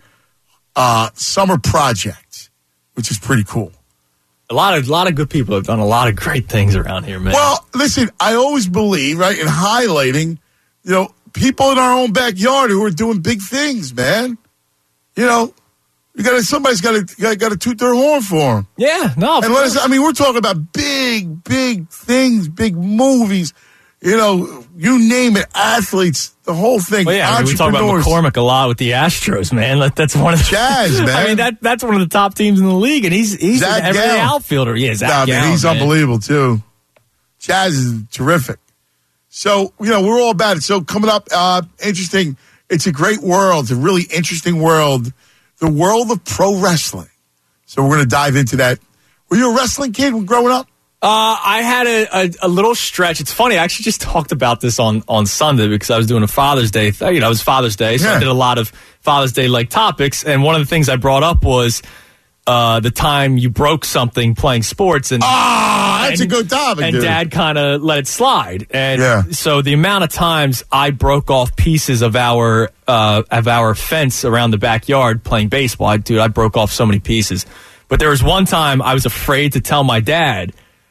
summer project, which is pretty cool. A lot of good people have done a lot of great things around here, man. Well, listen, I always believe, right, in highlighting, you know, people in our own backyard who are doing big things, man. You know, somebody's got to toot their horn for them. Yeah, no. And we're talking about big things, big movies. You know, you name it, athletes, the whole thing. Well, yeah, we talk about McCormick a lot with the Astros, man. That's one of the Jazz, man. I mean, that's one of the top teams in the league, and he's an everyday outfielder. Yeah, Zach Gallen, man, he's unbelievable too. Jazz is terrific. So, you know, we're all about it. So coming up, interesting. It's a great world. It's a really interesting world. The world of pro wrestling. So we're going to dive into that. Were you a wrestling kid when growing up? I had a little stretch. It's funny. I actually just talked about this on Sunday because I was doing a Father's Day. You know, it was Father's Day, so I did a lot of Father's Day-like topics. And one of the things I brought up was the time you broke something playing sports. That's a good topic, and dude. Dad kind of let it slide. And so the amount of times I broke off pieces of our fence around the backyard playing baseball, I broke off so many pieces. But there was one time I was afraid to tell my dad.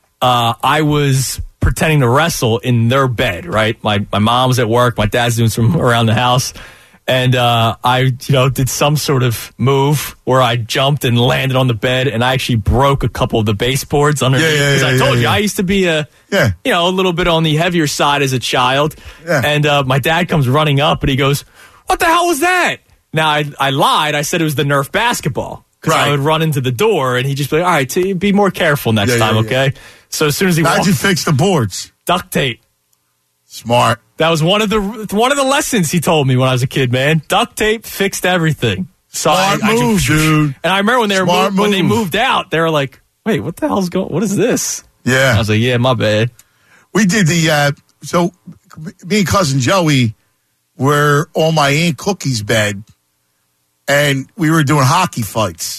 I was pretending to wrestle in their bed, right? My mom was at work. My dad's doing some around the house. And I did some sort of move where I jumped and landed on the bed, and I actually broke a couple of the baseboards underneath. Because I told you, I used to be a little bit on the heavier side as a child. Yeah. And my dad comes running up, and he goes, "What the hell was that?" Now, I lied. I said it was the Nerf basketball. Because I would run into the door, and he'd just be like, "All right, be more careful next time, okay?" So as soon as he How'd you fix the boards? Duct tape. Smart. That was one of the lessons he told me when I was a kid, man. Duct tape fixed everything. So Smart move, dude. And I remember when they moved out, they were like, "Wait, what the hell's going? What is this?" Yeah. I was like, "Yeah, my bad." We did so me and cousin Joey were on my Aunt Cookie's bed, and we were doing hockey fights.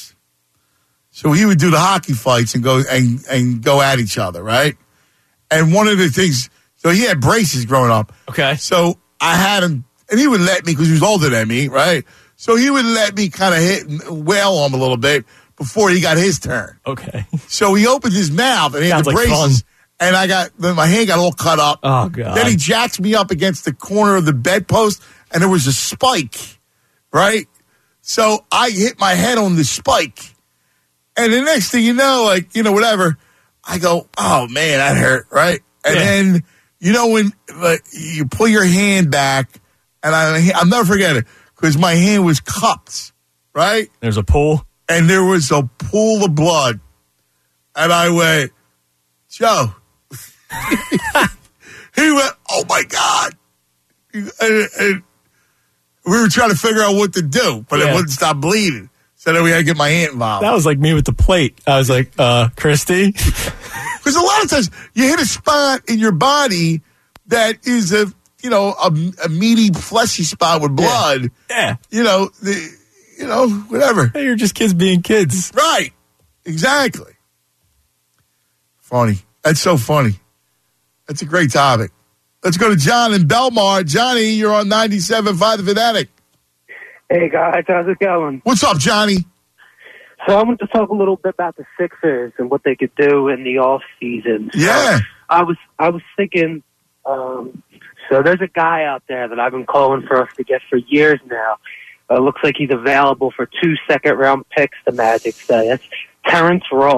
So he would do the hockey fights and go at each other, right? And one of the things, so he had braces growing up. Okay. So I had him, and he would let me, because he was older than me, right? So he would let me kind of hit and wail on him a little bit before he got his turn. Okay. So he opened his mouth, and he had the braces, and my hand got all cut up. Oh, God. Then he jacks me up against the corner of the bedpost, and there was a spike, right? So I hit my head on the spike. And the next thing you know, whatever, I go, "Oh, man, that hurt," right? And then, when you pull your hand back, and I'll never forget it, because my hand was cupped, right? There's a pool. And there was a pool of blood. And I went, "Joe." He went, "Oh, my God." And we were trying to figure out what to do, but it wouldn't stop bleeding. So then we had to get my aunt involved. That was like me with the plate. I was like, Christy? Because a lot of times you hit a spot in your body that is a meaty, fleshy spot with blood. Yeah. Whatever. Hey, you're just kids being kids. Right. Exactly. Funny. That's so funny. That's a great topic. Let's go to John in Belmar. Johnny, you're on 97.5 The Fanatic. Hey, guys. How's it going? What's up, Johnny? So I want to talk a little bit about the Sixers and what they could do in the off season. Yeah. I was thinking, so there's a guy out there that I've been calling for us to get for years now. Looks like he's available for 2 second-round picks, the Magic say. That's Terrence Ross.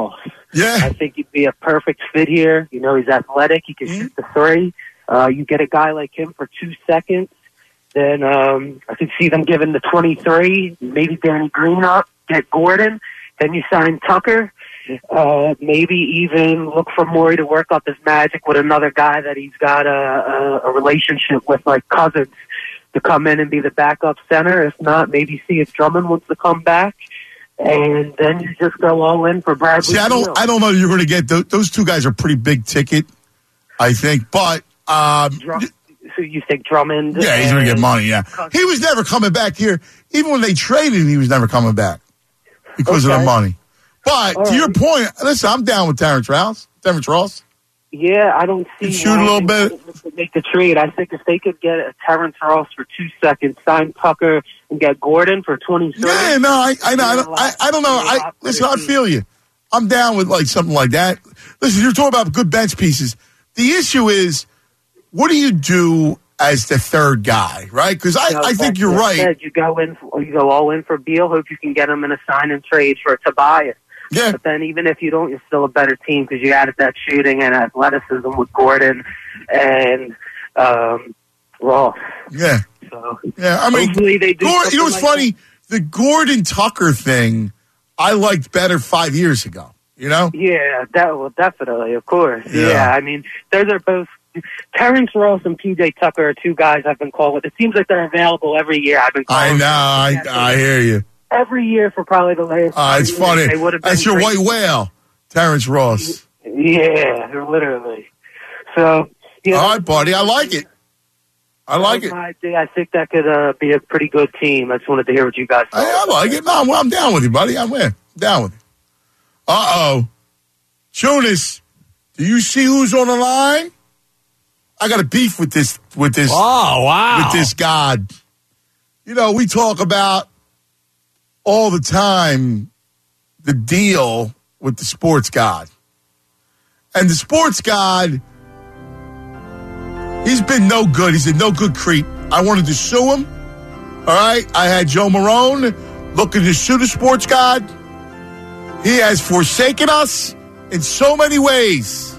Yeah. I think he'd be a perfect fit here. You know, he's athletic. He can shoot the three. You get a guy like him for 2 seconds, then I could see them giving the 23, maybe Danny Green up, get Gordon. Then you sign Tucker. Maybe even look for Morey to work up his magic with another guy that he's got a relationship with, like Cousins, to come in and be the backup center. If not, maybe see if Drummond wants to come back. And then you just go all in for Bradley. See, I don't know if you're going to get those two guys are pretty big ticket, I think. But so you think Drummond? Yeah, he's going to get money. Yeah, he was never coming back here. Even when they traded him, he was never coming back because of the money. But to your point, listen, I'm down with Terrence Ross. Yeah, I don't see shoot a little bit. Make the trade. I think if they could get a Terrence Ross for 2 seconds, sign Tucker, and get Gordon for 23. Yeah, no, I know. I don't know. Listen, I feel you. I'm down with like something like that. Listen, you're talking about good bench pieces. The issue is, what do you do as the third guy, right? Because I think you're right. You go all in for Beal. Hope you can get him in a sign and trade for Tobias. Yeah. But then even if you don't, you're still a better team because you added that shooting and athleticism with Gordon and Ross. Yeah. So yeah, I mean, hopefully they do. You know what's like funny? The Gordon Tucker thing, I liked better 5 years ago. You know? Yeah, definitely, of course. Yeah. Yeah, I mean, those are both. Terrence Ross and PJ Tucker are two guys I've been calling. It seems like they're available every year. I've been calling. I know. I hear you. Every year for probably the last. It's funny. That's your white whale, Terrence Ross. Yeah, literally. So. All right, buddy. I like it. I think that could be a pretty good team. I just wanted to hear what you guys thought. I like it. No, I'm down with you, buddy. I'm down with you. Jonas, do you see who's on the line? I got a beef with this. Oh, wow. With this God. You know, we talk about all the time the deal with the sports God. And the sports God, he's been no good. He's a no good creep. I wanted to sue him. All right. I had Joe Marone looking to sue the sports God. He has forsaken us in so many ways.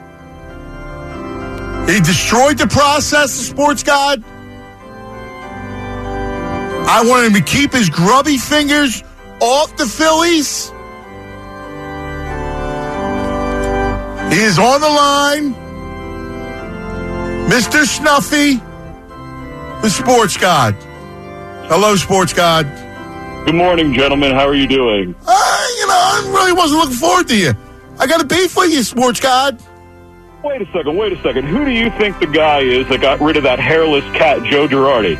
He destroyed the process, the sports God. I want him to keep his grubby fingers off the Phillies. He is on the line. Mr. Snuffy, the sports God. Hello, sports God. Good morning, gentlemen. How are you doing? I really wasn't looking forward to you. I got a beef with you, sports God. Wait a second. Who do you think the guy is that got rid of that hairless cat, Joe Girardi?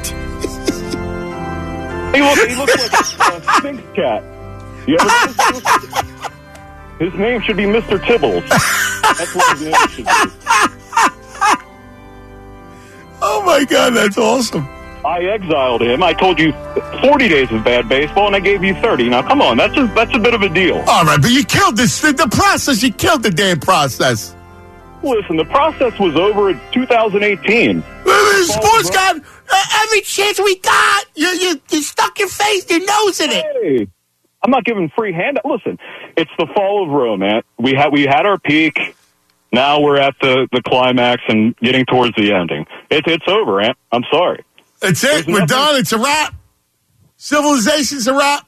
he looks like a Sphinx cat. You ever his name should be Mr. Tibbles. That's what his name should be. Oh, my God, that's awesome. I exiled him. I told you 40 days of bad baseball, and I gave you 30. Now, come on, that's a bit of a deal. All right, but you killed the process. You killed the damn process. Listen, the process was over in 2018. Sports God, every chance we got, you stuck your face, your nose in it. Hey, I'm not giving free handout. Listen, it's the fall of Rome, man. We had our peak. Now we're at the climax and getting towards the ending. It's over, Ant. I'm sorry. That's it. We're done. It's a wrap. Civilization's a wrap.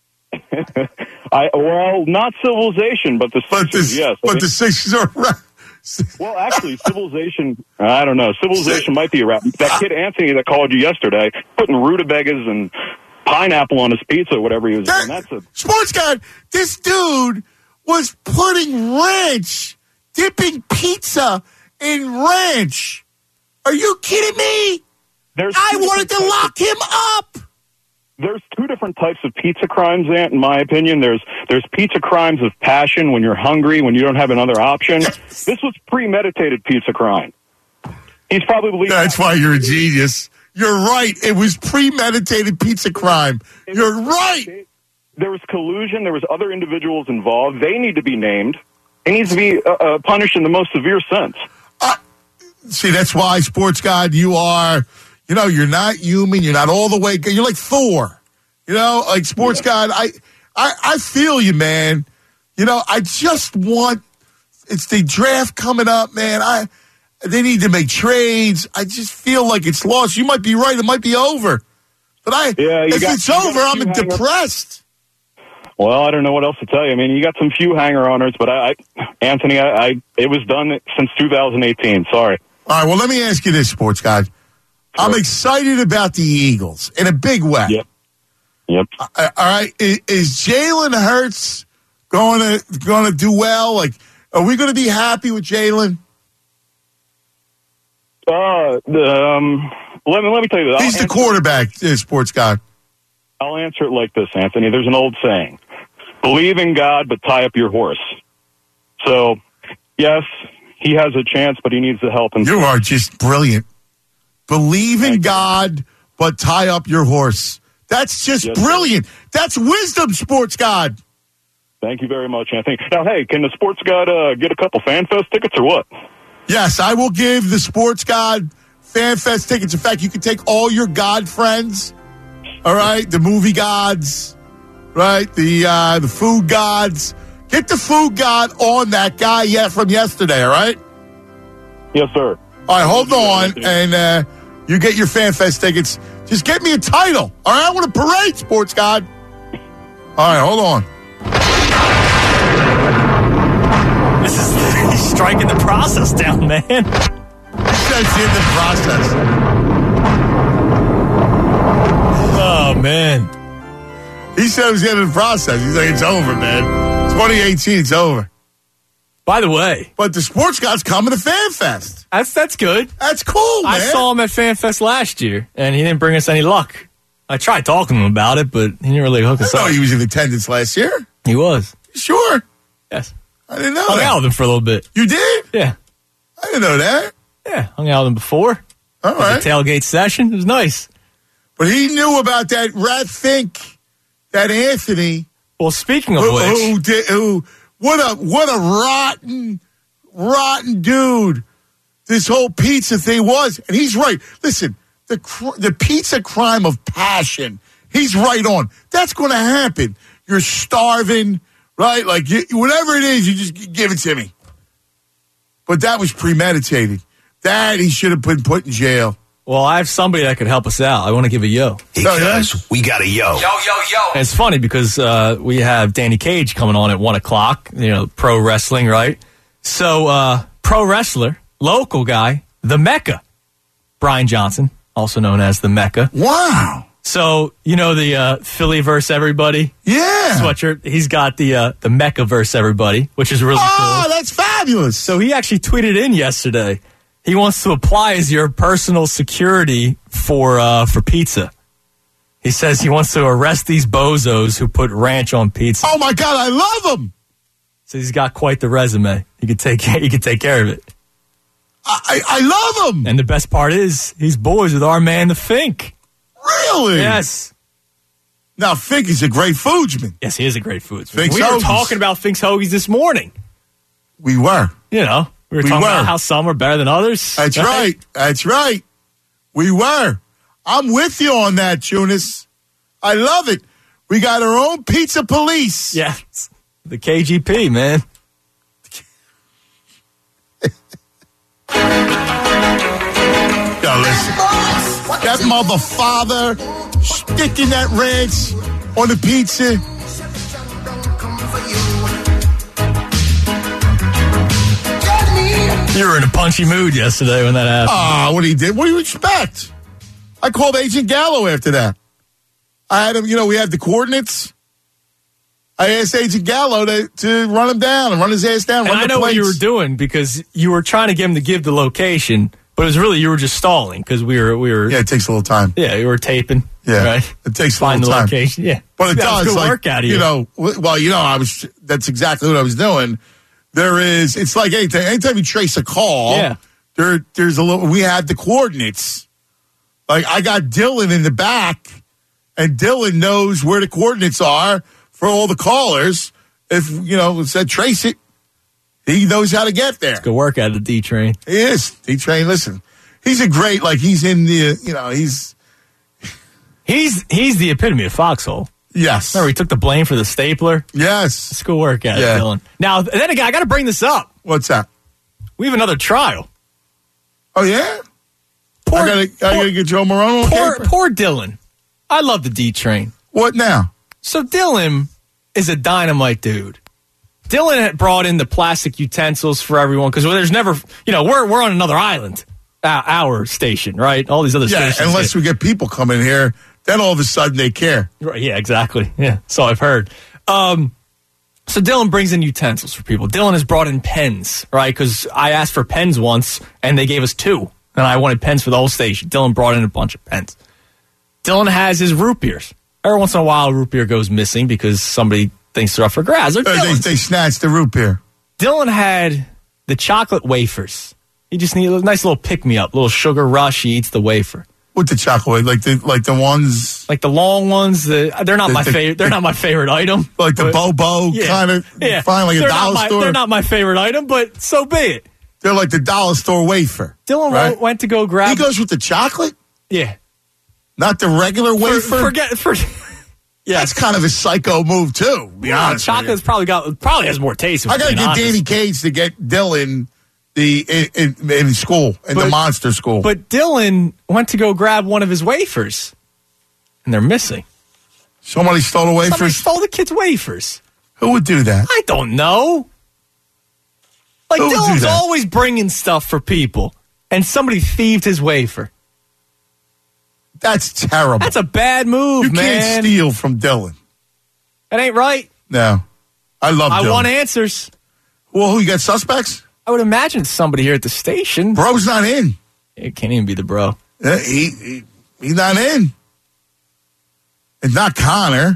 Well, not civilization, but the Sixers, yes. But the Sixers are a wrap. Well, actually, civilization, I don't know. Civilization might be a wrap. That kid Anthony that called you yesterday, putting rutabagas and pineapple on his pizza, whatever he was doing. That's a sports God. This dude was putting ranch, dipping pizza in ranch. Are you kidding me? I wanted to lock him up. There's two different types of pizza crimes, Ant, in my opinion. There's pizza crimes of passion when you're hungry, when you don't have another option. This was premeditated pizza crime. He's probably... That's why you're a genius. You're right. It was premeditated pizza crime. You're right. There was collusion. There was other individuals involved. They need to be named. He needs to be punished in the most severe sense. See, that's why, sports God, you are... You know, you're not human. You're not all the way. You're like Thor. You know, like sports God. I feel you, man. I just want. It's the draft coming up, man. They need to make trades. I just feel like it's lost. You might be right. It might be over. But if it's over, I'm depressed. Well, I don't know what else to tell you. I mean, you got some few hanger-oners, but Anthony, it was done since 2018. Sorry. All right, well, let me ask you this, sports guy. Sure. I'm excited about the Eagles in a big way. Yep. All right, is Jalen Hurts going to do well? Like, are we going to be happy with Jalen? Let me tell you this. He's the quarterback, sports guy. I'll answer it like this, Anthony. There's an old saying: believe in God, but tie up your horse. So, yes, he has a chance, but he needs the help. You are just brilliant. Believe in God, but tie up your horse. That's just brilliant. Sir. That's wisdom, sports god. Thank you very much, Anthony. Now, hey, can the sports god get a couple FanFest tickets or what? Yes, I will give the sports god FanFest tickets. In fact, you can take all your god friends. All right, the movie gods, right? The food gods. Get the food god on that guy from yesterday. All right. Yes, sir. All right, hold on, and you get your FanFest tickets. Just get me a title. All right, I want a parade, sports god. All right, hold on. He's striking the process down, man. He says in the process. Oh, man. He said it was the end of the process. He's like, it's over, man. 2018, it's over. By the way. But the sports guy's coming to FanFest. That's good. That's cool, man. I saw him at FanFest last year, and he didn't bring us any luck. I tried talking to him about it, but he didn't really hook us up. He was in attendance last year. He was. Sure. Yes. I didn't know hung that. Out with him for a little bit. You did? Yeah. I didn't know that. Yeah, hung out with him before. All right. The tailgate session. It was nice. But he knew about that Rat Fink, that Anthony. Well, speaking of which. What a rotten dude this whole pizza thing was. And he's right. Listen, the pizza crime of passion, he's right on. That's going to happen. You're starving, right? Like, whatever it is, you just give it to me. But that was premeditated. That he should have been put in jail. Well, I have somebody that could help us out. I want to give a yo. Because we got a yo. Yo. And it's funny because we have Danny Cage coming on at 1 o'clock, pro wrestling, right? So, pro wrestler, local guy, the Mecca, Brian Johnson, also known as the Mecca. Wow. So, the Philly verse everybody? Yeah. Sweatshirt. He's got the Mecca verse everybody, which is really cool. Oh, that's fabulous. So he actually tweeted in yesterday. He wants to apply as your personal security for pizza. He says he wants to arrest these bozos who put ranch on pizza. Oh my God, I love him. So he's got quite the resume. He could take care of it. I love him. And the best part is he's boys with our man, the Fink. Really? Yes. Now, Fink is a great foodsman. Yes, he is a great foodsman. Fink's we were Hoagies. talking about Fink's Hoagies this morning. We were. We were talking about how some are better than others. That's right. That's right. We were. I'm with you on that, Jonas. I love it. We got our own pizza police. Yes. The KGP, man. Yo, listen. That mother father sticking that ranch on the pizza. You were in a punchy mood yesterday when that happened. What he did? What do you expect? I called Agent Gallo after that. I had him, we had the coordinates. I asked Agent Gallo to run him down and run his ass down. And I know what you were doing because you were trying to get him to give the location, but it was really you were just stalling because we were. Yeah, it takes a little time. Yeah, we were taping. Yeah, right? It takes Find a little the time. Location. Yeah, but it does. Good like, work out of you. That's exactly what I was doing. It's like anything. Anytime you trace a call, there's a little. We had the coordinates. Like I got Dylan in the back, and Dylan knows where the coordinates are for all the callers. If it said trace it, he knows how to get there. It's good work out of the D-Train. He is D-Train. Listen, he's a great. Like he's in the. He's the epitome of foxhole. Yes. Remember, he took the blame for the stapler? Yes. School workout, Dylan. Now, then again, I got to bring this up. What's that? We have another trial. Oh, yeah? I gotta get Joe Morone on Poor Dylan. I love the D train. What now? So Dylan is a dynamite dude. Dylan had brought in the plastic utensils for everyone because there's never, we're on another island, our station, right? All these other stations. Yeah, unless we get people coming here, then all of a sudden they care. Right, yeah, exactly. Yeah, so I've heard. So Dylan brings in utensils for people. Dylan has brought in pens, right? Because I asked for pens once, and they gave us 2. And I wanted pens for the whole station. Dylan brought in a bunch of pens. Dylan has his root beers. Every once in a while, a root beer goes missing because somebody thinks they're up for grabs. They snatched the root beer. Dylan had the chocolate wafers. He just needed a nice little pick-me-up, little sugar rush. He eats the wafer. With the chocolate, like the ones, like the long ones. They're not my favorite. They're not my favorite item. Like the Bobo kind of. Yeah, fine, like a dollar store. They're not my favorite item, but so be it. They're like the dollar store wafer. Dylan went to go grab. He goes with the chocolate. Yeah, not the regular wafer. Yeah, that's kind of a psycho move too. Be honest. Chocolate's probably has more taste. I gotta get Danny Cage to get Dylan in school, in the monster school. But Dylan went to go grab one of his wafers, and they're missing. Somebody stole the wafers? Somebody stole the kid's wafers. Who would do that? I don't know. Like, Dylan's always bringing stuff for people, and somebody thieved his wafer. That's terrible. That's a bad move, man. You can't steal from Dylan. That ain't right. No. I love Dylan. I want answers. Well, who, you got suspects? I would imagine somebody here at the station. Bro's not in. It can't even be the bro. He's not in. It's not Connor.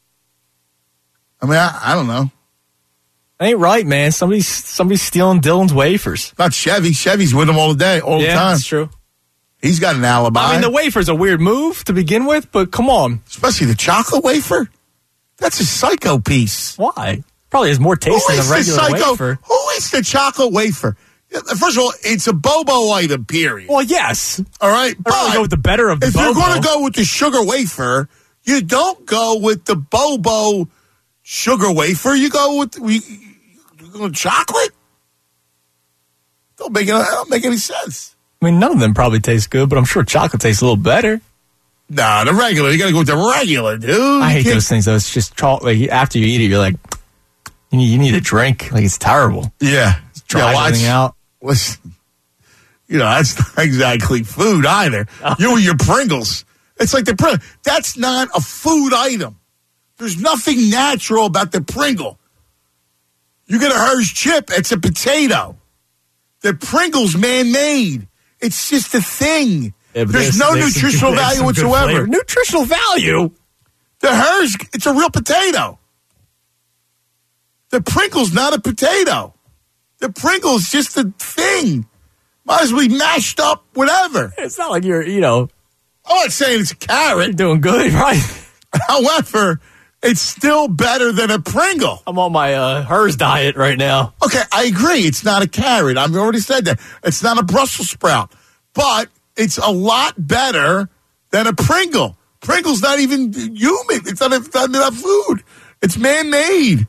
I mean, I don't know. Ain't right, man. Somebody's stealing Dylan's wafers. Not Chevy. Chevy's with him all the time. Yeah, that's true. He's got an alibi. I mean, the wafer's a weird move to begin with, but come on. Especially the chocolate wafer. That's a psycho piece. Why? Probably has more taste than a regular wafer. Who eats the chocolate wafer? First of all, it's a Bobo item, period. Well, yes. All right? I'd rather go with the better of the Bobo. If you're going to go with the sugar wafer, you don't go with the Bobo sugar wafer. You go with chocolate? Don't make any sense. I mean, none of them probably taste good, but I'm sure chocolate tastes a little better. Nah, the regular. You got to go with the regular, dude. I hate those things, though. It's just chocolate. Like, after you eat it, you're like, you need a drink. Like, it's terrible. Yeah. It dries everything out. Listen, that's not exactly food either. You and your Pringles. It's like the Pringles. That's not a food item. There's nothing natural about the Pringle. You get a Hershey chip, it's a potato. The Pringle's man-made. It's just a thing. Yeah, there's no nutritional value whatsoever. Nutritional value? The Hershey, it's a real potato. The Pringle's not a potato. The Pringle's just a thing. Might as well be mashed up, whatever. It's not like you're, I'm not saying it's a carrot. You're doing good, right? However, it's still better than a Pringle. I'm on my Hers diet right now. Okay, I agree. It's not a carrot. I've already said that. It's not a Brussels sprout. But it's a lot better than a Pringle. Pringle's not even human. It's not enough food. It's man-made.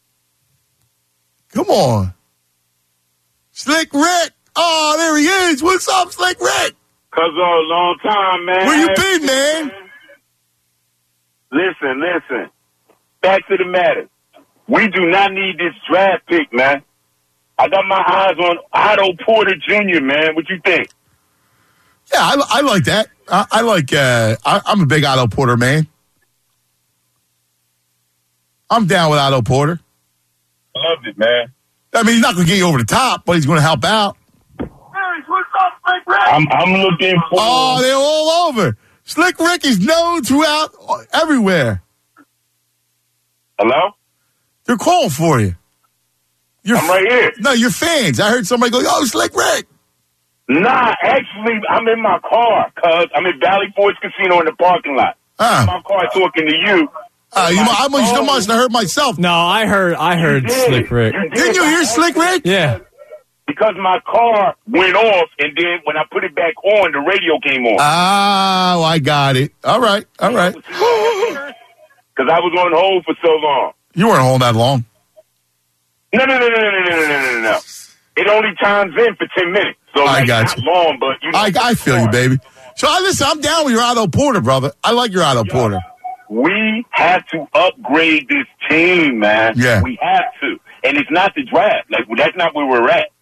Come on. Slick Rick. Oh, there he is. What's up, Slick Rick? Cuz a long time, man. Where you been, man? Listen. Back to the matter. We do not need this draft pick, man. I got my eyes on Otto Porter Jr., man. What you think? Yeah, I like that. I'm a big Otto Porter man. I'm down with Otto Porter. Loved it, man. I mean, he's not going to get you over the top, but he's going to help out. Hey, what's up, Slick Rick? I'm looking for... Oh, they're all over. Slick Rick is known throughout everywhere. Hello? They're calling for you. I'm right here. No, you're fans. I heard somebody go, oh, Slick Rick. Nah, actually, I'm in my car, cuz I'm at Valley Forge Casino in the parking lot. My car talking to you. I must have heard myself. No, I heard Slick Rick. Didn't you hear Slick Rick? Yeah. Because my car went off, and then when I put it back on, the radio came on. Oh, I got it. All right. because I was on hold for so long. You weren't holding that long. No. It only times in for 10 minutes. So I got not you. long, but you know, I feel you, baby. So listen, I'm down with your Otto Porter, brother. I like your Otto Porter. We have to upgrade this team, man. Yeah. We have to. And it's not the draft. Like, that's not where we're at.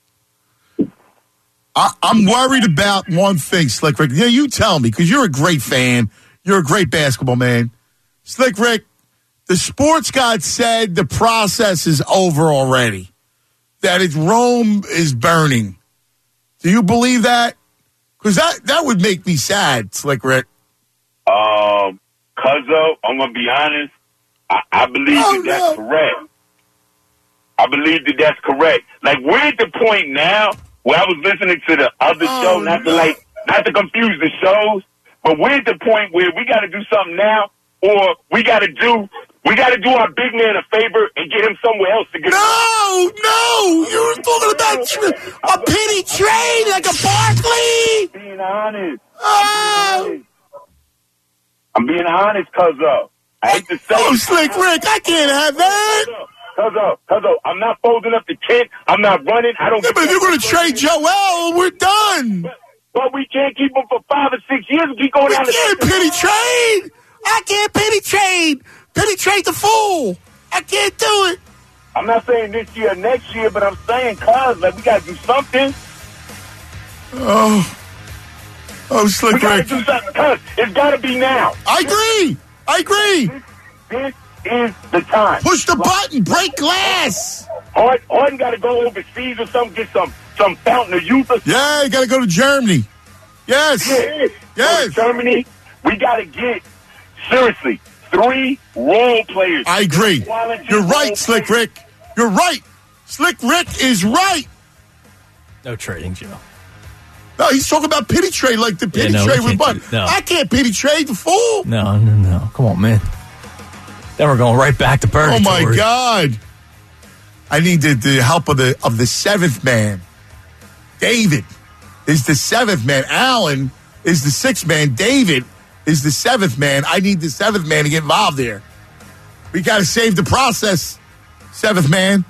I'm worried about one thing, Slick Rick. Yeah, you tell me, because you're a great fan. You're a great basketball man. Slick Rick, the sports god said the process is over already. That Rome is burning. Do you believe that? Because that would make me sad, Slick Rick. Cuzzo, I'm going to be honest. I believe that's correct. I believe that's correct. Like, we're at the point now where I was listening to the other show, not to confuse the shows, but we're at the point where we got to do something now, or we got to do our big man a favor and get him somewhere else to get. No, you were talking about a penny trade like a Barkley. Being honest. I'm being honest, Cuzzo. I hate to say it. Slick Rick, I can't have that. Cuzzo, I'm not folding up the tent. I'm not running. I don't. Yeah, but if you're going to trade Joel, we're done. But we can't keep him for 5 or 6 years and keep going down the can't penny trade. I can't penny trade. Penny trade the fool. I can't do it. I'm not saying this year or next year, but I'm saying, like, we got to do something. Oh, Slick Rick. We got to do something, cuz it's got to be now. I agree. This is the time. Push the button. Break glass. Harden got to go overseas or something, get some fountain of youth. Yeah, you got to go to Germany. Yes. Yes. Germany. We got to get, seriously, 3 role players. I agree. You're right, Slick Rick. You're right. Slick Rick is right. No trading, Joe. No, he's talking about penny trade like the penny trade with Bud. No. I can't penny trade the fool. No. Come on, man. Then we're going right back to purgatory. Oh, my God. I need the help of the seventh man. David is the seventh man. Allen is the sixth man. David is the seventh man. I need the seventh man to get involved here. We got to save the process, seventh man.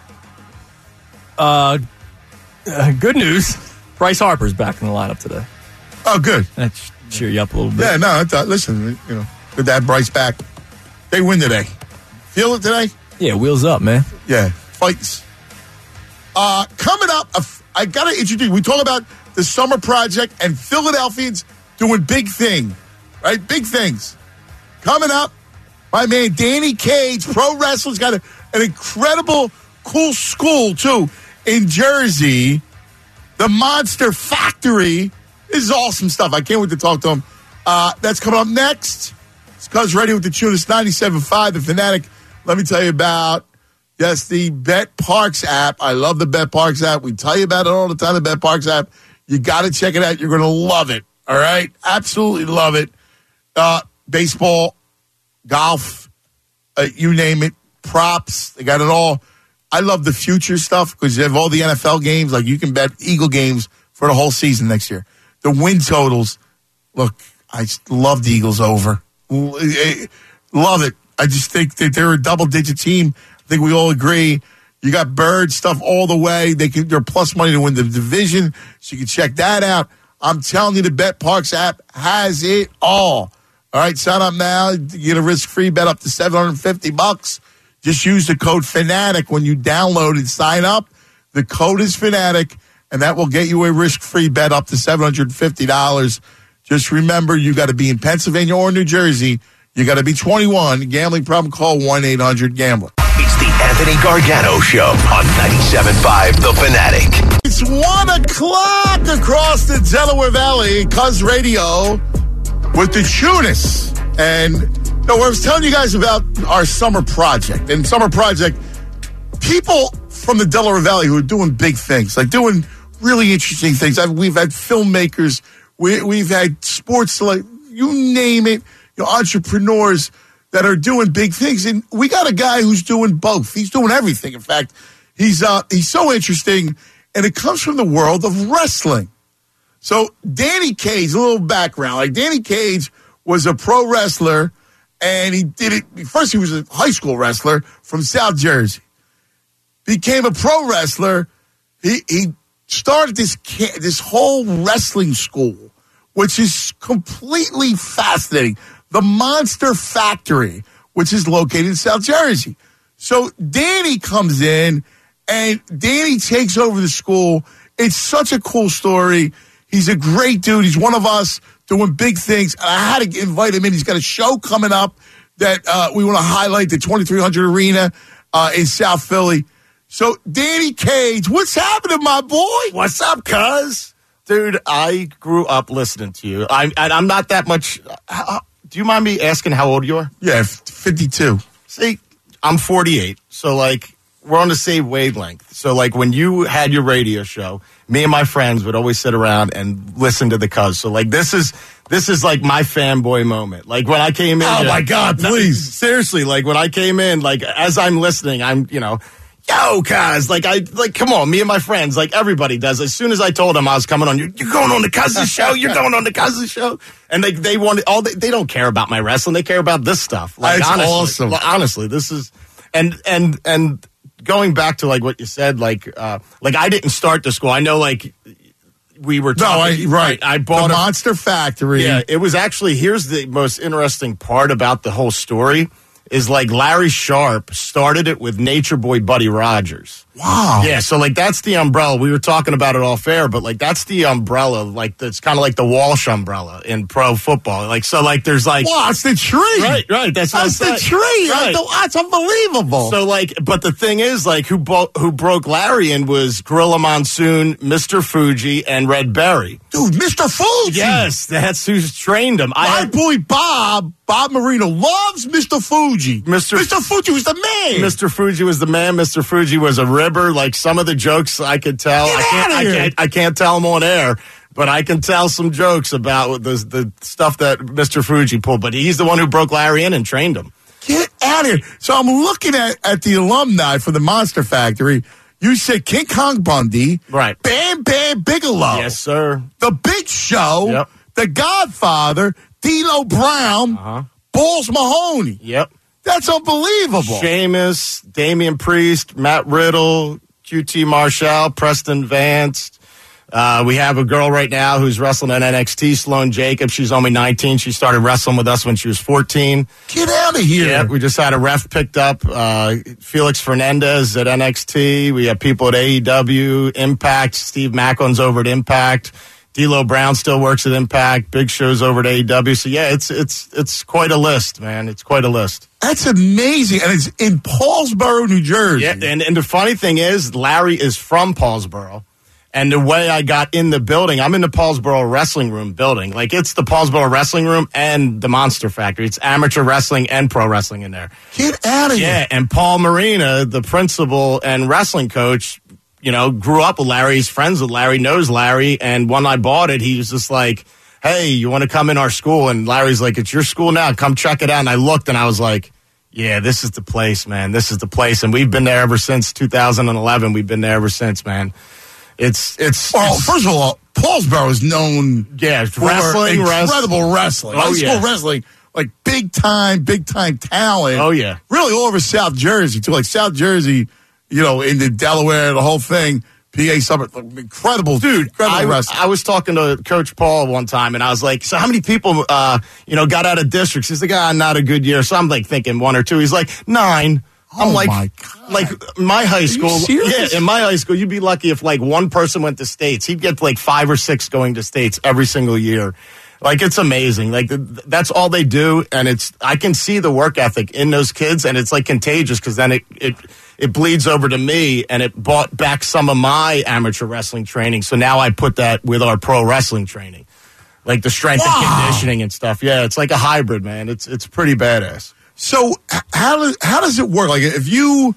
Good news. Bryce Harper's back in the lineup today. Oh, good. That cheer you up a little bit. Yeah, no, I thought, listen, good to have Bryce back. They win today. Feel it today? Yeah, wheels up, man. Yeah, fights. Coming up, I got to introduce, we talk about the summer project and Philadelphians doing big thing, right? Big things. Coming up, my man Danny Cage, pro wrestler's got an incredible, cool school, too, in Jersey. The Monster Factory. This is awesome stuff. I can't wait to talk to him. That's coming up next. It's Cuz Radio with the tune. It's 97.5, The Fanatic. Let me tell you about, the Bet Parks app. I love the Bet Parks app. We tell you about it all the time, the Bet Parks app. You got to check it out. You're going to love it. All right? Absolutely love it. Baseball, golf, you name it, props. They got it all. I love the future stuff because you have all the NFL games. Like, you can bet Eagle games for the whole season next year. The win totals. Look, I love the Eagles over. Love it. I just think that they're a double-digit team. I think we all agree. You got Bird stuff all the way. They're plus money to win the division, so you can check that out. I'm telling you, the Bet Parks app has it all. All right, sign up now. You get a risk-free bet up to $750. Just use the code FANATIC when you download and sign up. The code is FANATIC, and that will get you a risk-free bet up to $750. Just remember, you got to be in Pennsylvania or New Jersey. You got to be 21. Gambling problem, call 1-800-GAMBLER. It's the Anthony Gargano Show on 97.5 The Fanatic. It's 1 o'clock across the Delaware Valley. Cuz Radio with the Tunis. And I was telling you guys about our summer project. And summer project, people from the Delaware Valley who are doing big things, like doing really interesting things. We've had filmmakers. We've had sports, like you name it, entrepreneurs that are doing big things. And we got a guy who's doing both. He's doing everything. In fact, he's so interesting, and it comes from the world of wrestling. So Danny Cage, a little background. Like, Danny Cage was a pro wrestler, And he did it. First, he was a high school wrestler from South Jersey. Became a pro wrestler. He started this whole wrestling school, which is completely fascinating. The Monster Factory, which is located in South Jersey. So Danny comes in, and Danny takes over the school. It's such a cool story. He's a great dude. He's one of us doing big things. I had to invite him in. He's got a show coming up that we want to highlight, the 2300 Arena in South Philly. So, Danny Cage, what's happening, my boy? What's up, cuz? Dude, I grew up listening to you. I'm not that much. Do you mind me asking how old you are? Yeah, 52. See, I'm 48. So, like, we're on the same wavelength. So, like, when you had your radio show, me and my friends would always sit around and listen to the cuz. So, like, this is like my fanboy moment. Like, when I came in. Oh, my God, please. Seriously, like, when I came in, like, as I'm listening, I'm, yo, cuz, come on, me and my friends, like everybody does. As soon as I told them I was coming on, you're going on the Cuz's show, you're going on the Cuz's show. And they wanted they don't care about my wrestling, they care about this stuff. Like, that's honestly, awesome. Honestly, this is, and going back to like what you said, like I didn't start the school. I know like we were talking. No, right. I bought the Monster Factory. Yeah, it was actually, here's the most interesting part about the whole story. Is like Larry Sharp started it with Nature Boy Buddy Rogers. Wow. Yeah, so like that's the umbrella. We were talking about it off air, but like that's the umbrella. Like it's kind of like the Walsh umbrella in pro football. Like so, like there's like wow, it's the tree. Right. That's the tree. Right. That's unbelievable. So like, but the thing is, like, who broke Larry in was Gorilla Monsoon, Mr. Fuji, and Red Berry. Dude, Mr. Fuji. Yes, that's who's trained him. My boy Bob Marino loves Mr. Fuji. Mr. Fuji was the man. Mr. Fuji was the man. Mr. Fuji was a ribber. Like some of the jokes I could tell. I can't tell them on air, but I can tell some jokes about the stuff that Mr. Fuji pulled. But he's the one who broke Larry in and trained him. Get out of here. So I'm looking at the alumni for the Monster Factory. You said King Kong Bundy. Right. Bam Bam Bigelow. Yes, sir. The Big Show. Yep. The Godfather. D'Lo Brown. Balls Mahoney. Yep. That's unbelievable. Sheamus, Damian Priest, Matt Riddle, QT Marshall, Preston Vance. We have a girl right now who's wrestling in NXT, Sloane Jacobs. She's only 19. She started wrestling with us when she was 14. Get out of here. Yeah, we just had a ref picked up, Felix Fernandez at NXT. We have people at AEW, Impact. Steve Macklin's over at Impact. D'Lo Brown still works at Impact. Big Show's over at AEW. So, yeah, it's quite a list, man. It's quite a list. That's amazing. And it's in Paulsboro, New Jersey. Yeah, and the funny thing is, Larry is from Paulsboro. And the way I got in the building, I'm in the Paulsboro Wrestling Room building. Like, it's the Paulsboro Wrestling Room and the Monster Factory. It's amateur wrestling and pro wrestling in there. Get out of here. Yeah, and Paul Marina, the principal and wrestling coach, grew up with Larry. He's friends with Larry, knows Larry. And when I bought it, he was just like, hey, you want to come in our school? And Larry's like, it's your school now. Come check it out. And I looked and I was like, yeah, this is the place, man. This is the place. And we've been there ever since 2011. We've been there ever since, man. It's first of all, Paulsboro is known for incredible wrestling. High school wrestling, like big time talent. Oh, yeah. Really all over South Jersey, too. Like South Jersey, in the Delaware, the whole thing, PA suburb, incredible. Dude, wrestling. I was talking to Coach Paul one time, and I was like, so how many people, got out of districts? He's like, not a good year. So I'm like thinking 1 or 2. He's like, 9. I'm like, my God. Like my high school. Yeah, in my high school, you'd be lucky if like one person went to states. He'd get like 5 or 6 going to states every single year. Like, it's amazing. Like, that's all they do. And I can see the work ethic in those kids, and it's like contagious because then it bleeds over to me, and it brought back some of my amateur wrestling training. So now I put that with our pro wrestling training, like the strength and conditioning and stuff. Yeah, it's like a hybrid, man. It's pretty badass. So how does it work? Like, if you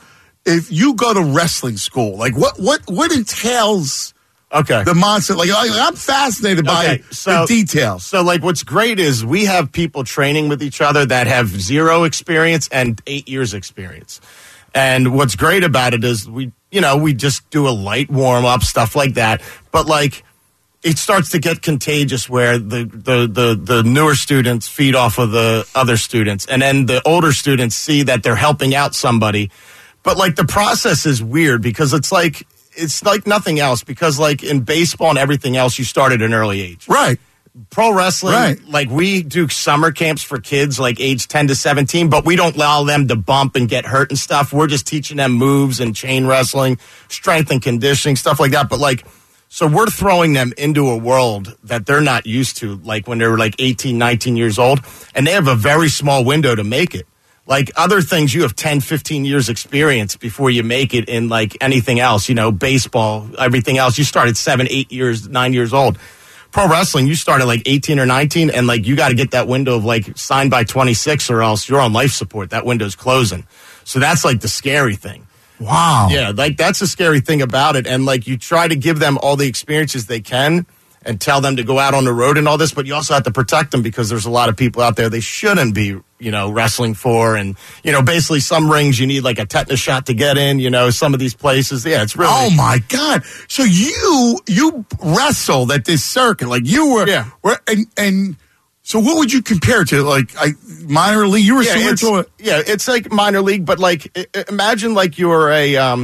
go to wrestling school, like what entails? Okay. The monster, like I'm fascinated by the details. So, like, what's great is we have people training with each other that have 0 experience and 8 years experience. And what's great about it is we just do a light warm up, stuff like that. But like, it starts to get contagious where the newer students feed off of the other students, and then the older students see that they're helping out somebody. But like the process is weird because it's like nothing else, because like in baseball and everything else, you start at an early age. Right. Pro wrestling, like we do summer camps for kids like age 10 to 17, but we don't allow them to bump and get hurt and stuff. We're just teaching them moves and chain wrestling, strength and conditioning, stuff like that. But like, so we're throwing them into a world that they're not used to, like when they're like 18, 19 years old, and they have a very small window to make it. Like other things, you have 10, 15 years experience before you make it in like anything else, baseball, everything else. You start at 7, 8 years, 9 years old. Pro wrestling, you start at like 18 or 19, and like you got to get that window of like signed by 26 or else you're on life support. That window's closing. So that's like the scary thing. Wow. Yeah, like that's the scary thing about it. And like you try to give them all the experiences they can and tell them to go out on the road and all this, but you also have to protect them because there's a lot of people out there they shouldn't be, wrestling for. And, basically some rings you need like a tetanus shot to get in, some of these places. Yeah, it's really. Oh my God. So you wrestled at this circuit. Like you were. Yeah. And so what would you compare it to? Like minor league? You were similar to it. Yeah, it's like minor league, but like imagine like you were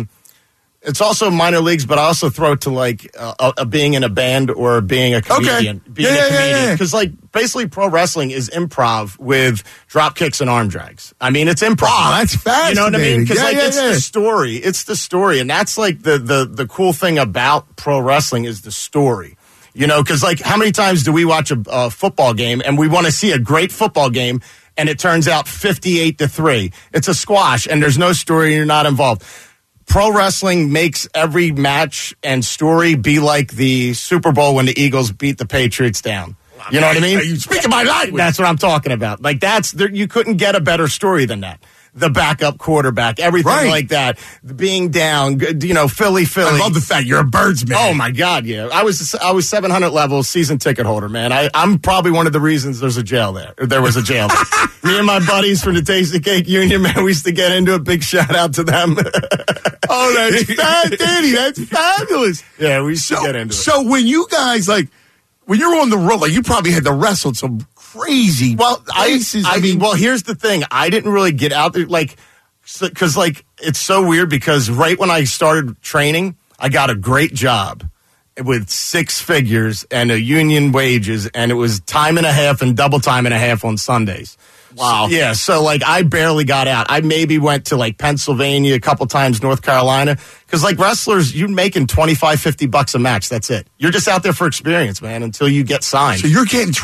it's also minor leagues, but I also throw it to like being in a band or being a comedian. Okay. Being a comedian. Because like basically pro wrestling is improv with drop kicks and arm drags. I mean, it's improv. Oh, that's fascinating. You know what I mean? Because it's the story. It's the story. And that's like the cool thing about pro wrestling is the story. Because like how many times do we watch a football game and we want to see a great football game and it turns out 58-3. It's a squash and there's no story and you're not involved. Pro wrestling makes every match and story be like the Super Bowl when the Eagles beat the Patriots down. You know what I mean? You speaking my language. That's what I'm talking about. Like you couldn't get a better story than that. The backup quarterback, everything like that, being down, Philly. I love the fact you're a Birds man. Oh my God, yeah. I was 700 level season ticket holder, man. I'm probably one of the reasons there's a jail there. There was a jail there. Me and my buddies from the Tasty Cake Union, man, we used to get into a big shout out to them. Oh, that's Danny. That's fabulous. Yeah, we used to get into it. So when you guys when you're on the road, like you probably had to wrestle some crazy places. I mean, well, here's the thing. I didn't really get out there, because it's so weird because right when I started training, I got a great job with 6 figures and a union wages, and it was time and a half and double time and a half on Sundays. Wow. So I barely got out. I maybe went to Pennsylvania, a couple times North Carolina, because wrestlers, you're making $25-$50 a match. That's it. You're just out there for experience, man, until you get signed. So you're getting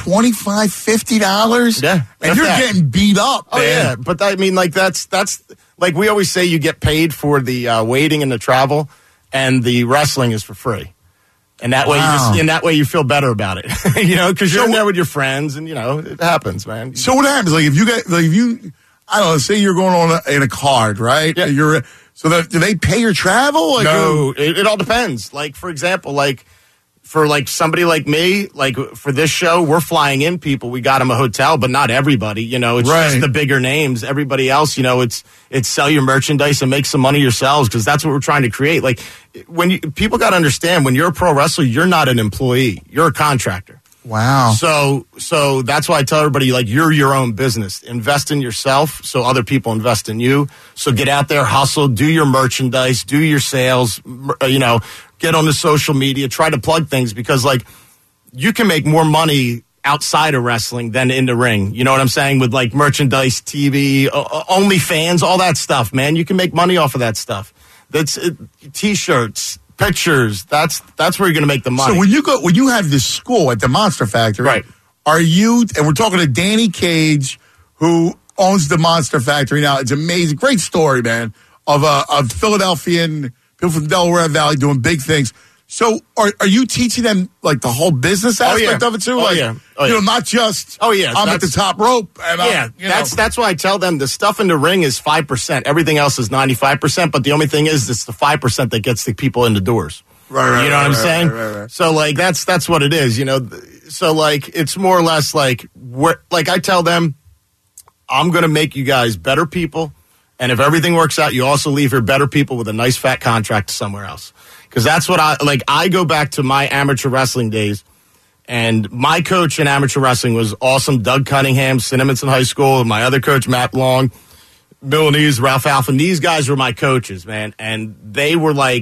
$25-$50? Yeah. And you're getting beat up, man. Oh, yeah. But I mean, that's like we always say, you get paid for the waiting and the travel, and the wrestling is for free. And that way you feel better about it, because you're in there with your friends, and it happens, man. So what happens? Like if you I don't know, say you're going on in a card, right? Yeah. Do they pay your travel? No, it all depends. Like for example, for somebody like me, for this show, we're flying in people. We got them a hotel, but not everybody. It's just the bigger names. Everybody else, it's sell your merchandise and make some money yourselves, because that's what we're trying to create. Like people got to understand, when you're a pro wrestler, you're not an employee. You're a contractor. Wow. So that's why I tell everybody, you're your own business. Invest in yourself so other people invest in you. So get out there, hustle, do your merchandise, do your sales, get on the social media, try to plug things, because you can make more money outside of wrestling than in the ring. You know what I'm saying? With merchandise, TV, OnlyFans, all that stuff, man. You can make money off of that stuff. That's T-shirts, pictures. That's where you're going to make the money. So when you have this school at the Monster Factory, right? Are you? And we're talking to Danny Cage, who owns the Monster Factory now. It's amazing, great story, man, of Philadelphian people from Delaware Valley doing big things. So are you teaching them the whole business aspect of it too? Not just I'm at the top rope. And that's why I tell them the stuff in the ring is 5%. Everything else is 95%. But the only thing is, it's the 5% that gets the people in the doors. Right. You know what I'm saying? Right. So that's what it is. So it's more or less I tell them, I'm going to make you guys better people. And if everything works out, you also leave here better people with a nice fat contract somewhere else. Because that's what I go back to my amateur wrestling days. And my coach in amateur wrestling was awesome. Doug Cunningham, Cinnaminson High School. And my other coach, Matt Long, Milanese, Ralph Alpha. And these guys were my coaches, man. And they were like,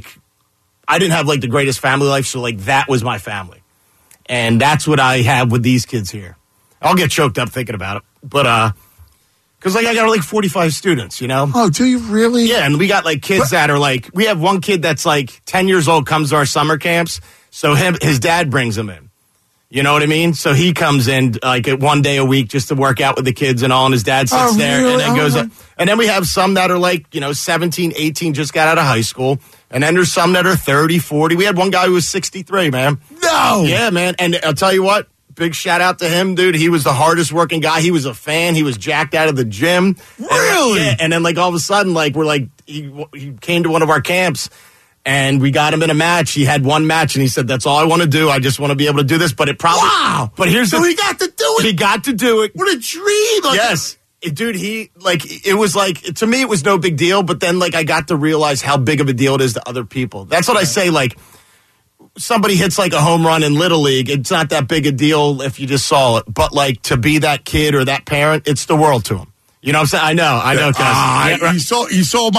I didn't have like the greatest family life. So like that was my family. And that's what I have with these kids here. I'll get choked up thinking about it. But, because like I got like 45 students, you know? Oh, do you really? Yeah, and we got like kids that are like, we have one kid that's like 10 years old, comes to our summer camps. So his dad brings him in. You know what I mean? So he comes in like 1 day a week just to work out with the kids and all, and his dad sits there and then goes up. And then we have some that are like, 17, 18, just got out of high school. And then there's some that are 30, 40. We had one guy who was 63, man. No! Yeah, man. And I'll tell you what, big shout out to him, dude. He was the hardest working guy. He was a fan. He was jacked out of the gym. Really? And then like all of a sudden, like we're like, he came to one of our camps. And we got him in a match. He had one match, and he said, "That's all I want to do. I just want to be able to do this." But it probably But here's so he got to do it. He got to do it. What a dream! Like, yes, dude. It was like to me, it was no big deal. But then, like, I got to realize how big of a deal it is to other people. That's what I say. Like, somebody hits like a home run in Little League, it's not that big a deal if you just saw it. But like to be that kid or that parent, it's the world to them. You know what I'm saying? I know, cuz. You saw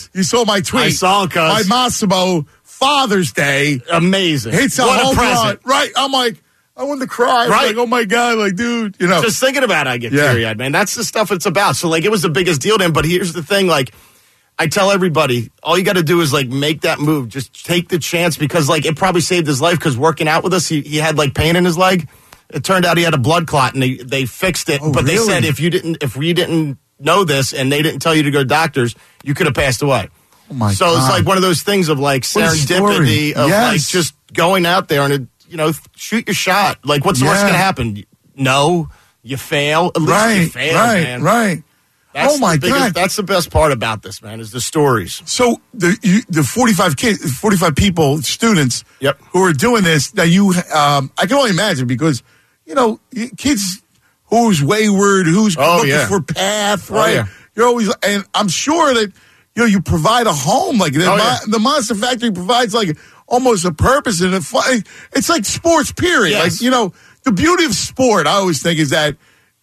my tweet. I saw it, cuz. My Massimo Father's Day. Amazing. Hits a home run. Right. I'm like, I wanted to cry. Right. Like, oh my God, like, dude, Just thinking about it, I get teary-eyed, man. That's the stuff it's about. So like, it was the biggest deal to him. But here's the thing, like, I tell everybody, all you got to do is like make that move. Just take the chance because like it probably saved his life because working out with us, he had like pain in his leg. It turned out he had a blood clot, and they fixed it. Oh, but really? they said if we didn't know this and they didn't tell you to go to doctors, you could have passed away. Oh my so God. It's like one of those things of like serendipity of like just going out there and shoot your shot. Like what's the worst going to happen? No, you fail. At least you fail, man. Right. That's God. That's the best part about this, man, is the stories. So the 45 people, students, who are doing this, now I can only imagine because, kids who's wayward, who's looking for path, right? Yeah. You're always, and I'm sure that, you provide a home. Like the Monster Factory provides like almost a purpose and it's like sports, period. Yes. Like, the beauty of sport, I always think, is that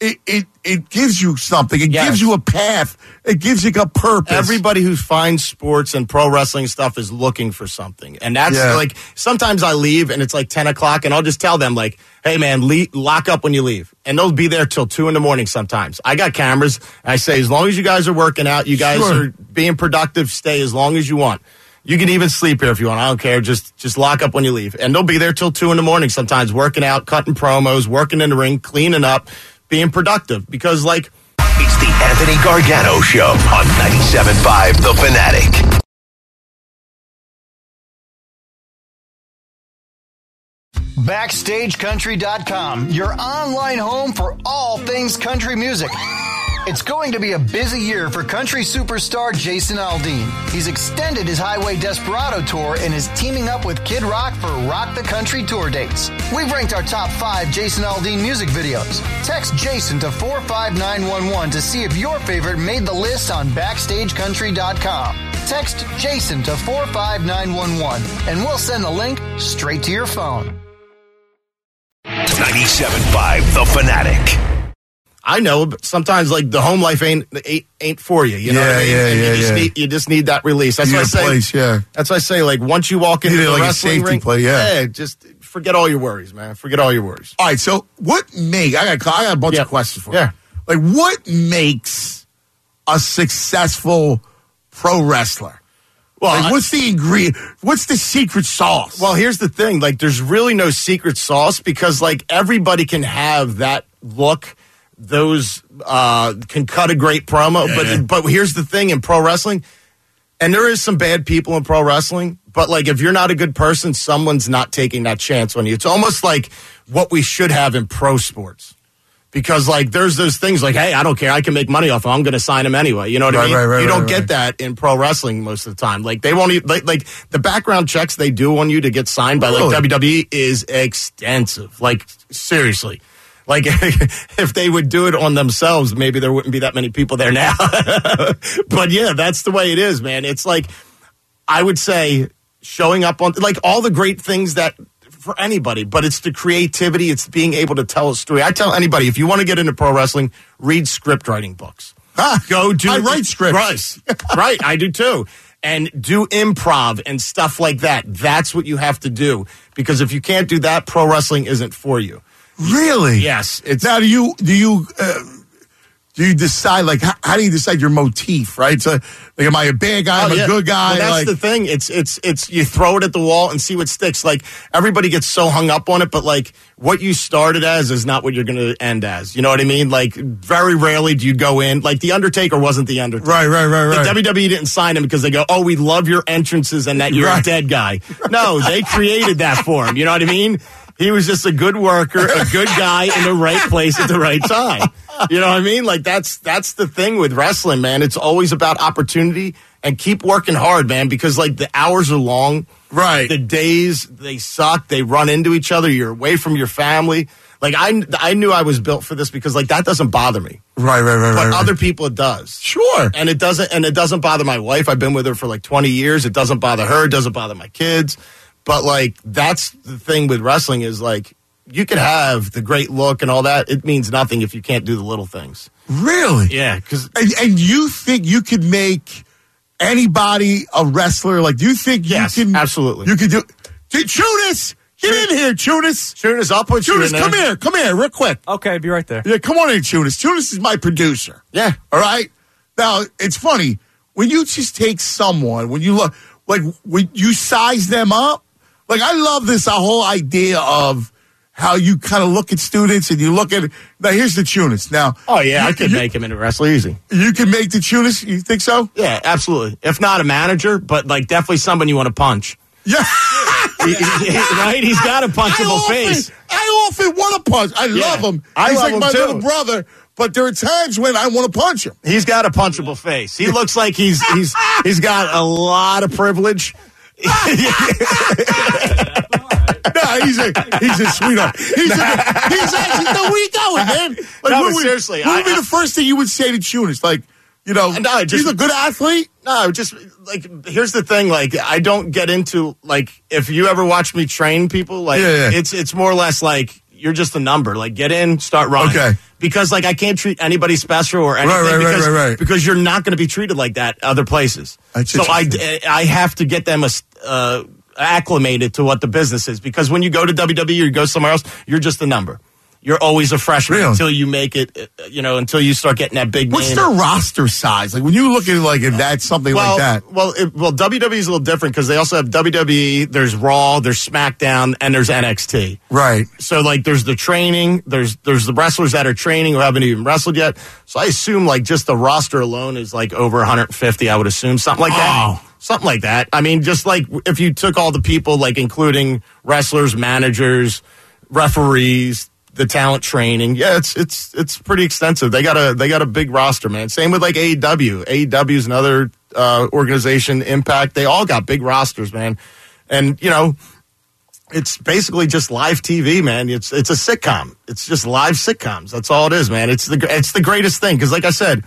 it gives you something. It gives you a path. It gives you a purpose. Everybody who finds sports and pro wrestling stuff is looking for something. And that's like, sometimes I leave and it's like 10 o'clock and I'll just tell them like, hey man, lock up when you leave. And they'll be there till 2 a.m. sometimes. I got cameras. And I say, as long as you guys are working out, you guys are being productive, stay as long as you want. You can even sleep here if you want. I don't care. Just lock up when you leave. And they'll be there till 2 a.m. sometimes, working out, cutting promos, working in the ring, cleaning up, being productive. Because, like, it's the Anthony Gargano Show on 97.5 The Fanatic. BackstageCountry.com, your online home for all things country music. It's going to be a busy year for country superstar Jason Aldean. He's extended his Highway Desperado tour and is teaming up with Kid Rock for Rock the Country tour dates. We've ranked our top 5 Jason Aldean music videos. Text Jason to 45911 to see if your favorite made the list on BackstageCountry.com. Text Jason to 45911 and we'll send the link straight to your phone. 97.5 The Fanatic. I know, but sometimes like the home life ain't for you. You know what I mean? You just need that release. That's what I say. That's what I say. Like once you walk into the like wrestling a safety ring, play. Just forget all your worries, man. Forget all your worries. All right. So what I got a bunch of questions for you. Like what makes a successful pro wrestler? Well, like, what's the ingredient? What's the secret sauce? Well, here's the thing. Like, there's really no secret sauce because, like, everybody can have that look. Those can cut a great promo. But here's the thing in pro wrestling, and there is some bad people in pro wrestling, but, like, if you're not a good person, someone's not taking that chance on you. It's almost like what we should have in pro sports. Because, like, there's those things like, hey, I don't care. I can make money off of it. I'm going to sign him anyway. You know what I mean? You don't get that in pro wrestling most of the time. Like, they won't even, like the background checks they do on you to get signed by, like, WWE is extensive. Like, seriously. Like, if they would do it on themselves, maybe there wouldn't be that many people there now. But, yeah, that's the way it is, man. It's like, I would say, showing up on, like, all the great things that for anybody, but it's the creativity. It's being able to tell a story. I tell anybody, if you want to get into pro wrestling, read script writing books. Go do. I write scripts. Right, I do too. And do improv and stuff like that. That's what you have to do. Because if you can't do that, pro wrestling isn't for you. Really? Yes. Now, do you decide, like, how do you decide your motif, right? So, like, am I a bad guy? Am I a good guy? Well, that's the thing. It's you throw it at the wall and see what sticks. Like, everybody gets so hung up on it, but, like, what you started as is not what you're going to end as. You know what I mean? Like, very rarely do you go in. Like, The Undertaker wasn't The Undertaker. Right. The WWE didn't sign him because they go, oh, we love your entrances and that you're a dead guy. No, they created that for him. You know what I mean? He was just a good worker, a good guy in the right place at the right time. You know what I mean? Like, that's the thing with wrestling, man. It's always about opportunity, and keep working hard, man, because, like, the hours are long. Right. The days, they suck. They run into each other. You're away from your family. Like, I knew I was built for this because, like, that doesn't bother me. Right. But other people, it does. Sure. And it doesn't bother my wife. I've been with her for, like, 20 years. It doesn't bother her. It doesn't bother my kids. But, like, that's the thing with wrestling is, like, you could have the great look and all that. It means nothing if you can't do the little things. Really? Yeah. And you think you could make anybody a wrestler? Like, do you think you can? Absolutely. You could do. Chunas, get in here, Chunas. Chunas, I'll put you in there. Come here, real quick. Okay, I'll be right there. Yeah, come on in, Chunas. Chunas is my producer. Yeah. All right? Now, it's funny. When you just take someone, when you look, like, when you size them up, like, I love this whole idea of how you kind of look at students and you look at, now here's the Chunas. Now, oh, yeah, I could make him into a wrestler easy. You can make the Chunas? You think so? Yeah, absolutely. If not a manager, but, like, definitely someone you want to punch. Yeah. Right? He's got a punchable face. I often want to punch. I love him. He's like my little brother. But there are times when I want to punch him. He's got a punchable face. He looks like he's got a lot of privilege. No, he's a sweetheart. He's actually, no, where you going, man? Like, no, seriously. What would be the first thing you would say to Chunas? Like, you know, he's a good athlete? No, just, like, here's the thing. Like, I don't get into, like, if you ever watch me train people, like, it's more or less like, you're just a number. Like, get in, start running. Okay. Because, like, I can't treat anybody special or anything because you're not going to be treated like that other places. So I have to get them acclimated to what the business is. Because when you go to WWE or you go somewhere else, you're just a number. You're always a freshman until you make it, until you start getting that big name. What's their roster size? Like, when you look at it like if that's something like that. Well, WWE is a little different because they also have WWE, there's Raw, there's SmackDown, and there's NXT. Right. So, like, there's the training, there's the wrestlers that are training who haven't even wrestled yet. So I assume, like, just the roster alone is, like, over 150, I would assume. Something like that. Something like that. I mean, just like if you took all the people, like, including wrestlers, managers, referees, the talent training, it's pretty extensive. They got a big roster, man. Same with, like, AEW. AEW is another organization. Impact. They all got big rosters, man. And it's basically just live TV, man. It's a sitcom. It's just live sitcoms. That's all it is, man. It's the greatest thing because, like I said,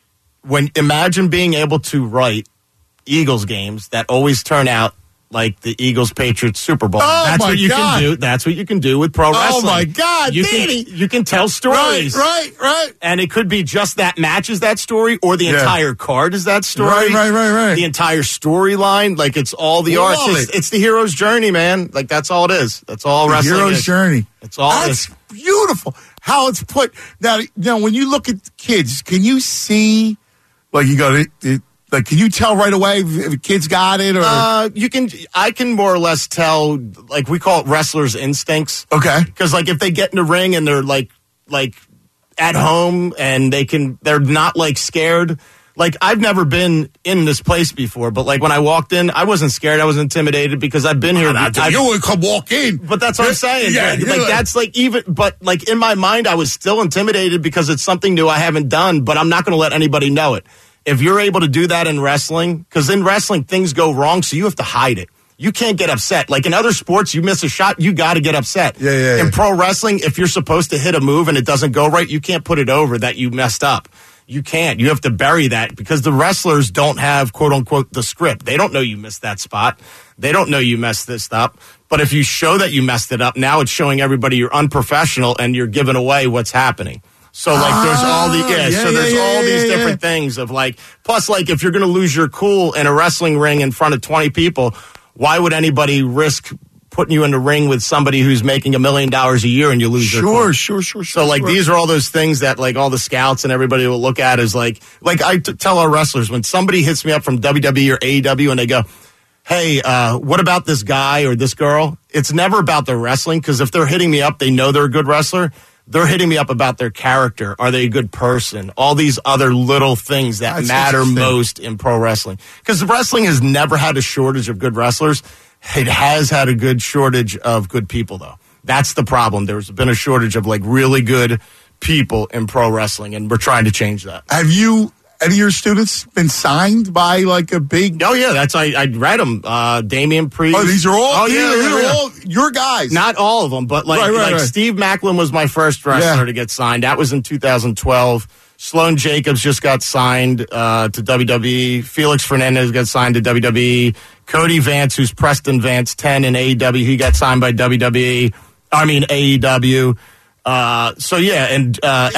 imagine being able to write Eagles games that always turn out like the Eagles-Patriots Super Bowl. That's what you can do. That's what you can do with pro wrestling. Oh, my God, you can tell stories. Right. And it could be just that match is that story, or the entire card is that story. Right. The entire storyline, like, it's all the art. It's the hero's journey, man. Like, that's all it is. That's all wrestling is. Hero's journey. That's all it is. That's beautiful. How it's put. Now, when you look at kids, can you see, like, you go to... Like, can you tell right away if a kid's got it? Or I can more or less tell, like, we call it wrestlers' instincts. Okay. Because, like, if they get in the ring and they're, like at home and they're not, like, scared. Like, I've never been in this place before, but, like, when I walked in, I wasn't scared. I was intimidated because I've been here. You wouldn't come walk in. But that's what I'm saying. Yeah, that's, like, but, like, in my mind, I was still intimidated because it's something new I haven't done, but I'm not going to let anybody know it. If you're able to do that in wrestling, because in wrestling, things go wrong, so you have to hide it. You can't get upset. Like in other sports, you miss a shot, you got to get upset. Yeah. In pro wrestling, if you're supposed to hit a move and it doesn't go right, you can't put it over that you messed up. You can't. You have to bury that because the wrestlers don't have, quote unquote, the script. They don't know you missed that spot. They don't know you messed this up. But if you show that you messed it up, now it's showing everybody you're unprofessional and you're giving away what's happening. So, like, there's all these different things of, like, plus, like, if you're going to lose your cool in a wrestling ring in front of 20 people, why would anybody risk putting you in the ring with somebody who's making $1 million a year and you lose your cool? Sure. So, like, these are all those things that, like, all the scouts and everybody will look at as, like I tell our wrestlers, when somebody hits me up from WWE or AEW and they go, hey, what about this guy or this girl? It's never about the wrestling, because if they're hitting me up, they know they're a good wrestler. They're hitting me up about their character. Are they a good person? All these other little things that matter most in pro wrestling. Because wrestling has never had a shortage of good wrestlers. It has had a good shortage of good people, though. That's the problem. There's been a shortage of, like, really good people in pro wrestling, and we're trying to change that. Have you, any of your students, been signed by, like, a big... Oh, yeah, I read them. Damian Priest. Oh, these are all... these are all your guys. Not all of them, but, like Steve Macklin was my first wrestler to get signed. That was in 2012. Sloan Jacobs just got signed to WWE. Felix Fernandez got signed to WWE. Cody Vance, who's Preston Vance 10 in AEW, he got signed by AEW. So, yeah, and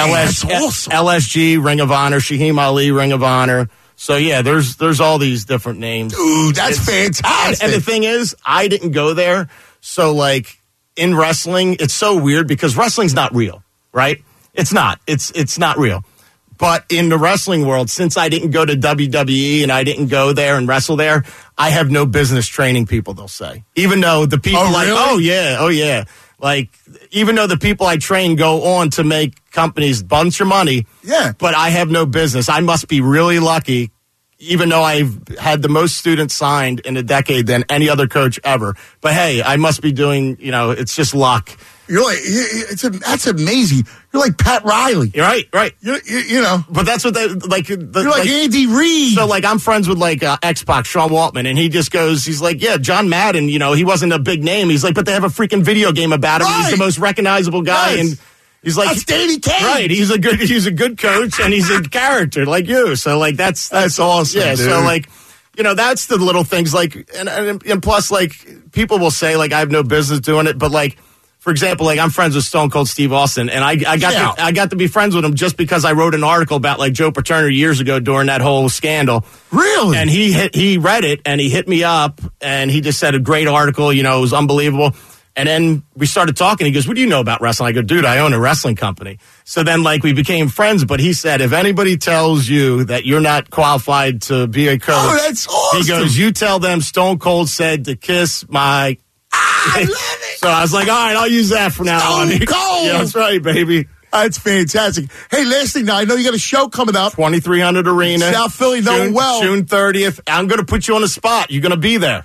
LSG, Ring of Honor, Shaheem Ali, Ring of Honor. So, yeah, there's all these different names. Dude, that's fantastic. And the thing is, I didn't go there. So, like, in wrestling, it's so weird because wrestling's not real, right? It's not. It's not real. But in the wrestling world, since I didn't go to WWE and I didn't go there and wrestle there, I have no business training people, they'll say. Even though the people oh, yeah. Like, even though the people I train go on to make companies a bunch of money, but I have no business. I must be really lucky, even though I've had the most students signed in a decade than any other coach ever. But, hey, I must be doing, it's just luck. You're like, that's amazing. You're like Pat Riley. Right. You know. But that's what they, like. You're like Andy Reid. So, like, I'm friends with, like, X-Pac, Sean Waltman, and he just goes, he's like, yeah, John Madden, he wasn't a big name. He's like, but they have a freaking video game about him. Right. He's the most recognizable guy. Yes. And he's like, that's Danny Cage. Right. He's a good coach, and he's a character like you. So, like, that's awesome. Yeah. Dude. So, like, that's the little things, like, and plus, like, people will say, like, I have no business doing it, but, like, for example, like, I'm friends with Stone Cold Steve Austin, and I got to be friends with him just because I wrote an article about, like, Joe Paterno years ago during that whole scandal. Really? And he read it, and he hit me up, and he just said a great article, it was unbelievable. And then we started talking. He goes, what do you know about wrestling? I go, dude, I own a wrestling company. So then, like, we became friends, but he said, if anybody tells you that you're not qualified to be a coach, that's awesome. He goes, you tell them Stone Cold said to kiss my... I love it. So I was like, all right, I'll use that from now on. Cold. Yeah, that's right, baby. That's fantastic. Hey, last thing now, I know you got a show coming up. 2300 Arena. South Philly, knowing well. June 30th. I'm going to put you on the spot. You're going to be there.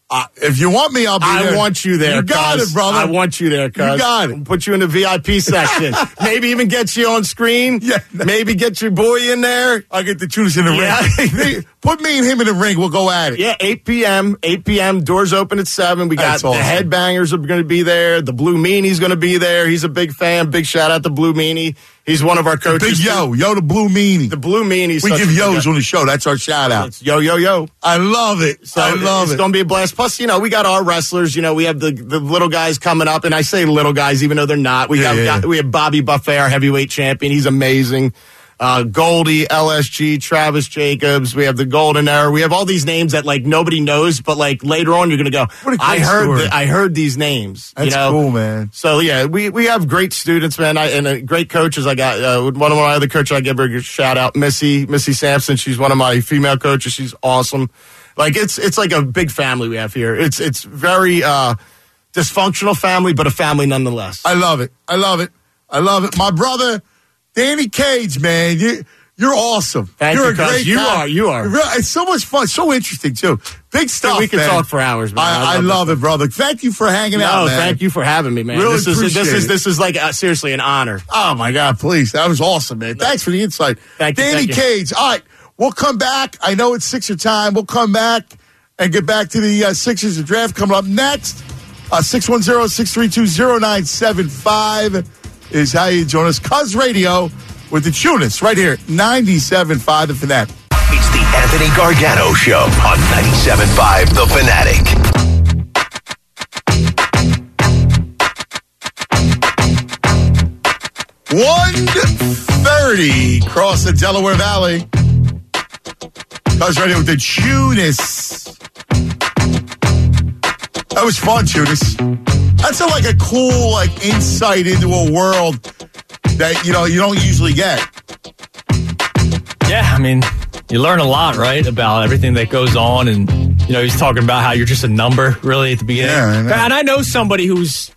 If you want me, I'll be there. I want you there. You got it, brother. I want you there, cuz. You got it. I'll put you in the VIP section. Maybe even get you on screen. Yeah. Maybe get your boy in there. I'll get the choose in the ring. Put me and him in the ring. We'll go at it. Yeah, 8 p.m. 8 p.m. Doors open at 7. We got the Headbangers are going to be there. The Blue Meanie's going to be there. He's a big fan. Big shout out to Blue Meanie. He's one of our coaches. Big Yo, the Blue Meanie. The Blue Meanie. We give Yo's on the show. That's our shout out. It's yo. I love it. So it's going to be a blast. Plus, we got our wrestlers. We have the little guys coming up, and I say little guys even though they're not. We have Bobby Buffet, our heavyweight champion. He's amazing. Goldie, LSG, Travis Jacobs. We have the Golden Era. We have all these names that, like, nobody knows, but, like, later on you're going to go, I heard these names. That's cool, man. So, yeah, we have great students, man, and great coaches. I got one of my other coaches, I give her a shout out, Missy Sampson. She's one of my female coaches. She's awesome. Like, it's like a big family we have here. It's very dysfunctional family, but a family nonetheless. I love it. My brother, Danny Cage, man, you're awesome. Thank you're you, a great guy. You are. It's so much fun, so interesting too. Big stuff. We can talk for hours, man. I love it, brother. Thank you for hanging out, man. Thank you for having me, man. Really this is like seriously an honor. Oh my God, please, that was awesome, man. Thanks for the insight. Thank you, Danny Cage. All right, we'll come back. I know it's Sixer time. We'll come back and get back to the Sixers draft coming up next. 610-632-0975 is how you join us. Cuz Radio with the Tunis right here, 97.5 The Fanatic. It's the Anthony Gargano Show on 97.5 The Fanatic. $130 across the Delaware Valley. I was ready with the Tunis. That was fun, Tunis. That's like a cool insight into a world that you don't usually get. Yeah, I mean, you learn a lot, right, about everything that goes on, and he's talking about how you're just a number, really, at the beginning. Yeah, I know. And I know somebody was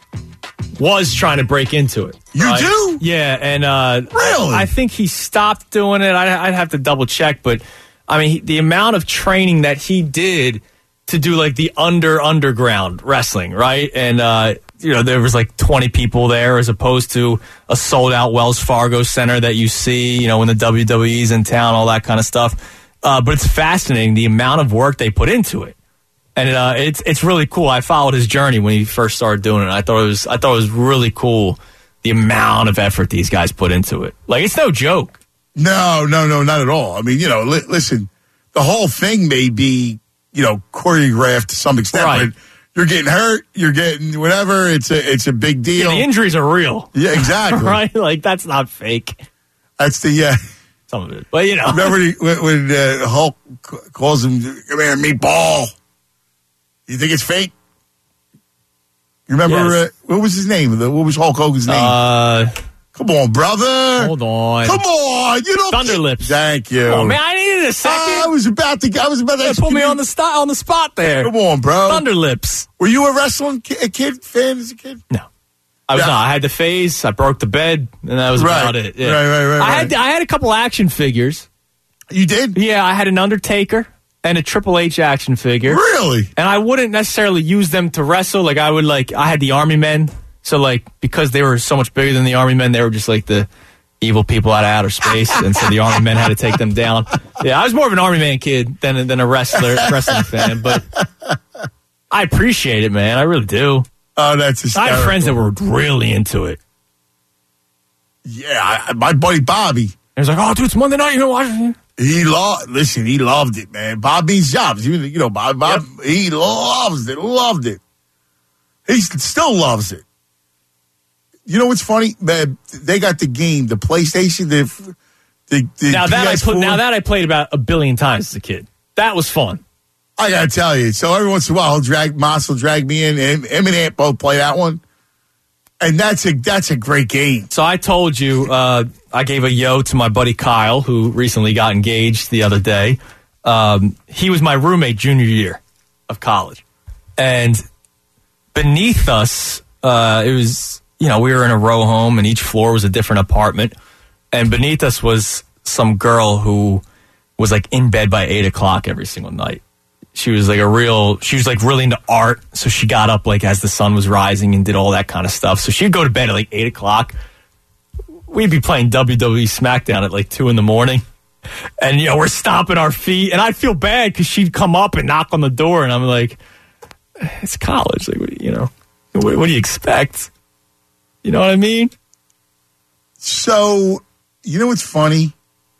trying to break into it. You do? Yeah, and really, I think he stopped doing it. I'd have to double check, but I mean, the amount of training that he did to do the underground wrestling, right? And there was 20 people there as opposed to a sold out Wells Fargo Center that you see, when the WWE's in town, all that kind of stuff. But it's fascinating the amount of work they put into it. And it's really cool. I followed his journey when he first started doing it. I thought it was really cool the amount of effort these guys put into it. It's no joke. No, not at all. I mean, listen, the whole thing may be, choreographed to some extent, right. But you're getting hurt, you're getting whatever. It's a big deal. Yeah, the injuries are real. Yeah, exactly. Right? That's not fake. That's some of it. But remember when Hulk calls him, "Come here, meatball." You think it's fake? You remember Yes. What was his name? What was Hulk Hogan's name? Come on, brother. Hold on. Come on. Thunderlips. Thank you. Oh man, I needed a second. I was about to put me on the spot there. Come on, bro. Thunderlips. Were you a wrestling kid fan as a kid? No. I was not. I had the phase. I broke the bed, and that was about it. Yeah. Right. I had a couple action figures. You did? Yeah, I had an Undertaker and a Triple H action figure. Really? And I wouldn't necessarily use them to wrestle. I had the Army Men. So, because they were so much bigger than the Army Men, they were just the evil people out of outer space. And so the Army Men had to take them down. Yeah, I was more of an Army Man kid than a wrestling fan. But I appreciate it, man. I really do. Oh, that's hysterical. I had friends that were really into it. Yeah, my buddy Bobby. He was like, "Oh, dude, it's Monday night. You gonna watch it?" He loved it, man. Bob means jobs. Bob, yep. He loved it. He still loves it. You know what's funny? Man, they got the game, the PlayStation, the now PS4. that I played about a billion times as a kid. That was fun. I gotta tell you. So every once in a while, Moss will drag me in, and him and Ant both play that one, and that's a great game. So I told you, I gave a yo to my buddy Kyle, who recently got engaged the other day. He was my roommate junior year of college, and beneath us, it was. We were in a row home, and each floor was a different apartment. And beneath us was some girl who was in bed by 8 o'clock every single night. She was really into art. So she got up as the sun was rising and did all that kind of stuff. So she'd go to bed at 8 o'clock. We'd be playing WWE SmackDown at 2 in the morning. And, we're stomping our feet. And I'd feel bad because she'd come up and knock on the door. And I'm like, it's college. What do you expect? You know what I mean? So, what's funny?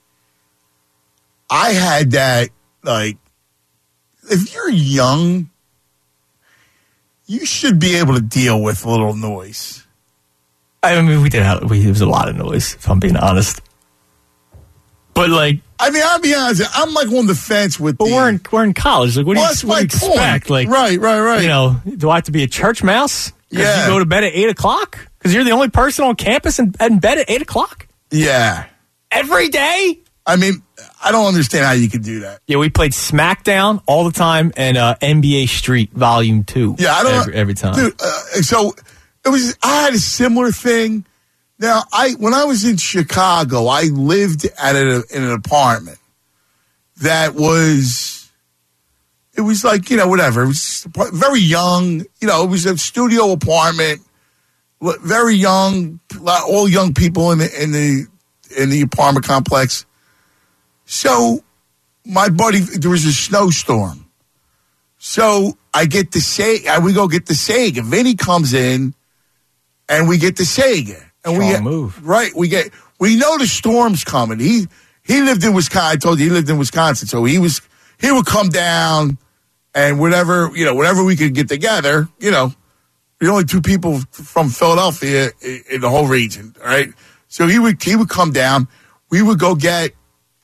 I had that, if you're young, you should be able to deal with a little noise. I mean, there was a lot of noise, if I'm being honest. But I'll be honest, I'm on the fence with we're in college. What do you expect? Right. Do I have to be a church mouse? Yeah. You go to bed at 8 o'clock? Because you're the only person on campus in bed at 8 o'clock? Yeah. Every day? I mean, I don't understand how you could do that. Yeah, we played SmackDown all the time and NBA Street Volume 2. Yeah, I don't every time. Dude, so I had a similar thing. Now, when I was in Chicago, I lived in an apartment that was, it was whatever. It was very young. It was a studio apartment. Very young, all young people in the apartment complex. So my buddy, there was a snowstorm. So I get the Sega. We go get the Sega. Vinny comes in, and we get the Sega. And Strong move. Right. We We know the storm's coming. He lived in Wisconsin. I told you he lived in Wisconsin, so he would come down and whatever we could get together. The only two people from Philadelphia in the whole region, right? So he would come down. We would go get,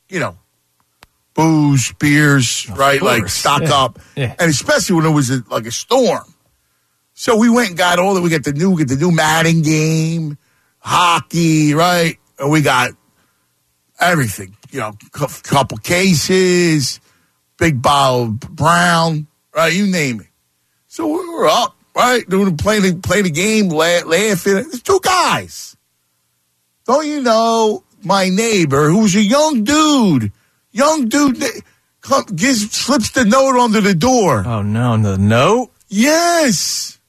booze, beers, right? Like stock up, and especially when it was like a storm. So we went and got all that. We get the new Madden game, hockey, right? And we got everything, couple cases, big bottle of Brown, right? You name it. So we were up, right? Playing the game, laughing. There's two guys. Don't you know my neighbor, who's a young dude, slips the note under the door. Oh, no, the note? Yes.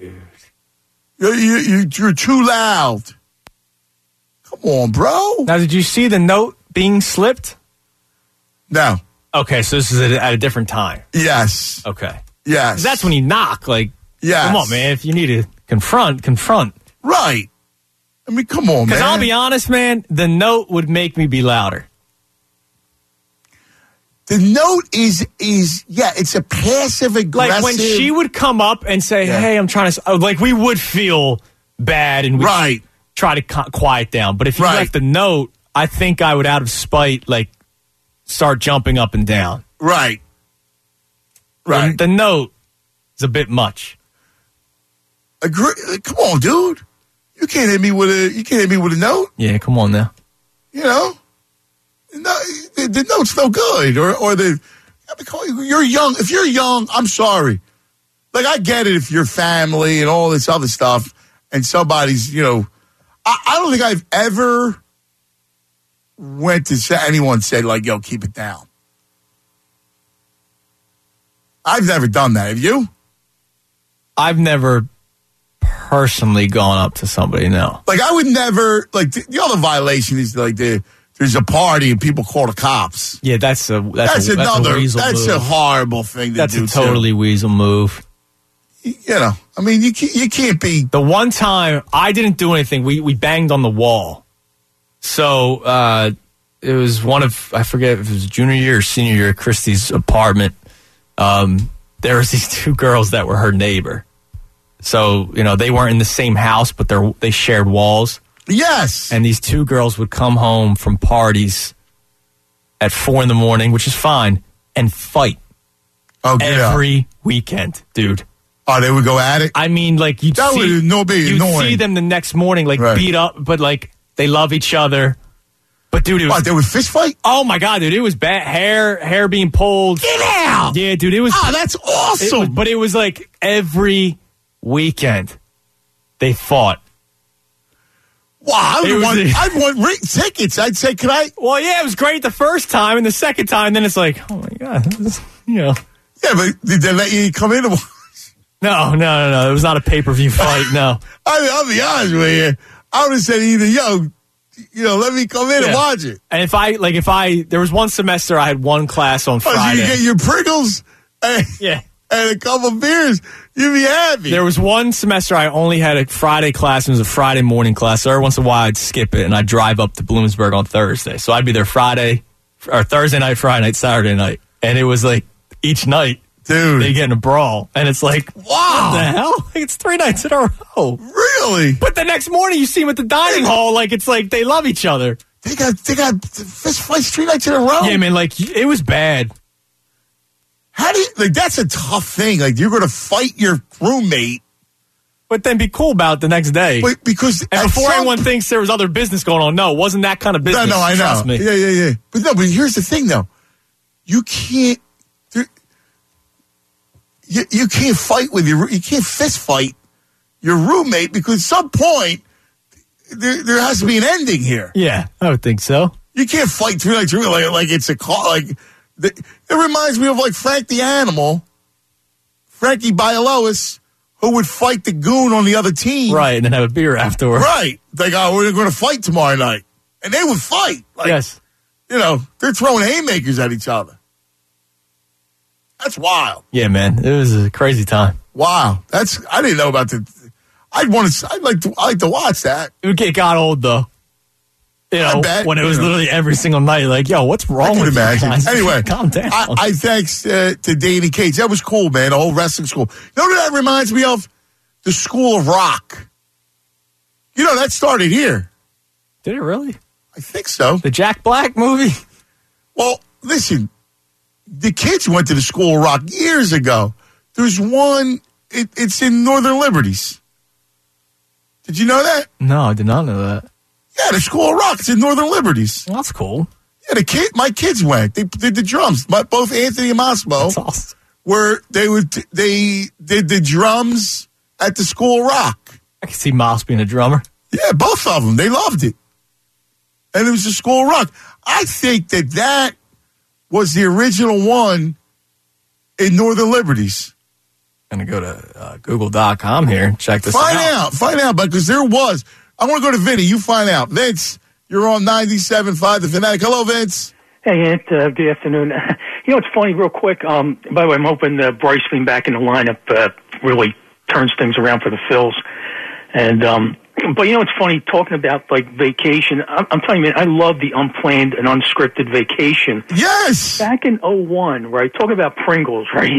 Dude. You're too loud. Come on, bro. Now, did you see the note being slipped? No. Okay, so this is at a different time. Yes. Okay. Yes. That's when you knock. Like, yes. Come on, man. If you need to confront. Right. I mean, come on, man. Because I'll be honest, man, the note would make me be louder. The note is it's a passive aggressive. Like when she would come up and say, "Hey, I'm trying to," like we would feel bad and we'd try to quiet down. But if you left the note, I think I would, out of spite, like start jumping up and down. Right. The note is a bit much. Agree. Come on, dude. You can't hit me with a note. Yeah, come on now. The note's no good, you're young. If you're young, I'm sorry. Like, I get it if you're family and all this other stuff, and somebody's, I don't think I've ever went to say anyone said like, "Yo, keep it down." I've never done that. Have you? I've never personally gone up to somebody. No. Like, I would never. Like, the other violation is like there's a party and people call the cops. Yeah, that's a weasel that's move. A horrible thing to do. That's a totally weasel move. I mean, you can't be. The one time I didn't do anything, we banged on the wall. So it was I forget if it was junior year or senior year at Christy's apartment. There was these two girls that were her neighbor. So, they weren't in the same house, but they shared walls. Yes. And these two girls would come home from parties at 4 a.m, which is fine, and fight every weekend, dude. Oh, they would go at it? I mean, like, you'd see them the next morning, like, beat up, but, like, they love each other. But, dude, it was... What, they would fist fight? Oh, my God, dude, it was bad. Hair being pulled. Get out! Yeah, dude, it was... Oh, that's awesome! But it was, like, every weekend they fought. Wow, I'd want tickets. I'd say, can I? Well, yeah, it was great the first time, and the second time, then it's like, oh my God, Yeah, but did they let you come in and watch? No. It was not a pay-per-view fight, no. I'll be honest with you. I would have said either, let me come in and watch it. And if there was one semester I had one class on Friday. So you get your Pringles and a couple of beers, you'd be happy. There was one semester I only had a Friday class, and it was a Friday morning class. So every once in a while I'd skip it, and I'd drive up to Bloomsburg on Thursday. So I'd be there Thursday night, Friday night, Saturday night. And it was like each night, dude, they get in a brawl. And it's like, wow. What the hell? Like, it's 3 nights in a row. Really? But the next morning you see them at the dining hall, like it's like they love each other. They got fist fights 3 nights in a row? Yeah, man, like it was bad. How do you, that's a tough thing. Like, you're going to fight your roommate. But then be cool about it the next day. But because before anyone thinks there was other business going on, no, it wasn't that kind of business. No, I know. Trust me. Yeah. But here's the thing, though. You can't fight you can't fist fight your roommate, because at some point there has to be an ending here. Yeah, I would think so. You can't fight 3 nights like it's a call. Like, it reminds me of like Frank the Animal, Frankie Bialowas, who would fight the goon on the other team. Right, and then have a beer afterwards. Right. Like, we're going to fight tomorrow night. And they would fight. Like, yes. They're throwing haymakers at each other. That's wild. Yeah, man. It was a crazy time. Wow. I didn't know about I'd like to watch that. It got old, though. You know, when it was literally every single night, like, yo, what's wrong with you guys? Anyway, calm down. I thanks to Danny Cates. That was cool, man. The whole wrestling school. You know what that reminds me of? The School of Rock. You know, that started here. Did it really? I think so. The Jack Black movie? Well, listen, the kids went to the School of Rock years ago. There's one, it's in Northern Liberties. Did you know that? No, I did not know that. Yeah, the School of Rock. It's in Northern Liberties. Well, that's cool. Yeah, my kids went. They did the drums. Both Anthony and Mosmo awesome. They did the drums at the School of Rock. I can see Moss being a drummer. Yeah, both of them. They loved it. And it was the School of Rock. I think that was the original one in Northern Liberties. I'm going to go to Google.com here and check this out. Find out, because there was. I want to go to Vinny. You find out. Vince, you're on 97.5 The Fanatic. Hello, Vince. Hey, Ant. Good afternoon. You know, it's funny, real quick. By the way, I'm hoping Bryce being back in the lineup really turns things around for the Phils. And but you know, it's funny talking about like vacation. I'm telling you, man, I love the unplanned and unscripted vacation. Yes. Back in 2001, right? Talking about Pringles, right?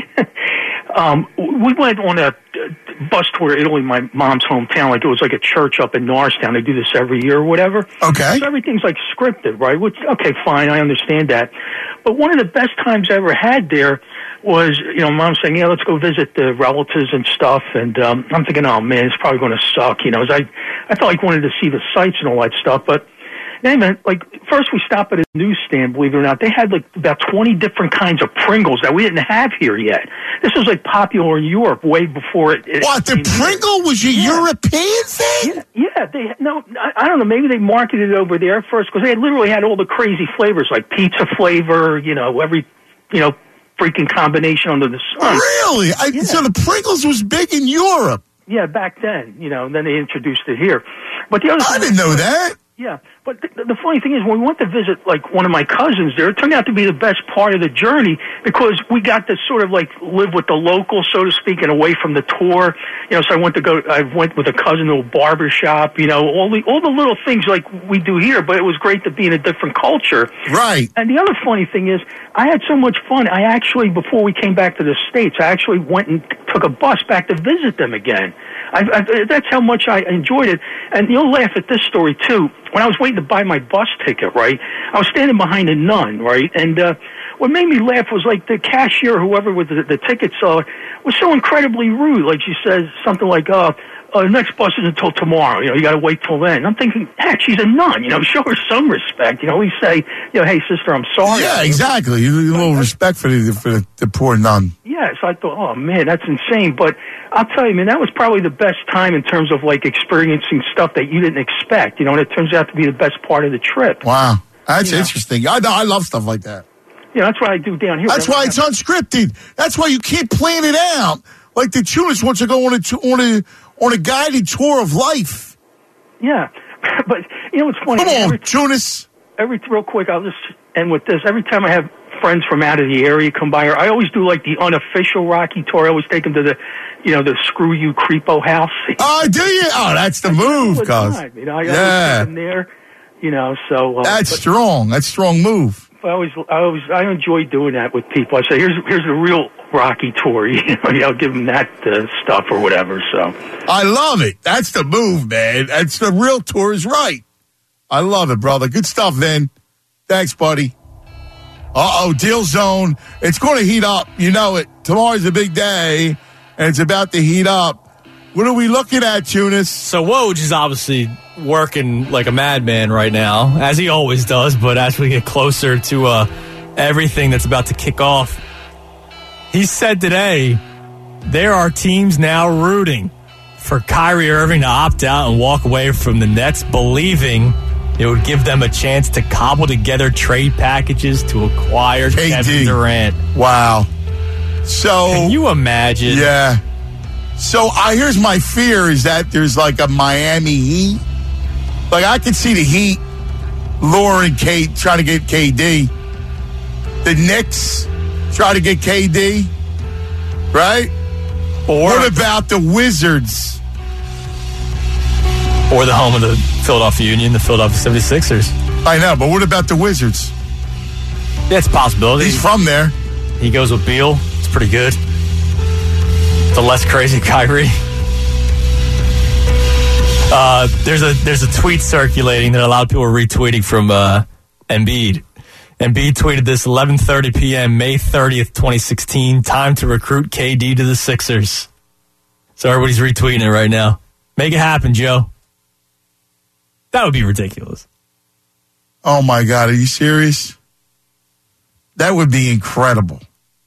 We went on a bus tour to Italy, my mom's hometown. Like it was like a church up in Norristown. They do this every year or whatever. Okay. So everything's like scripted, right? Which, okay, fine, I understand that. But one of the best times I ever had there was, you know, Mom saying, yeah, let's go visit the relatives and stuff. And I'm thinking, oh, man, it's probably going to suck. You know, I felt like wanted to see the sights and all that stuff. But then, like, first we stopped at a newsstand, believe it or not. They had, like, about 20 different kinds of Pringles that we didn't have here yet. This was, like, popular in Europe way before it what, the Pringle was a European thing? Yeah. I don't know. Maybe they marketed it over there first because they literally had all the crazy flavors, like pizza flavor, you know, every, you know, freaking combination under the sun. Really? So the Pringles was big in Europe? Yeah, back then, you know, and then they introduced it here. But the other I didn't know that. Yeah, but the funny thing is, when we went to visit, like, one of my cousins there, it turned out to be the best part of the journey because we got to sort of, like, live with the locals, so to speak, and away from the tour. You know, so I went with a cousin to a barber shop, you know, all the little things like we do here, but it was great to be in a different culture. Right. And the other funny thing is, I had so much fun, I actually, before we came back to the States, I actually went and took a bus back to visit them again. That's how much I enjoyed it. And you'll laugh at this story, too. When I was waiting to buy my bus ticket, right, I was standing behind a nun, right, and what made me laugh was, like, the cashier, whoever with the ticket seller, was so incredibly rude. Like, she says something like, the next bus isn't until tomorrow. You know, you got to wait till then. And I'm thinking, heck, she's a nun. You know, show her some respect. You know, we say, you know, hey, sister, I'm sorry. Yeah, exactly. A little respect for the poor nun. Yeah, so I thought, oh, man, that's insane. But I'll tell you, man, that was probably the best time in terms of, like, experiencing stuff that you didn't expect. You know, and it turns out to be the best part of the trip. Wow. That's interesting. I love stuff like that. Yeah, that's what I do down here. That's why it's unscripted. That's why you can't plan it out. Like the Tunis wants to go on a guided tour of life. Yeah, but you know what's funny? Come on, Tunis. Real quick, I'll just end with this. Every time I have friends from out of the area come by, or I always do like the unofficial Rocky tour. I always take them to the Screw You Creepo house. Oh, do you? Oh, that's the move, cuz. You know, I always take them there. You know, so that's strong. That's strong move. I enjoy doing that with people. I say, here's the real Rocky tour. You know, I'll give them that stuff or whatever. So I love it. That's the move, man. That's the real tour is right. I love it, brother. Good stuff, Vin. Thanks, buddy. Deal zone. It's going to heat up. You know it. Tomorrow's a big day, and it's about to heat up. What are we looking at, Tunis? So Woj is obviously working like a madman right now, as he always does, but as we get closer to everything that's about to kick off, he said today there are teams now rooting for Kyrie Irving to opt out and walk away from the Nets, believing it would give them a chance to cobble together trade packages to acquire Kevin Durant. Wow. So can you imagine? Yeah. So here's my fear is that there's like a Miami Heat. Like I could see the Heat luring trying to get KD. The Knicks try to get KD. Right? Or what about the Wizards? Or the home of the Philadelphia Union, the Philadelphia 76ers. I know, but what about the Wizards? Yeah, it's a possibility. He's from there. He goes with Beal. It's pretty good. The less crazy Kyrie. There's a tweet circulating that a lot of people are retweeting from Embiid. Embiid tweeted this 11:30 p.m. May 30th, 2016. Time to recruit KD to the Sixers. So everybody's retweeting it right now. Make it happen, Joe. That would be ridiculous. Oh, my God. Are you serious? That would be incredible.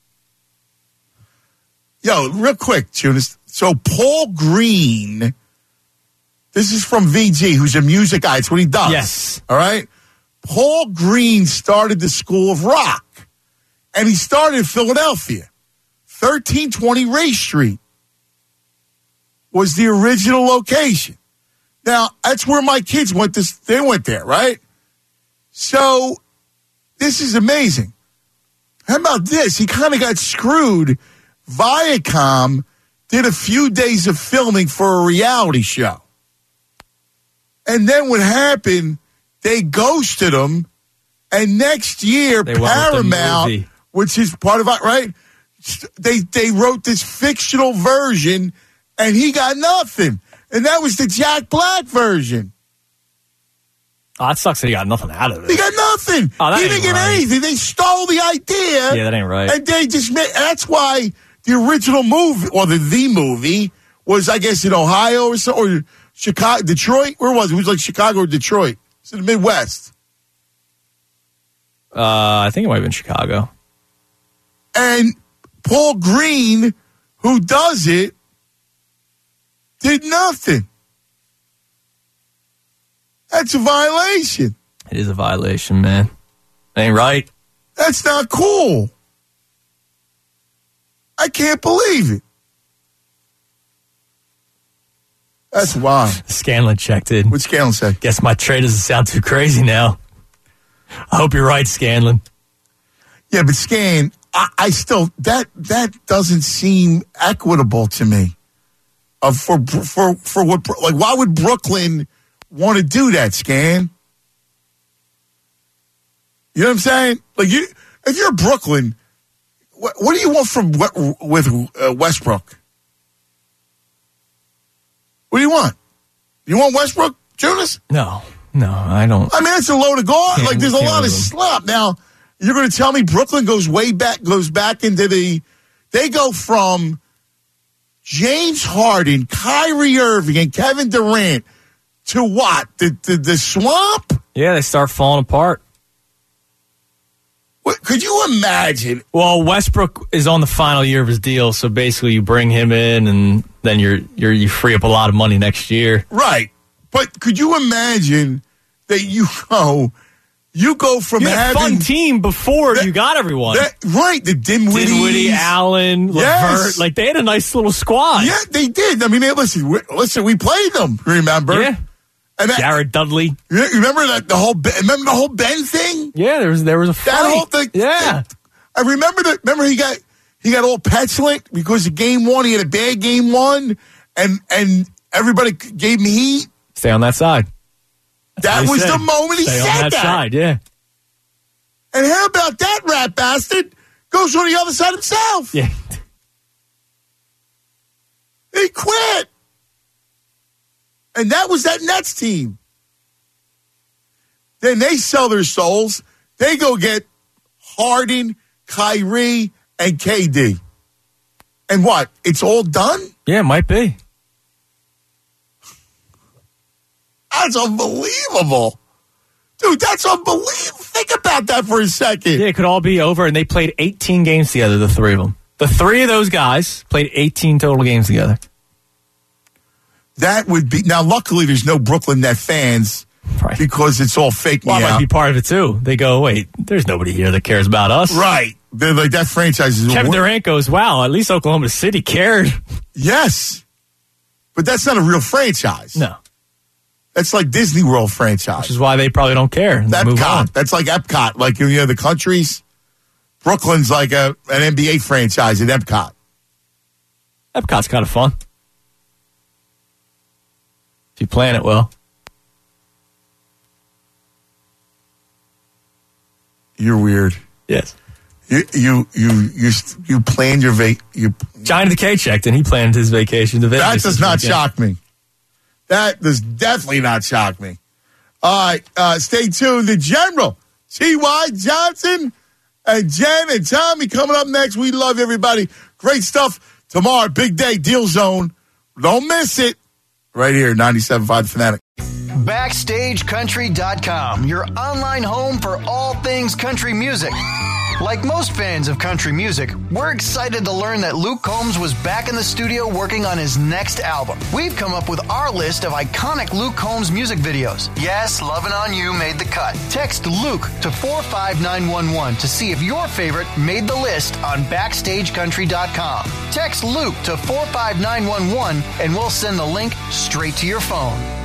Yo, real quick, Tunis. So Paul Green, this is from VG, who's a music guy. It's what he does. Yes. All right? Paul Green started the School of Rock, and he started in Philadelphia. 1320 Ray Street was the original location. Now, that's where my kids went. They went there, right? So, this is amazing. How about this? He kind of got screwed. Viacom did a few days of filming for a reality show. And then what happened, they ghosted him. And next year, Paramount, which is part of it, right? They wrote this fictional version, and he got nothing. And that was the Jack Black version. Oh, that sucks that he got nothing out of it. He got nothing. Oh, he didn't get anything. They stole the idea. Yeah, that ain't right. And they just made, that's why the original movie, or the movie, was, I guess, in Ohio or so, or Chicago, Detroit. Where was it? It was like Chicago or Detroit. It's in the Midwest. I think it might have been Chicago. And Paul Green, who does it, did nothing. That's a violation. It is a violation, man. Ain't right. That's not cool. I can't believe it. That's wild. Scanlon checked in. What'd Scanlon say? Guess my trade doesn't sound too crazy now. I hope you're right, Scanlon. Yeah, but Scan, I still, that doesn't seem equitable to me. For what, like, why would Brooklyn want to do that, Scan? You know what I'm saying? Like, if you're Brooklyn, what do you want from with Westbrook? What do you want? You want Westbrook, Jonas? No, I don't. I mean, it's a load of guard. Like, there's a lot of slop. Now, you're going to tell me Brooklyn goes back into they go from James Harden, Kyrie Irving, and Kevin Durant to what? The swamp? Yeah, they start falling apart. What, could you imagine? Well, Westbrook is on the final year of his deal, so basically you bring him in, and then you free up a lot of money next year. Right, but could you imagine that you go from having a fun team before you got everyone. Right, the Dinwiddie, Allen, LeVert. Like, they had a nice little squad. Yeah, they did. I mean, listen, we played them, remember? Yeah. And Jared Dudley. Remember the whole Ben thing? Yeah, there was a fight. That whole thing. Yeah. I remember he got all petulant because of game one. He had a bad game one, and everybody gave him heat. Stay on that side. That was the moment he said that. On that side, yeah. And how about that rat bastard goes on the other side himself? Yeah. He quit. And that was that Nets team. Then they sell their souls. They go get Harden, Kyrie, and KD. And what? It's all done? Yeah, it might be. That's unbelievable. Dude, that's unbelievable. Think about that for a second. Yeah, it could all be over, and they played 18 games together, the three of them. The three of those guys played 18 total games together. That would be... Now, luckily, there's no Brooklyn Net fans because it's all fake Well, that might be part of it, too. They go, wait, there's nobody here that cares about us. Right. They're like, that franchise is... Kevin Durant goes, wow, at least Oklahoma City cared. Yes. But that's not a real franchise. No. That's like Disney World franchise. Which is why they probably don't care. Epcot. That's like Epcot. Like, the countries. Brooklyn's like an NBA franchise at Epcot. Epcot's kind of fun. If you plan it well. You're weird. Yes. You planned your Johnny the K checked and he planned his vacation to Vegas. That does not shock me. That does definitely not shock me. All right, stay tuned. The General, T.Y. Johnson, and Jen and Tommy coming up next. We love everybody. Great stuff tomorrow. Big day, Deal Zone. Don't miss it. Right here, 97.5 The Fanatic. BackstageCountry.com, your online home for all things country music. Like most fans of country music, we're excited to learn that Luke Combs was back in the studio working on his next album. We've come up with our list of iconic Luke Combs music videos. Yes, Lovin' On You made the cut. Text Luke to 45911 to see if your favorite made the list on BackstageCountry.com. Text Luke to 45911 and we'll send the link straight to your phone.